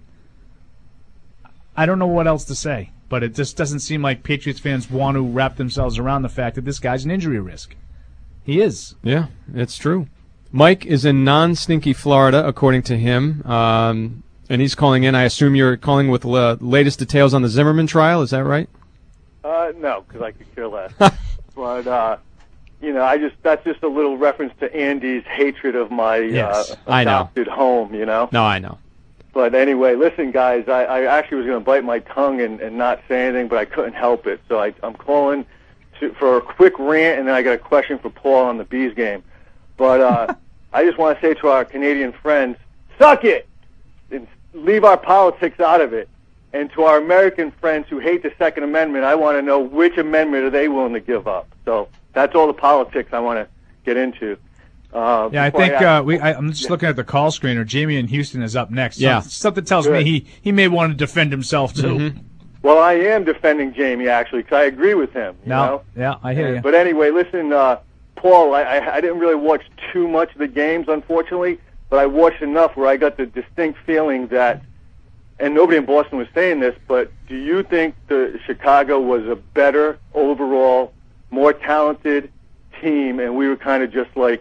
I don't know what else to say, but it just doesn't seem like Patriots fans want to wrap themselves around the fact that this guy's an injury risk. He is. Yeah, it's true. Mike is in non-stinky Florida, according to him, um, and he's calling in. I assume you're calling with the latest details on the Zimmerman trial. Is that right? Uh, no, because I could care less. but uh, you know, I just that's just a little reference to Andy's hatred of my Yes, uh, I know. adopted home. You know. No, I know. But anyway, listen, guys. I, I actually was going to bite my tongue and, and not say anything, but I couldn't help it. So I, I'm calling to, for a quick rant, and then I got a question for Paul on the Bees game. But uh, I just want to say to our Canadian friends, suck it! And leave our politics out of it. And to our American friends who hate the Second Amendment, I want to know which amendment are they willing to give up. So that's all the politics I want to get into. Uh, Yeah, I before think ask- uh, we. I, I'm just looking at the call screener. Jamie in Houston is up next. Yeah. Some- something tells me Good. he, he may want to defend himself too. Mm-hmm. Well, I am defending Jamie, actually, because I agree with him. You No, know? yeah, I hear you. But anyway, listen, uh, Paul, I, I, I didn't really watch too much of the games, unfortunately, but I watched enough where I got the distinct feeling that, and nobody in Boston was saying this, but do you think the Chicago was a better overall, more talented team, and we were kind of just like,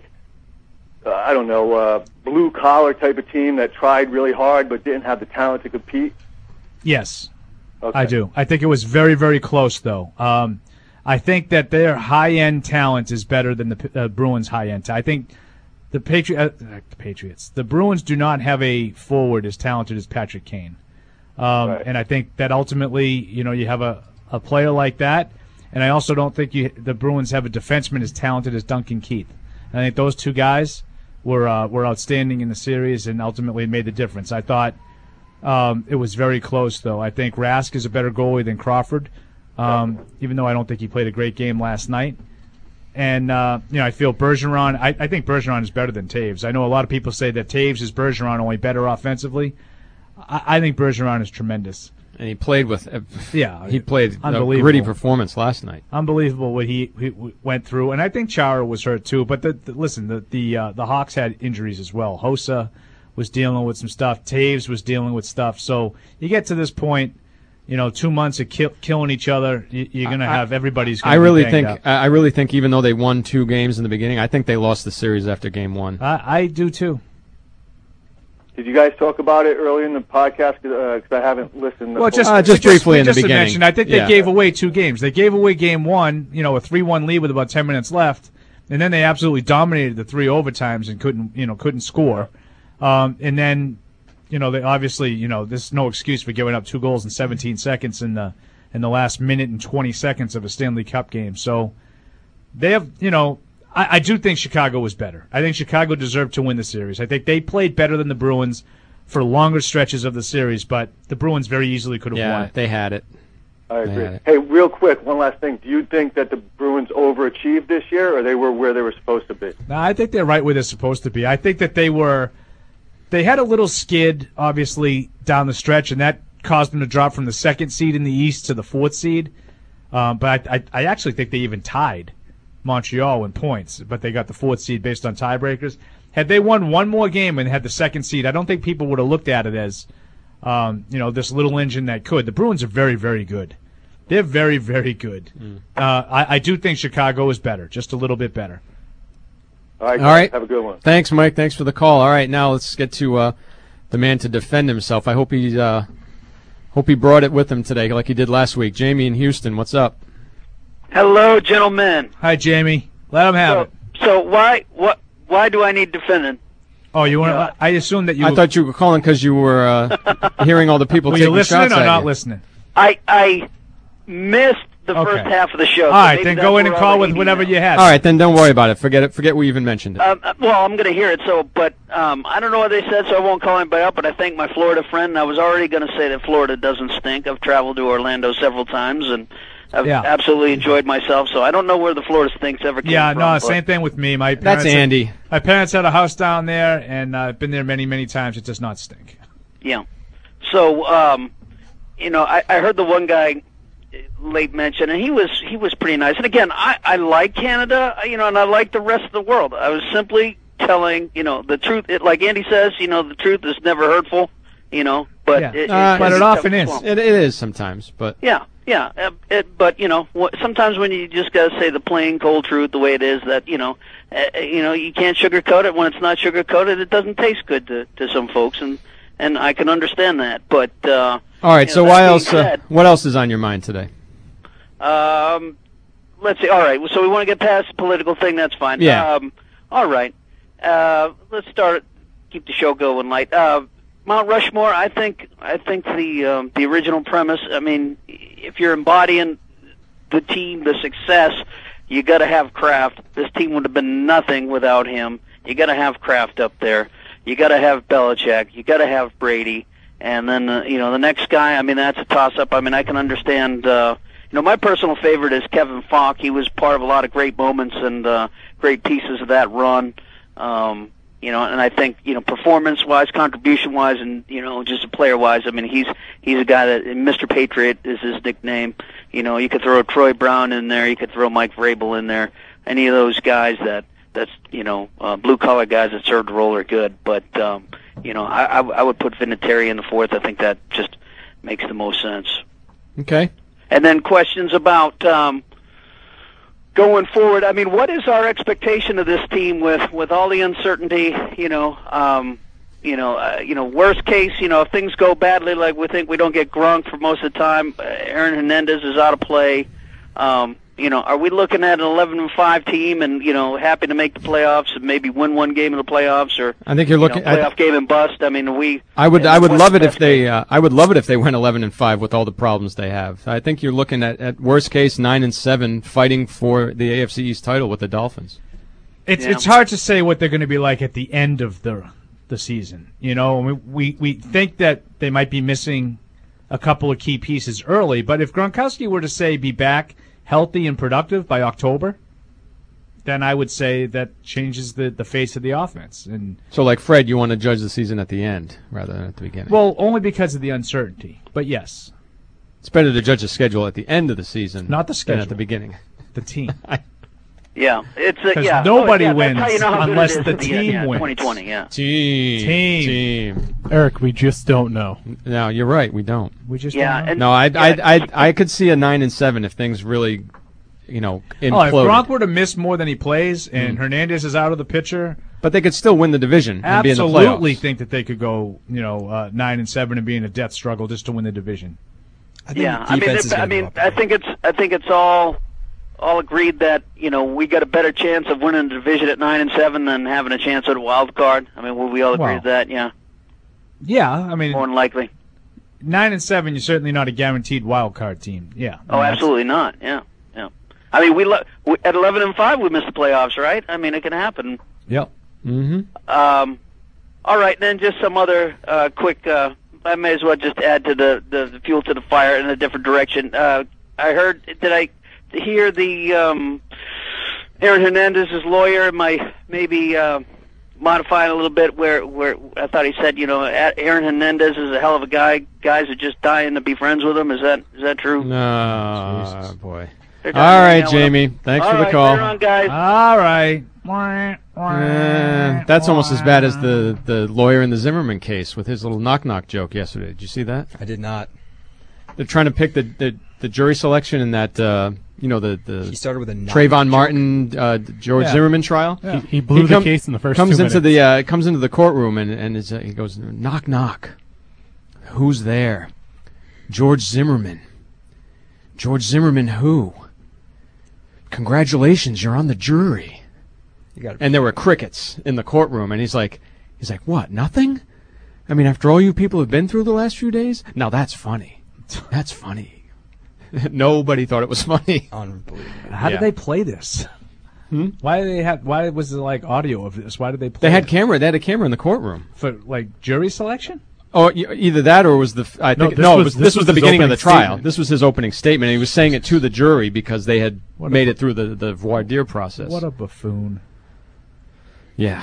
uh, I don't know, uh, blue-collar type of team that tried really hard but didn't have the talent to compete? Yes, Okay. I do. I think it was very, very close, though. Um, I think that their high-end talent is better than the uh, Bruins' high-end. ta- I think the, Patri- uh, the Patriots, the Bruins do not have a forward as talented as Patrick Kane. Um, Right. And I think that ultimately, you know, you have a, a player like that, and I also don't think you, the Bruins have a defenseman as talented as Duncan Keith. And I think those two guys were uh, were outstanding in the series and ultimately made the difference. I thought um, it was very close, though. I think Rask is a better goalie than Crawford, um, even though I don't think he played a great game last night. And, uh, you know, I feel Bergeron, I, I think Bergeron is better than Taves. I know a lot of people say that Taves is Bergeron, only better offensively. I, I think Bergeron is tremendous. And he played with. Uh, Yeah, he played a unbelievable. gritty performance last night. Unbelievable what he, he w- went through, and I think Chara was hurt too. But the, the, listen, the the uh, the Hawks had injuries as well. Hossa was dealing with some stuff. Taves was dealing with stuff. So you get to this point, you know, two months of kill, killing each other, you, you're going to have everybody's. Gonna I really be think. banged up. I I really think even though they won two games in the beginning, I think they lost the series after game one. I, I do too. Did you guys talk about it early in the podcast? Because I haven't listened. Well, just, Uh, just briefly in the just to beginning. mention, I think Yeah. they gave away two games. They gave away game one, you know, a three one lead with about ten minutes left, and then they absolutely dominated the three overtimes and couldn't, you know, couldn't score. Um, and then, you know, they obviously, you know, there's no excuse for giving up two goals in seventeen seconds in the in the last minute and twenty seconds of a Stanley Cup game. So they have, you know, I, I do think Chicago was better. I think Chicago deserved to win the series. I think they played better than the Bruins for longer stretches of the series, but the Bruins very easily could have yeah, won it. they had it. I agree. Hey, real quick, one last thing. Do you think that the Bruins overachieved this year, or they were where they were supposed to be? No, I think they're right where they're supposed to be. I think that they were – they had a little skid, obviously, down the stretch, and that caused them to drop from the second seed in the East to the fourth seed. Um, but I, I, I actually think they even tied Montreal in points, but they got the fourth seed based on tiebreakers. Had they won one more game and had the second seed, I don't think people would have looked at it as – Um, you know, this little engine that could. The Bruins are very, very good. They're very, very good. Mm. Uh, I, I do think Chicago is better, just a little bit better. All right, All right. Have a good one. Thanks, Mike. Thanks for the call. All right, now let's get to uh, the man to defend himself. I hope he uh, hope he brought it with him today, like he did last week. Jamie in Houston, what's up? Hello, gentlemen. Hi, Jamie. Let him have so, it. So why what why do I need defending? Oh, you want? Uh, I assume that you. I thought you were calling because you were uh, hearing all the people were taking you listening shots or at not you. listening? I I missed the Okay. first half of the show. All so right, maybe then that's go in and where call all the with hating whatever is. you have. All right, then don't worry about it. Forget it. Forget we even mentioned it. Um, uh, well, I'm going to hear it. So, but um, I don't know what they said, so I won't call anybody up. But I thank my Florida friend. And I was already going to say that Florida doesn't stink. I've traveled to Orlando several times, and I've Yeah. absolutely enjoyed myself. So I don't know where the Florida stinks ever came Yeah, from. no, but- same thing with me. My That's parents had- Andy. my parents had a house down there, and uh, I've been there many, many times. It does not stink. Yeah. So, um, you know, I, I heard the one guy late mention, and he was he was pretty nice. And again, I, I like Canada, you know, and I like the rest of the world. I was simply telling, you know, the truth. It, like Andy says, you know, the truth is never hurtful, you know. But Yeah. it, Uh, but it it's often tough is. to swallow. It, it is sometimes, but Yeah, yeah. Uh, it, but you know, wh- sometimes when you just gotta say the plain, cold truth, the way it is, that you know, uh, you know, you can't sugarcoat it. When it's not sugarcoated, it doesn't taste good to to some folks, and and I can understand that. But uh, all right. you So know, why that being else? Uh, said, what else is on your mind today? Um, let's see. All right. So we want to get past the political thing. That's fine. Yeah. Um, all right. Uh, let's start. Keep the show going light. Uh, Mount Rushmore. I think. I think the um, the original premise. I mean, if you're embodying the team, the success, you got to have Kraft. This team would have been nothing without him. You got to have Kraft up there. You got to have Belichick. You got to have Brady. And then uh, you know the next guy. I mean, that's a toss-up. I mean, I can understand. Uh, you know, my personal favorite is Kevin Falk. He was part of a lot of great moments and uh, great pieces of that run. Um, you know, and I think you know, performance-wise, contribution-wise, and you know, just player-wise. I mean, he's he's a guy that Mister Patriot is his nickname. You know, you could throw Troy Brown in there. You could throw Mike Vrabel in there. Any of those guys that that's you know, uh, blue-collar guys that served the role are good. But um, you know, I, I I would put Vinatieri in the fourth. I think that just makes the most sense. Okay. And then questions about um, going forward. I mean, what is our expectation of this team with, with all the uncertainty? You know, um, you know, uh, you know. Worst case, you know, if things go badly, like we think we don't get Gronk for most of the time. Uh, Aaron Hernandez is out of play. Um, you know, are we looking at an eleven and five team and you know happy to make the playoffs and maybe win one game in the playoffs or I think you're you looking know, playoff I, game and bust? I mean, we. I would. and I would what's love the it if best they. Uh, I would love it if they went eleven and five with all the problems they have. I think you're looking at, at worst case nine and seven, fighting for the A F C East title with the Dolphins. It's Yeah. it's hard to say what they're going to be like at the end of the the season. You know, we, we we think that they might be missing a couple of key pieces early, but if Gronkowski were to say be back healthy and productive by October, then I would say that changes the, the face of the offense. And So, like Fred, you want to judge the season at the end rather than at the beginning. well, only because of the uncertainty. But yes, it's better to judge the schedule at the end of the season, Not the than schedule. at the beginning. the team. Yeah, it's a, 'Cause yeah. nobody oh, yeah, wins that's how you know how good unless it is the at the end, team yeah, wins. twenty twenty, yeah. Team, Team. team. Eric, we just don't know. No, you're right. We don't. We just Yeah, don't know. and- No, I, yeah. I, I, I could see a nine and seven if things really, you know, Oh, if imploded. Gronk were to miss more than he plays and Mm. Hernandez is out of the picture, But they could still win the division and be in the absolutely playoffs. think that they could go, you know, uh, nine and seven and be in a death struggle just to win the division. I think Yeah, I mean, defense it, is I gonna go mean, up. I think it's, I think it's all, all agreed that you know we got a better chance of winning the division at nine and seven than having a chance at a wild card. I mean, will we all agree Well, with that? Yeah, Yeah, I mean, more than likely. nine and seven, you're certainly not a guaranteed wild card team. Yeah. Oh, I mean, absolutely not. Yeah, yeah. I mean, we, lo- we at eleven and five we missed the playoffs, right? I mean, it can happen. Yep. Mm-hmm. Um, all right, then just some other uh, quick. Uh, I may as well just add to the, the, the fuel to the fire in a different direction. Uh, I heard. Did I hear the um, Aaron Hernandez's lawyer? My maybe uh, modifying a little bit. Where where I thought he said, you know, Aaron Hernandez is a hell of a guy. Guys are just dying to be friends with him. Is that is that true? No, Jesus. Boy. All All right, Jamie. Thanks All for the right, call. later on, guys. All right. Uh, that's almost as bad as the, the lawyer in the Zimmerman case with his little knock-knock joke yesterday. Did you see that? I did not. They're trying to pick the, the, the jury selection in that, uh, you know, the, the He started with a knock Trayvon joke. Martin, uh, George Yeah. Zimmerman trial. Yeah. He- he blew the case in the first comes two into the uh, comes into the courtroom and and is, uh, he goes, knock knock. Who's there? George Zimmerman. George Zimmerman who? Congratulations, you're on the jury. You got and there were crickets in the courtroom, and he's like, he's like, what? Nothing? I mean, after all you people have been through the last few days, now that's funny. That's funny. Nobody thought it was funny. Unbelievable. How Yeah. did they play this? Hmm? Why did they have? Why was it like audio of this? Why did they play? They had it? camera. They had a camera in the courtroom. for like jury selection. Oh, e- either that or was the f- I No, think this no, was- it was, this this was was the his beginning of the opening trial. statement. This was his opening statement. And he was saying it to the jury because they had What a- made it through the the voir dire process. What a buffoon! Yeah,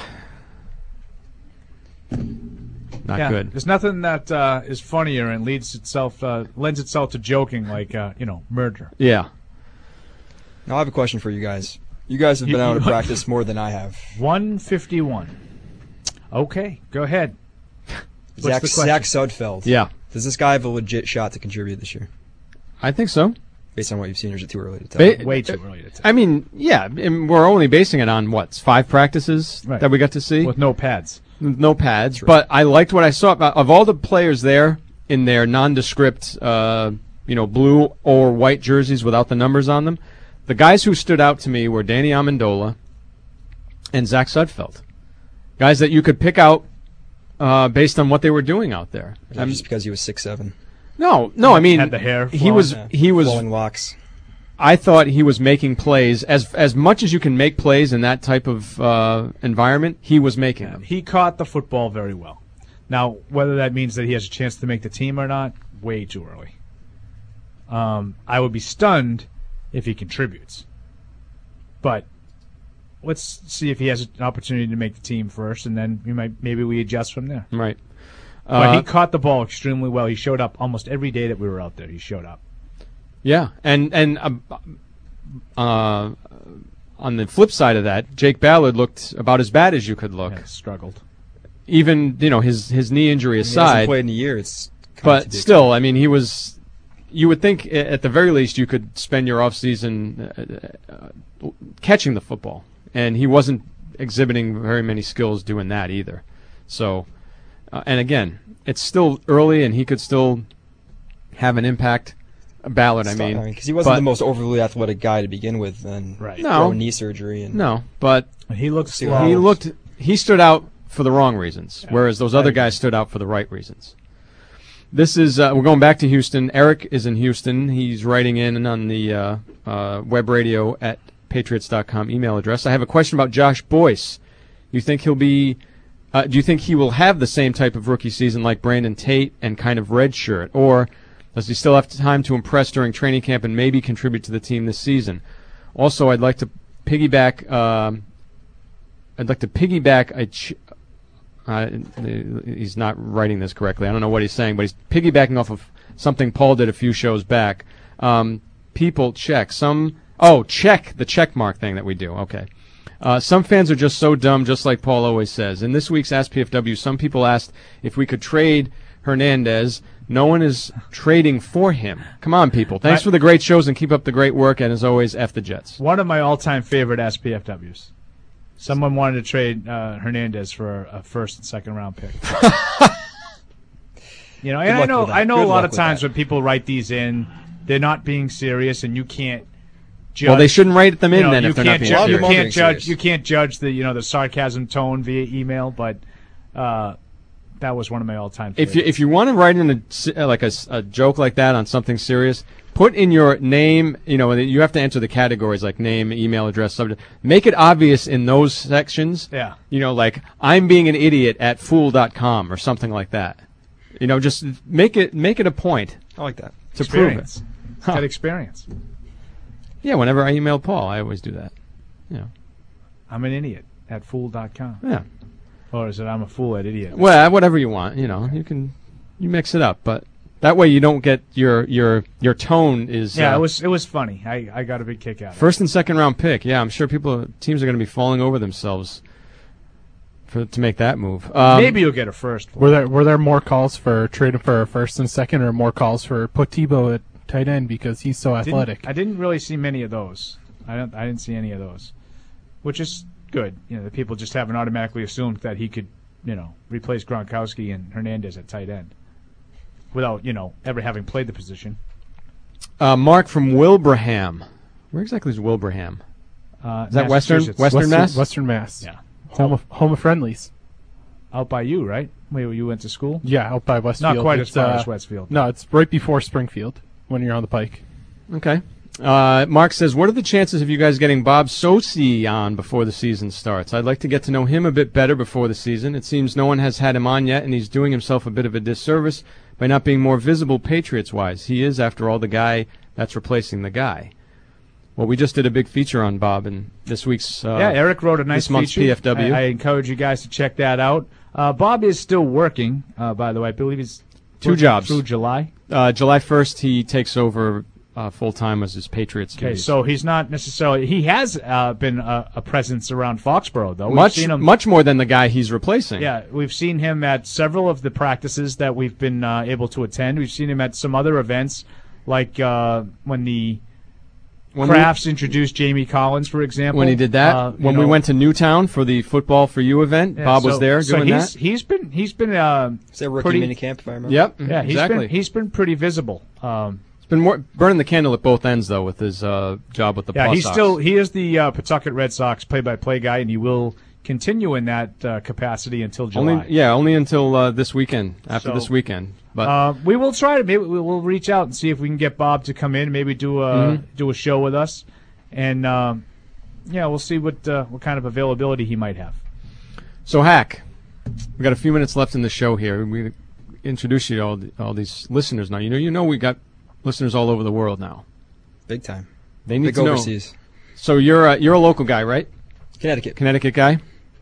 not Yeah, good. There's nothing that uh, is funnier and leads itself uh, lends itself to joking like uh, you know murder. Yeah. Now I have a question for you guys. You guys have You- been out of you- practice more than I have. one fifty-one. Okay, go ahead. What's Zach, the question? Zach Sudfeld. Yeah. Does this guy have a legit shot to contribute this year? I think so. Based on what you've seen, or is it too early to tell? Ba- Way too early to tell. I mean, yeah, and we're only basing it on what five practices Right. that we got to see With no pads. With no pads. But I liked what I saw of all the players there in their nondescript, uh, you know, blue or white jerseys without the numbers on them. The guys who stood out to me were Danny Amendola and Zach Sudfeld, guys that you could pick out uh, based on what they were doing out there. Or is that just because he was six seven. No, no, I mean Had the hair he flowing. was Yeah, he was flowing locks. I thought he was making plays as as much as you can make plays in that type of uh, environment. He was making them. He caught the football very well. Now, whether that means that he has a chance to make the team or not, way too early. Um, I would be stunned if he contributes. But let's see if he has an opportunity to make the team first, and then we might maybe we adjust from there. Right. But Uh, he caught the ball extremely well. He showed up almost every day that we were out there. He showed up. Yeah, and and uh, uh, on the flip side of that, Jake Ballard looked about as bad as you could look. Yeah, struggled. Even you know his his knee injury He hasn't aside, played in a year. It's kind of to but be still, I mean, he was. You would think a- at the very least you could spend your off season uh, uh, catching the football, and he wasn't exhibiting very many skills doing that either. So, uh, and again, it's still early, and he could still have an impact. Ballard, I mean, because he wasn't but- the most overly athletic guy to begin with, and Right. No. throw knee surgery. And No, but He looked See slow. what he looked he stood out for the wrong reasons, Yeah. whereas those other guys stood out for the right reasons. This is uh, we're going back to Houston. Eric is in Houston. He's writing in on the uh, uh, web radio at patriots dot com email address. I have a question about Josh Boyce. You think he'll be? Uh, do you think he will have the same type of rookie season like Brandon Tate and kind of redshirt, or does he still have time to impress during training camp and maybe contribute to the team this season? Also, I'd like to piggyback. Um, I'd like to piggyback a. Ch- uh, he's not writing this correctly. I don't know what he's saying, but he's piggybacking off of something Paul did a few shows back. Um, people check some. Oh, check the check mark thing that we do. Okay. Uh, some fans are just so dumb, just like Paul always says. In this week's Ask P F W, some people asked if we could trade Hernandez. No one is trading for him. Come on, people. Thanks I- for the great shows and keep up the great work. And as always, F the Jets. One of my all-time favorite S P F Ws. Someone wanted to trade uh, Hernandez for a first and second round pick. You know, and Good I luck know with that. I know Good a lot luck of with times that. when people write these in, they're not being serious, and you can't judge. Well, they shouldn't write them in you know, then you if they're not can't being ju- serious. You A lot of them can't are judge. being You can't judge the you know the sarcasm tone via email, but uh, that was one of my all-time. If favorites. you if you want to write in a, si- uh, like a, s- a joke like that on something serious, Put in your name, you know, and you have to enter the categories like name, email address, subject. Make it obvious in those sections. Yeah. You know, like, I'm being an idiot at fool dot com or something like that. You know, just make it make it a point. I like that. To prove Experience. it. It's got experience. Yeah, whenever I email Paul, I always do that. You know. I'm an idiot at fool dot com. Yeah. Or is it I'm a fool at idiot? Well, whatever you want, you know, you can you mix it up, but that way you don't get your your your tone is Yeah, uh, it was it was funny. I, I got a big kick out of it. first and second round pick. Yeah, I'm sure people teams are going to be falling over themselves for to make that move. Um, Maybe you'll get a first. Were there were there more calls for trading for a first and second, or more calls for put Tebow at tight end because he's so Didn't- athletic? I didn't really see many of those. I don't. I didn't see any of those, which is good. You know, the people just haven't automatically assumed that he could, you know, replace Gronkowski and Hernandez at tight end without, you know, ever having played the position. uh, Mark from Wilbraham. Where exactly is Wilbraham? Uh, Is that Western Massachusetts. Western Mass? Western Mass. Yeah. Home of, home of friendlies. Out by you, right? Where you went to school? Yeah, out by Westfield. Not quite It's, as far uh, as Westfield. No, it's right before Springfield when you're on the Pike. Okay. Uh, Mark says, what are the chances of you guys getting Bob Sosi on before the season starts? I'd like to get to know him a bit better before the season. It seems no one has had him on yet, and he's doing himself a bit of a disservice by not being more visible Patriots-wise. He is, after all, the guy that's replacing the guy. Well, we just did a big feature on Bob in this week's uh, yeah, Eric wrote a nice this month's feature. P F W. I, I encourage you guys to check that out. Uh, Bob is still working, uh, by the way. I believe he's Two working jobs. through July. Uh, July first, he takes over uh, full-time as his Patriots Okay, duties. so he's not necessarily. He has uh, been a, a presence around Foxborough, though. We've much, seen him, much more than the guy he's replacing. Yeah, we've seen him at several of the practices that we've been uh, able to attend. We've seen him at some other events, like uh, when the When Crafts we- introduced Jamie Collins, for example. When he did that, Uh, you when we know, went to Newtown for the Football for You event, yeah, Bob so- was there so doing he's, that. He's been he's been uh, Is that rookie pretty, minicamp, if I remember? Yep, Yeah, he's exactly. been he's been pretty visible. Um, He's been more, burning the candle at both ends, though, with his uh, job with the yeah, Paw he's Sox. still he is the uh, Pawtucket Red Sox play-by-play guy, and he will continue in that uh, capacity until July. Only, yeah, only until uh, this weekend, after So, this weekend. But uh, we will try to maybe we will reach out and see if we can get Bob to come in, maybe do a Mhm. do a show with us, and um, yeah, we'll see what uh, what kind of availability he might have. So, Hack, we got a few minutes left in the show here. We introduce you to all, the, all these listeners now. You know, you know, we got listeners all over the world now. Big time. They need Big to know. overseas. So you're a, you're a local guy, right? Connecticut. Connecticut guy.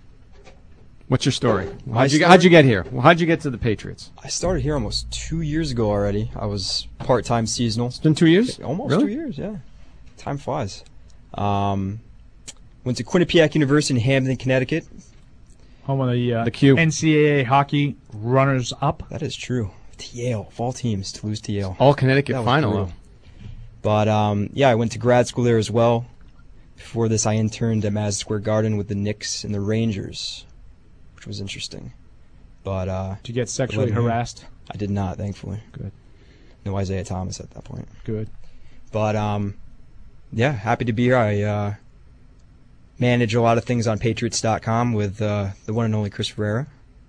What's your story? My How'd you, story? how'd you get here? Well, how'd you get to the Patriots? I started here almost two years ago already. I was part-time seasonal. It's been two years? Almost Really? two years, yeah. Time flies. Um, went to Quinnipiac University in Hamden, Connecticut. Home of the, uh, The Q. N C double A hockey runners-up. That is true. To Yale, of all teams, to lose to Yale. All Connecticut That was final, brutal. though. But um, yeah, I went to grad school there as well. Before this, I interned at Madison Square Garden with the Knicks and the Rangers, which was interesting. But uh, Did you get sexually but- harassed? I did not, thankfully. Good. No Isaiah Thomas at that point. Good. But um, yeah, happy to be here. I uh, manage a lot of things on Patriots dot com with uh, the one and only Chris Ferreira.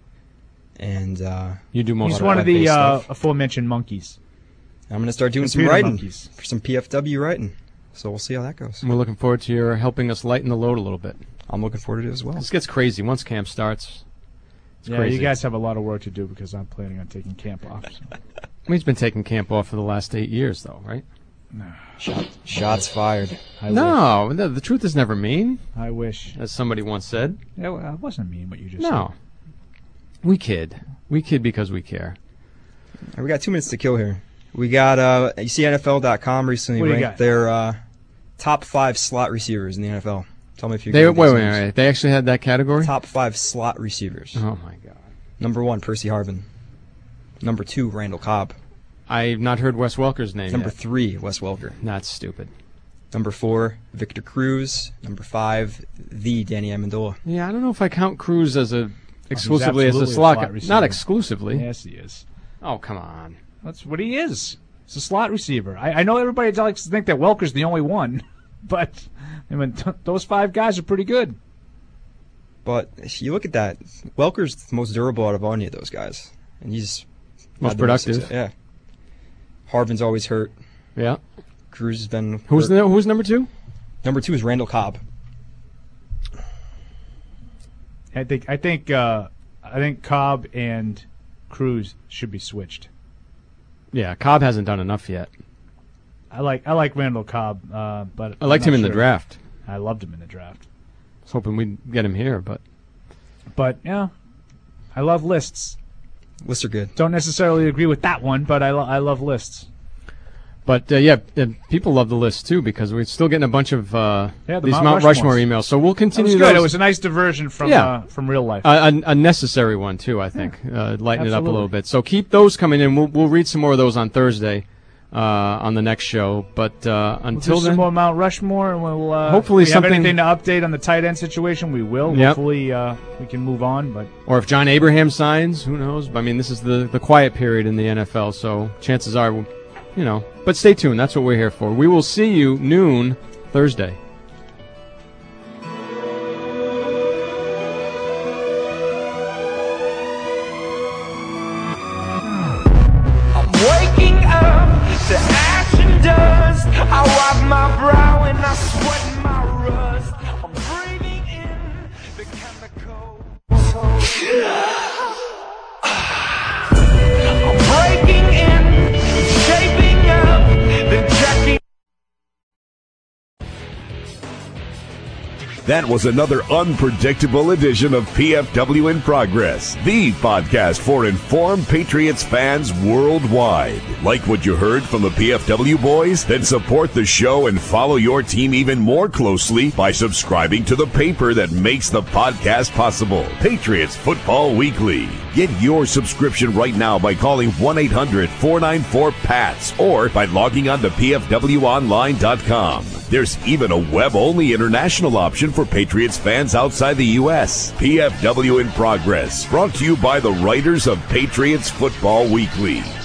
And uh, you do He's one of the uh, aforementioned monkeys. I'm going to start doing some Computer writing monkeys. for some P F W writing. So we'll see how that goes. We're looking forward to your helping us lighten the load a little bit. I'm looking forward to it as well. This gets crazy once camp starts. It's yeah, crazy. you guys have a lot of work to do because I'm planning on taking camp off. So. I mean, he's been taking camp off for the last eight years, though, right? Shot, shots fired. I no, the, the truth is never mean. I wish. As somebody once said. Yeah, well, it wasn't mean what you just said. No. We kid. We kid because we care. All right, we got two minutes to kill here. We got, uh, you see N F L dot com recently What do you ranked got? their uh, top five slot receivers in the N F L. Tell me if you They, agree wait, with wait, these wait, names. wait. They actually had that category? Top five slot receivers. Oh, my God. Number one, Percy Harvin. Number two, Randall Cobb. I've not heard Wes Welker's name Number yet. three, Wes Welker. That's stupid. Number four, Victor Cruz. Number five, the Danny Amendola. Yeah, I don't know if I count Cruz as a exclusively as a absolutely a slot. slot guy. receiver. Not exclusively. Yes, he is. Oh, come on. That's what he is. He's a slot receiver. I, I know everybody likes to think that Welker's the only one, but I mean, t- those five guys are pretty good. But if you look at that, Welker's the most durable out of any of those guys. And he's Most had the most productive. success- Yeah. Harvin's always hurt. Yeah. Cruz has been. Who's the, who's number two? Number two is Randall Cobb. I think I think uh, I think Cobb and Cruz should be switched. Yeah, Cobb hasn't done enough yet. I like I like Randall Cobb, uh, but I liked I'm him not in the sure. draft. I loved him in the draft. I was hoping we'd get him here, but But yeah, I love lists. Lists are good. Don't necessarily agree with that one, but I lo- I love lists. But uh, yeah, uh, people love the list too because we're still getting a bunch of uh, Yeah, the these Mount Mount Rushmore Rushmores. emails. So we'll continue. It was good. those. It was a nice diversion from Yeah. uh, from real life. A, a, a necessary one too, I think. Uh, lighten it up a Absolutely. little bit. So keep those coming in. We'll we'll read some more of those on Thursday uh, on the next show. But uh, We'll until do then, some more Mount Rushmore, and we'll uh, Hopefully if we have something- anything to update on the tight end situation. We will. Yep. Hopefully, uh, we can move on. But or if John Abraham signs, who knows? I mean, this is the the quiet period in the N F L, so chances are, we'll, you know. But stay tuned. That's what we're here for. We will see you noon Thursday. I'm waking up to ash and dust. I wipe my brow and I sweat my rust. I'm breathing in the chemicals. I'm breaking in, shaping up, then checking. That was another unpredictable edition of P F W in Progress, the podcast for informed Patriots fans worldwide. Like what you heard from the P F W boys? Then support the show and follow your team even more closely by subscribing to the paper that makes the podcast possible, Patriots Football Weekly. Get your subscription right now by calling one eight hundred four nine four P A T S or by logging on to P F W online dot com. There's even a web-only international option for Patriots fans outside the U S. P F W in Progress, brought to you by the writers of Patriots Football Weekly.